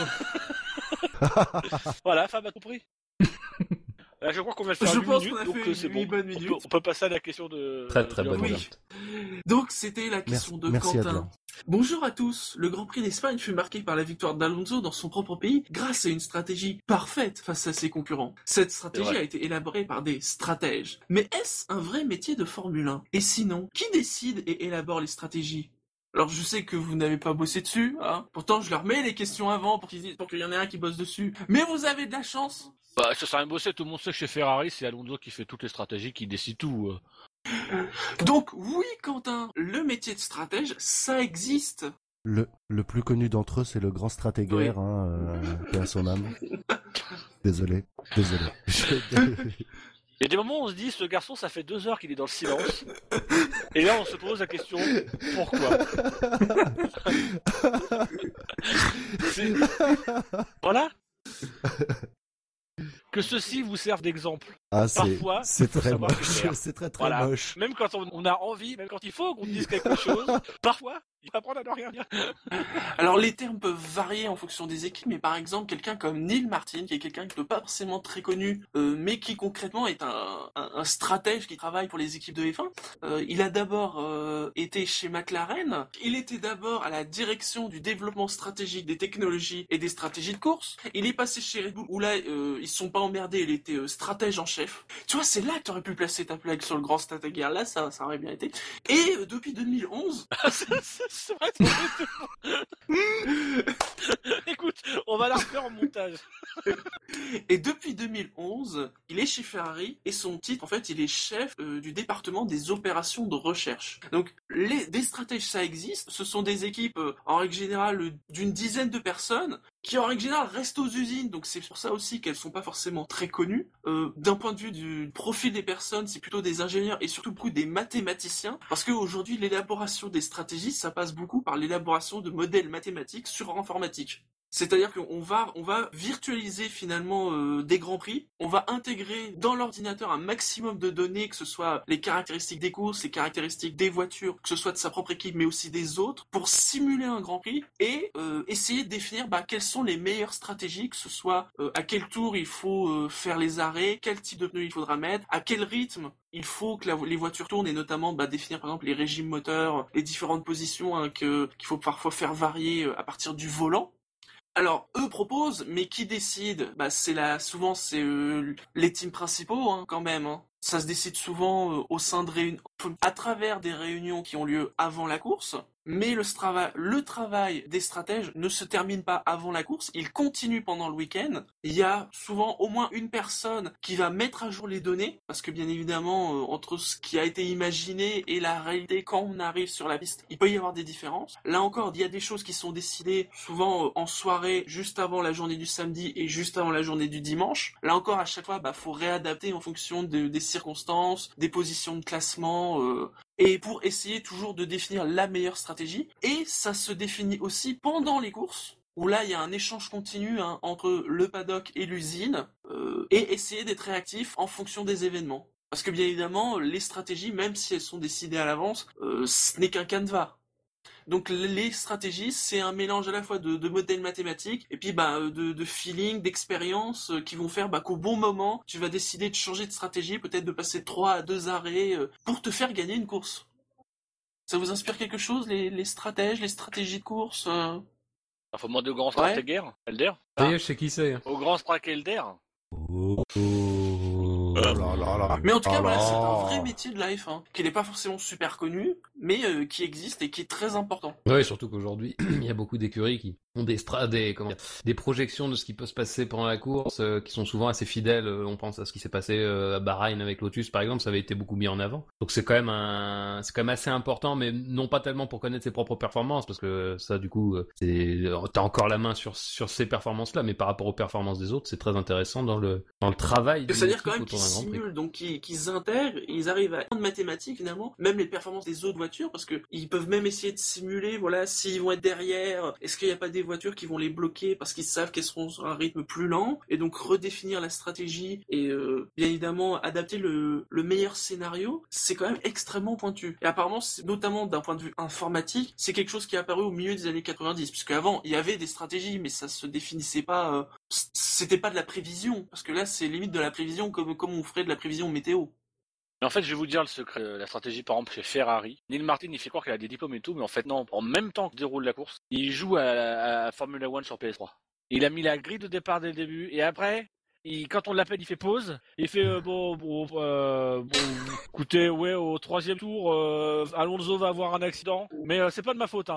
Voilà, Fab a compris. Là, je crois qu'on va faire Je 8 pense minutes, qu'on a donc fait c'est 8 bon. bonnes minutes. On peut passer à la question de... Très de bonne Antoine. question. Donc c'était la question de merci Quentin. Adrien. Bonjour à tous. Le Grand Prix d'Espagne fut marqué par la victoire d'Alonso dans son propre pays grâce à une stratégie parfaite face à ses concurrents. Cette stratégie a été élaborée par des stratèges. Mais est-ce un vrai métier de Formule 1? Et sinon, qui décide et élabore les stratégies? Alors je sais que vous n'avez pas bossé dessus, hein. Pourtant je leur mets les questions avant pour qu'il y en ait un qui bosse dessus. Mais vous avez de la chance. Bah, ça sert à rien de bosser, tout le monde sait que chez Ferrari, c'est Alonso qui fait toutes les stratégies, qui décide tout. Donc oui Quentin, le métier de stratège, ça existe. Le plus connu d'entre eux, c'est le grand stratégaire, paix à son âme. Désolé. Il y a des moments où on se dit, ce garçon, ça fait 2 heures qu'il est dans le silence. Et là, on se pose la question, pourquoi? Voilà. Que ceci vous serve d'exemple. Ah, Parfois, c'est faut très savoir moche. se faire. C'est très Voilà. moche. Même quand on a envie, même quand il faut qu'on dise quelque chose, parfois, il faut apprendre à ne rien dire. Alors les termes peuvent varier en fonction des équipes, mais par exemple quelqu'un comme Neil Martin, qui est quelqu'un qui n'est pas forcément très connu, mais qui concrètement est un stratège qui travaille pour les équipes de F1. Il a d'abord été chez McLaren. Il était d'abord à la direction du développement stratégique des technologies et des stratégies de course. Il est passé chez Red Bull où là ils se sont pas emmerdés. Il était stratège en chef. Tu vois, c'est là que tu aurais pu placer ta plaque sur le grand stratège. Là, ça aurait bien été. Et depuis 2011. C'est vrai, écoute, on va la refaire en montage. Et depuis 2011, il est chez Ferrari et son titre, en fait, il est chef du département des opérations de recherche. Donc, des stratèges, ça existe. Ce sont des équipes, en règle générale, d'une dizaine de personnes qui, en règle générale, restent aux usines. Donc, c'est pour ça aussi qu'elles sont pas forcément très connues. D'un point de vue du profil des personnes, c'est plutôt des ingénieurs et surtout beaucoup des mathématiciens. Parce qu'aujourd'hui, l'élaboration des stratégies, ça passe beaucoup par l'élaboration de modèles mathématiques sur informatique. C'est-à-dire qu'on va virtualiser finalement des grands prix, on va intégrer dans l'ordinateur un maximum de données, que ce soit les caractéristiques des courses, les caractéristiques des voitures, que ce soit de sa propre équipe mais aussi des autres, pour simuler un grand prix et essayer de définir quelles sont les meilleures stratégies, que ce soit à quel tour il faut faire les arrêts, quel type de pneus il faudra mettre, à quel rythme il faut que les voitures tournent et notamment définir par exemple les régimes moteurs, les différentes positions qu'il faut parfois faire varier à partir du volant. Alors, eux proposent, mais qui décide? Souvent c'est les teams principaux quand même. Ça se décide souvent au sein de réunions, à travers des réunions qui ont lieu avant la course. Mais le travail des stratèges ne se termine pas avant la course, il continue pendant le week-end. Il y a souvent au moins une personne qui va mettre à jour les données, parce que bien évidemment, entre ce qui a été imaginé et la réalité quand on arrive sur la piste, il peut y avoir des différences. Là encore, il y a des choses qui sont décidées souvent en soirée, juste avant la journée du samedi et juste avant la journée du dimanche. Là encore, à chaque fois, faut réadapter en fonction des circonstances, des positions de classement, et pour essayer toujours de définir la meilleure stratégie. Et ça se définit aussi pendant les courses, où là il y a un échange continu entre le paddock et l'usine, et essayer d'être réactif en fonction des événements. Parce que bien évidemment, les stratégies, même si elles sont décidées à l'avance, ce n'est qu'un canevas. Donc les stratégies, c'est un mélange à la fois de modèles mathématiques et puis de feeling, d'expérience qui vont faire qu'au bon moment, tu vas décider de changer de stratégie, peut-être de passer 3 à 2 arrêts pour te faire gagner une course. Ça vous inspire quelque chose, les stratèges, les stratégies de course Faut demander au grand stratège Elder. Ça y est, je sais qui c'est. Au grand stratège Elder. Mais en tout cas, voilà, c'est un vrai métier de la F1, qui n'est pas forcément super connu, mais qui existe et qui est très important. Ouais, surtout qu'aujourd'hui, il y a beaucoup d'écuries qui ont des projections de ce qui peut se passer pendant la course, qui sont souvent assez fidèles. On pense à ce qui s'est passé à Bahreïn avec Lotus, par exemple, ça avait été beaucoup mis en avant. Donc c'est quand même assez important, mais non pas tellement pour connaître ses propres performances, parce que ça, du coup, t'as encore la main sur ces performances-là, mais par rapport aux performances des autres, c'est très intéressant dans le travail. C'est-à-dire quand même qu'ils simulent, donc qu'ils intègrent, ils arrivent à prendre mathématiques finalement, même les performances des autres voitures, parce que ils peuvent même essayer de simuler, s'ils vont être derrière, est-ce qu'il n'y a pas des voitures qui vont les bloquer parce qu'ils savent qu'elles seront sur un rythme plus lent, et donc redéfinir la stratégie et bien évidemment adapter le meilleur scénario, c'est quand même extrêmement pointu. Et apparemment, notamment d'un point de vue informatique, c'est quelque chose qui est apparu au milieu des années 90, puisque avant il y avait des stratégies, mais ça se définissait pas, c'était pas de la prévision, parce que là c'est limite de la prévision comme on ferait de la prévision météo. Mais en fait, je vais vous dire le secret, la stratégie par exemple chez Ferrari. Neil Martin, il fait croire qu'il a des diplômes et tout, mais en fait non, en même temps qu'il déroule la course, il joue à Formula One sur PS3. Il a mis la grille de départ dès le début, et après, quand on l'appelle, il fait pause, il fait écoutez, au 3e tour, Alonso va avoir un accident, mais c'est pas de ma faute,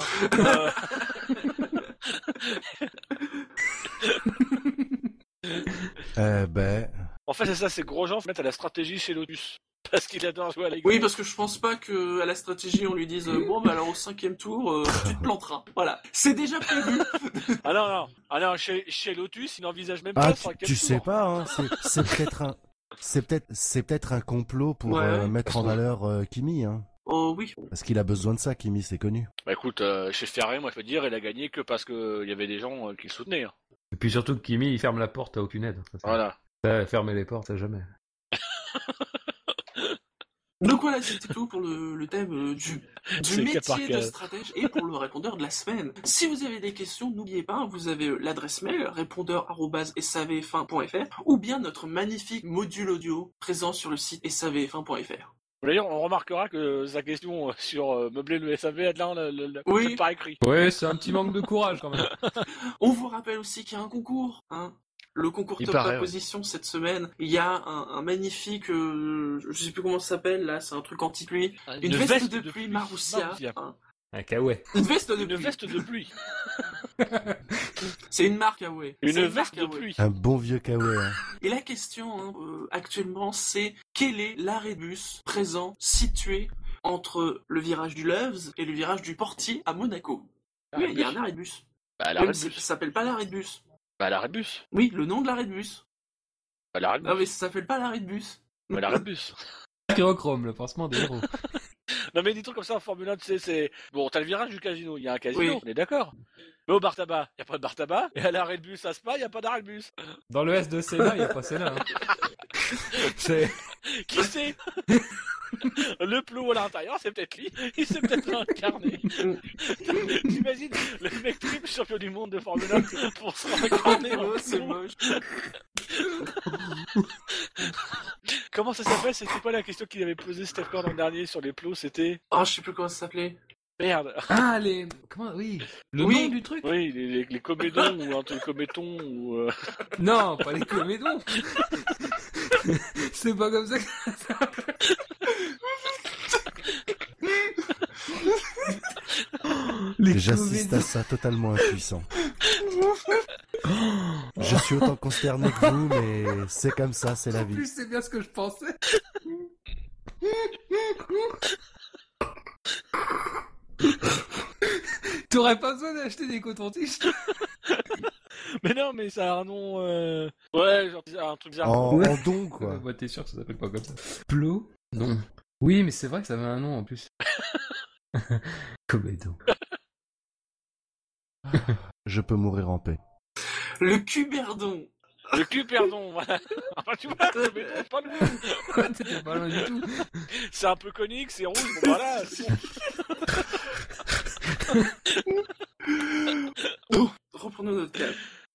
En fait, c'est ça, c'est Grosjean mettre à la stratégie chez Lotus. Parce qu'il adore jouer à la grille. Oui, parce que je pense pas que à la stratégie on lui dise alors au 5e tour tu te planteras. Voilà, c'est déjà prévu. Ah non, chez Lotus, il n'envisage même pas le 5e tour. Tu sais pas, c'est peut-être C'est peut-être un complot pour Ouais, mettre en valeur Kimi, hein. Oh oui. Parce qu'il a besoin de ça, Kimi, c'est connu. Bah écoute, chez Ferrari, moi je peux te dire, il a gagné que parce que il y avait des gens qui le soutenaient. Hein. Et puis surtout que Kimi, il ferme la porte à aucune aide. Voilà. Ça, fermer les portes à jamais. Donc voilà, c'était tout pour le thème du C'est cas par métier cas. de stratège et pour le répondeur de la semaine. Si vous avez des questions, n'oubliez pas, vous avez l'adresse mail répondeur@savf1.fr ou bien notre magnifique module audio présent sur le site savf1.fr. D'ailleurs, on remarquera que sa question sur meubler le SAV, là, on l'a Oui. fait par écrit. Ouais, c'est un petit manque de courage quand même. On vous rappelle aussi qu'il y a un concours, hein. Le concours Il Top paraît, Position cette semaine, il y a un magnifique, je sais plus comment ça s'appelle là, c'est un truc anti-pluie, une veste de pluie Marussia, hein. Un kawaii. Une veste de Une pluie. veste de pluie. C'est une marque à ouais. Une C'est veste marque de Huawei. pluie. Un bon vieux kawaii, hein. Et la question hein, actuellement, c'est quel est l'arrêt de bus présent situé entre le virage du Loves et le virage du Portier à Monaco? Oui, il y a un arrêt de bus. Bah, l'arrêt Même de si bus. ça s'appelle pas l'arrêt de bus. Bah, l'arrêt de bus. Oui, le nom de l'arrêt de bus. Bah, l'arrêt de Non bus. mais ça s'appelle pas l'arrêt de bus. Bah, l'arrêt de bus. Pyrochrome, le pansement des héros. Non, mais des trucs comme ça en Formule 1, tu sais, c'est. Bon, t'as le virage du casino, il y a un casino, Oui. on est d'accord. Mais au bar tabac, il n'y a pas de bar tabac. Et à l'arrêt de bus à Spa, il n'y a pas d'arrêt de bus. Dans le S de Sénat, il n'y a pas Sénat. Hein. C'est... Qui sait? Le plot à l'intérieur, c'est peut-être lui. Il s'est peut-être incarné. T'imagines, le mec triple champion du monde de Formule 1 pour se réincarner en Oh, c'est plomb. moche. Comment ça s'appelle? C'était quoi la question qu'il avait posée Steph Curry l'an dernier sur les plots? C'était. Oh, je sais plus comment ça s'appelait. Merde. Ah, les... Comment... Oui. Le Oui. nom du truc. Oui, les comédons ou un truc cométons ou. Non, pas les comédons. C'est pas comme ça que ça s'appelle. Les J'assiste à ça totalement impuissant. Je suis autant consterné que vous, mais c'est comme ça, c'est la En vie. plus, c'est bien ce que je pensais. T'aurais pas besoin d'acheter des cotons-tiges. Mais non, mais ça a un nom. Ouais, genre un truc bizarre. En Ouais. en don, quoi. Bah, t'es sûr que ça s'appelle pas comme ça. Plot? Non. Oui, mais c'est vrai que ça avait un nom en plus. Comédon. Je peux mourir en paix. Le Cuberdon. Le cul, pardon, voilà. Enfin, tu vois, le béton, c'est pas le T'étais pas loin du tout. C'est un peu conique, c'est rouge, bon voilà. c'est bon. Reprenons notre cas.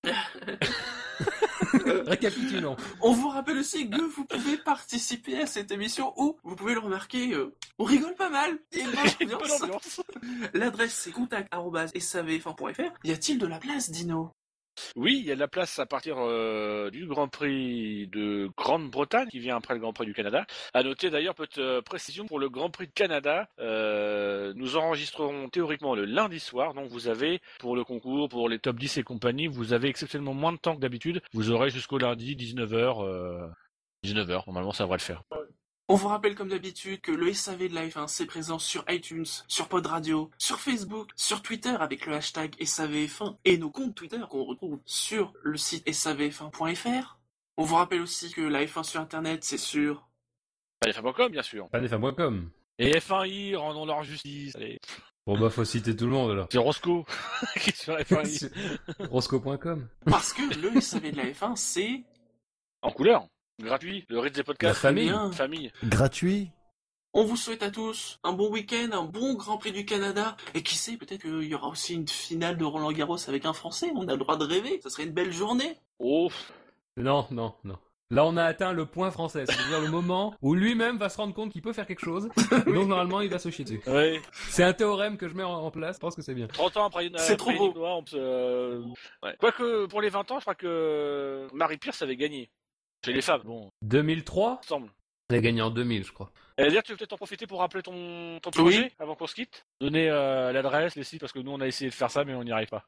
Récapitulons. On vous rappelle aussi que vous pouvez participer à cette émission où, vous pouvez le remarquer, on rigole pas mal. Il y a une bonne Une bonne ambiance. ambiance. L'adresse c'est contact@savf1.fr. Y a-t-il de la place, Dino? Oui, il y a de la place à partir du Grand Prix de Grande-Bretagne qui vient après le Grand Prix du Canada. À noter d'ailleurs, petite précision pour le Grand Prix de Canada, nous enregistrerons théoriquement le lundi soir. Donc vous avez, pour le concours, pour les top 10 et compagnie, vous avez exceptionnellement moins de temps que d'habitude. Vous aurez jusqu'au lundi 19h. 19h, normalement ça devrait le faire. On vous rappelle comme d'habitude que le SAV de la F1 c'est présent sur iTunes, sur Pod Radio, sur Facebook, sur Twitter avec le hashtag SAVF1 et nos comptes Twitter qu'on retrouve sur le site savf1.fr. On vous rappelle aussi que la F1 sur internet c'est sur... Pas bien sûr. Pas des femmes.com. Et F1i, rendons leur justice. Allez. Bon bah faut citer tout le monde alors. C'est Roscoe qui est sur F1i. Roscoe.com. Parce que le SAV de la F1 c'est... En couleur. Gratuit. Le rythme des podcasts. La famille. Bien. Famille. Gratuit? On vous souhaite à tous un bon week-end, un bon Grand Prix du Canada, et qui sait, peut-être qu'il y aura aussi une finale de Roland Garros avec un Français, on a le droit de rêver, ça serait une belle journée. Oh. Non. Là, on a atteint le point français, c'est-à-dire le moment où lui-même va se rendre compte qu'il peut faire quelque chose, donc normalement, il va se chier dessus. Ouais. C'est un théorème que je mets en place, je pense que c'est bien. 30 ans après une C'est trop après beau. une victoire, on peut ouais. Quoique, pour les 20 ans, je crois que Marie Pierce avait gagné. Chez les femmes, bon, 2003, ensemble. elle a gagné en 2000, je crois. D'ailleurs, tu veux peut-être en profiter pour rappeler ton projet avant qu'on se quitte. Donner l'adresse, les sites, parce que nous, on a essayé de faire ça, mais on n'y arrive pas.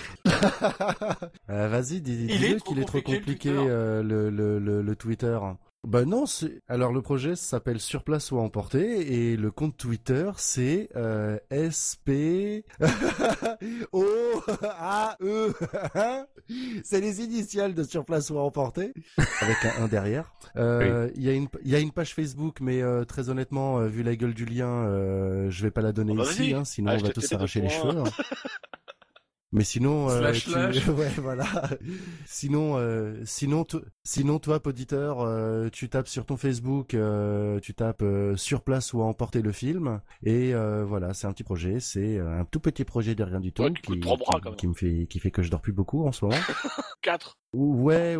Vas-y, Il est dis-le trop qu'il est trop compliqué, compliqué le Twitter. le Twitter. Bah non, alors le projet s'appelle Sur place ou à emporter et le compte Twitter c'est SP O A E. C'est les initiales de Sur place ou à emporter avec un 1 derrière. Il y a une page Facebook, mais très honnêtement, vu la gueule du lien, je vais pas la donner ici, hein, sinon on va tous s'arracher les cheveux. Hein. Mais sinon, slash. ouais, voilà. Sinon, toi, poditeur, tu tapes sur ton Facebook, tu tapes Sur place ou à emporter le film, et voilà, c'est un petit projet, c'est un tout petit projet de rien du tout, qui fait que je dors plus beaucoup en ce moment. 4. Ouais,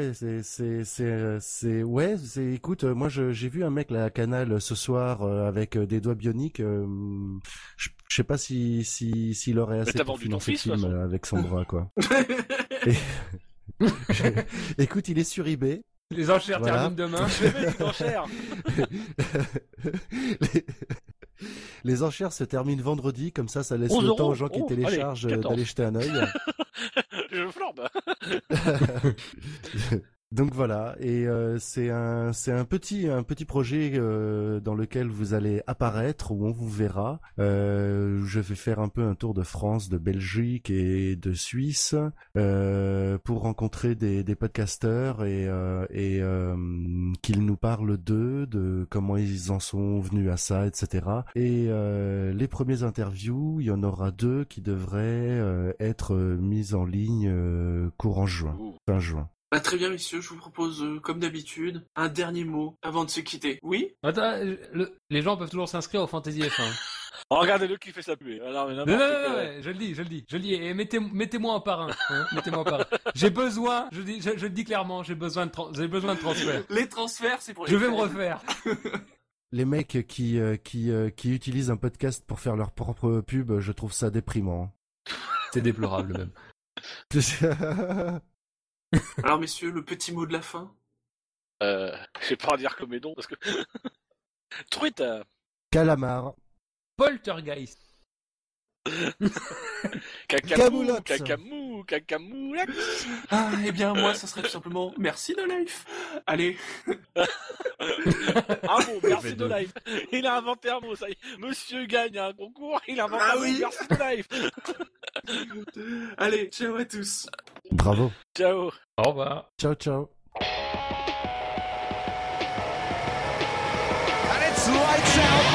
écoute, moi j'ai vu un mec là à Canal ce soir avec des doigts bioniques. Je sais pas s'il aurait assez pour financer le film avec son bras, quoi. Écoute, il est sur eBay. Les enchères terminent demain. Les enchères. Les enchères se terminent vendredi, comme ça laisse le temps aux gens qui téléchargent d'aller jeter un œil. Je flambe. Donc voilà, et c'est un petit projet dans lequel vous allez apparaître, où on vous verra. Je vais faire un peu un tour de France, de Belgique et de Suisse pour rencontrer des podcasteurs et qu'ils nous parlent d'eux, de comment ils en sont venus à ça, etc. Et les premières interviews, il y en aura 2 qui devraient être mises en ligne courant juin, fin juin. Bah, très bien, messieurs, je vous propose, comme d'habitude, un dernier mot avant de se quitter. Oui? Attends, les gens peuvent toujours s'inscrire au Fantasy F1. Oh, regardez-le qui fait sa pub. Non, je le dis, et mettez-moi en parrain. Hein, mettez-moi en parrain. J'ai besoin, je le dis clairement, j'ai besoin de transfert. Les transferts, c'est pour les Je vais me refaire. Les mecs qui utilisent un podcast pour faire leur propre pub, je trouve ça déprimant. C'est déplorable même. Alors, messieurs, le petit mot de la fin. Je vais pas dire Comédon parce que. Twitter. Calamar. Poltergeist. Cacamou. Ah, eh bien, moi, ça serait tout simplement merci No Life. Allez. Un mot, merci No Life. Il a inventé un mot, ça y est. Monsieur gagne un concours, il a inventé un mot, merci No Life. Allez, ciao à tous. Bravo. Ciao. Au revoir. Ciao, ciao. And it's lights out.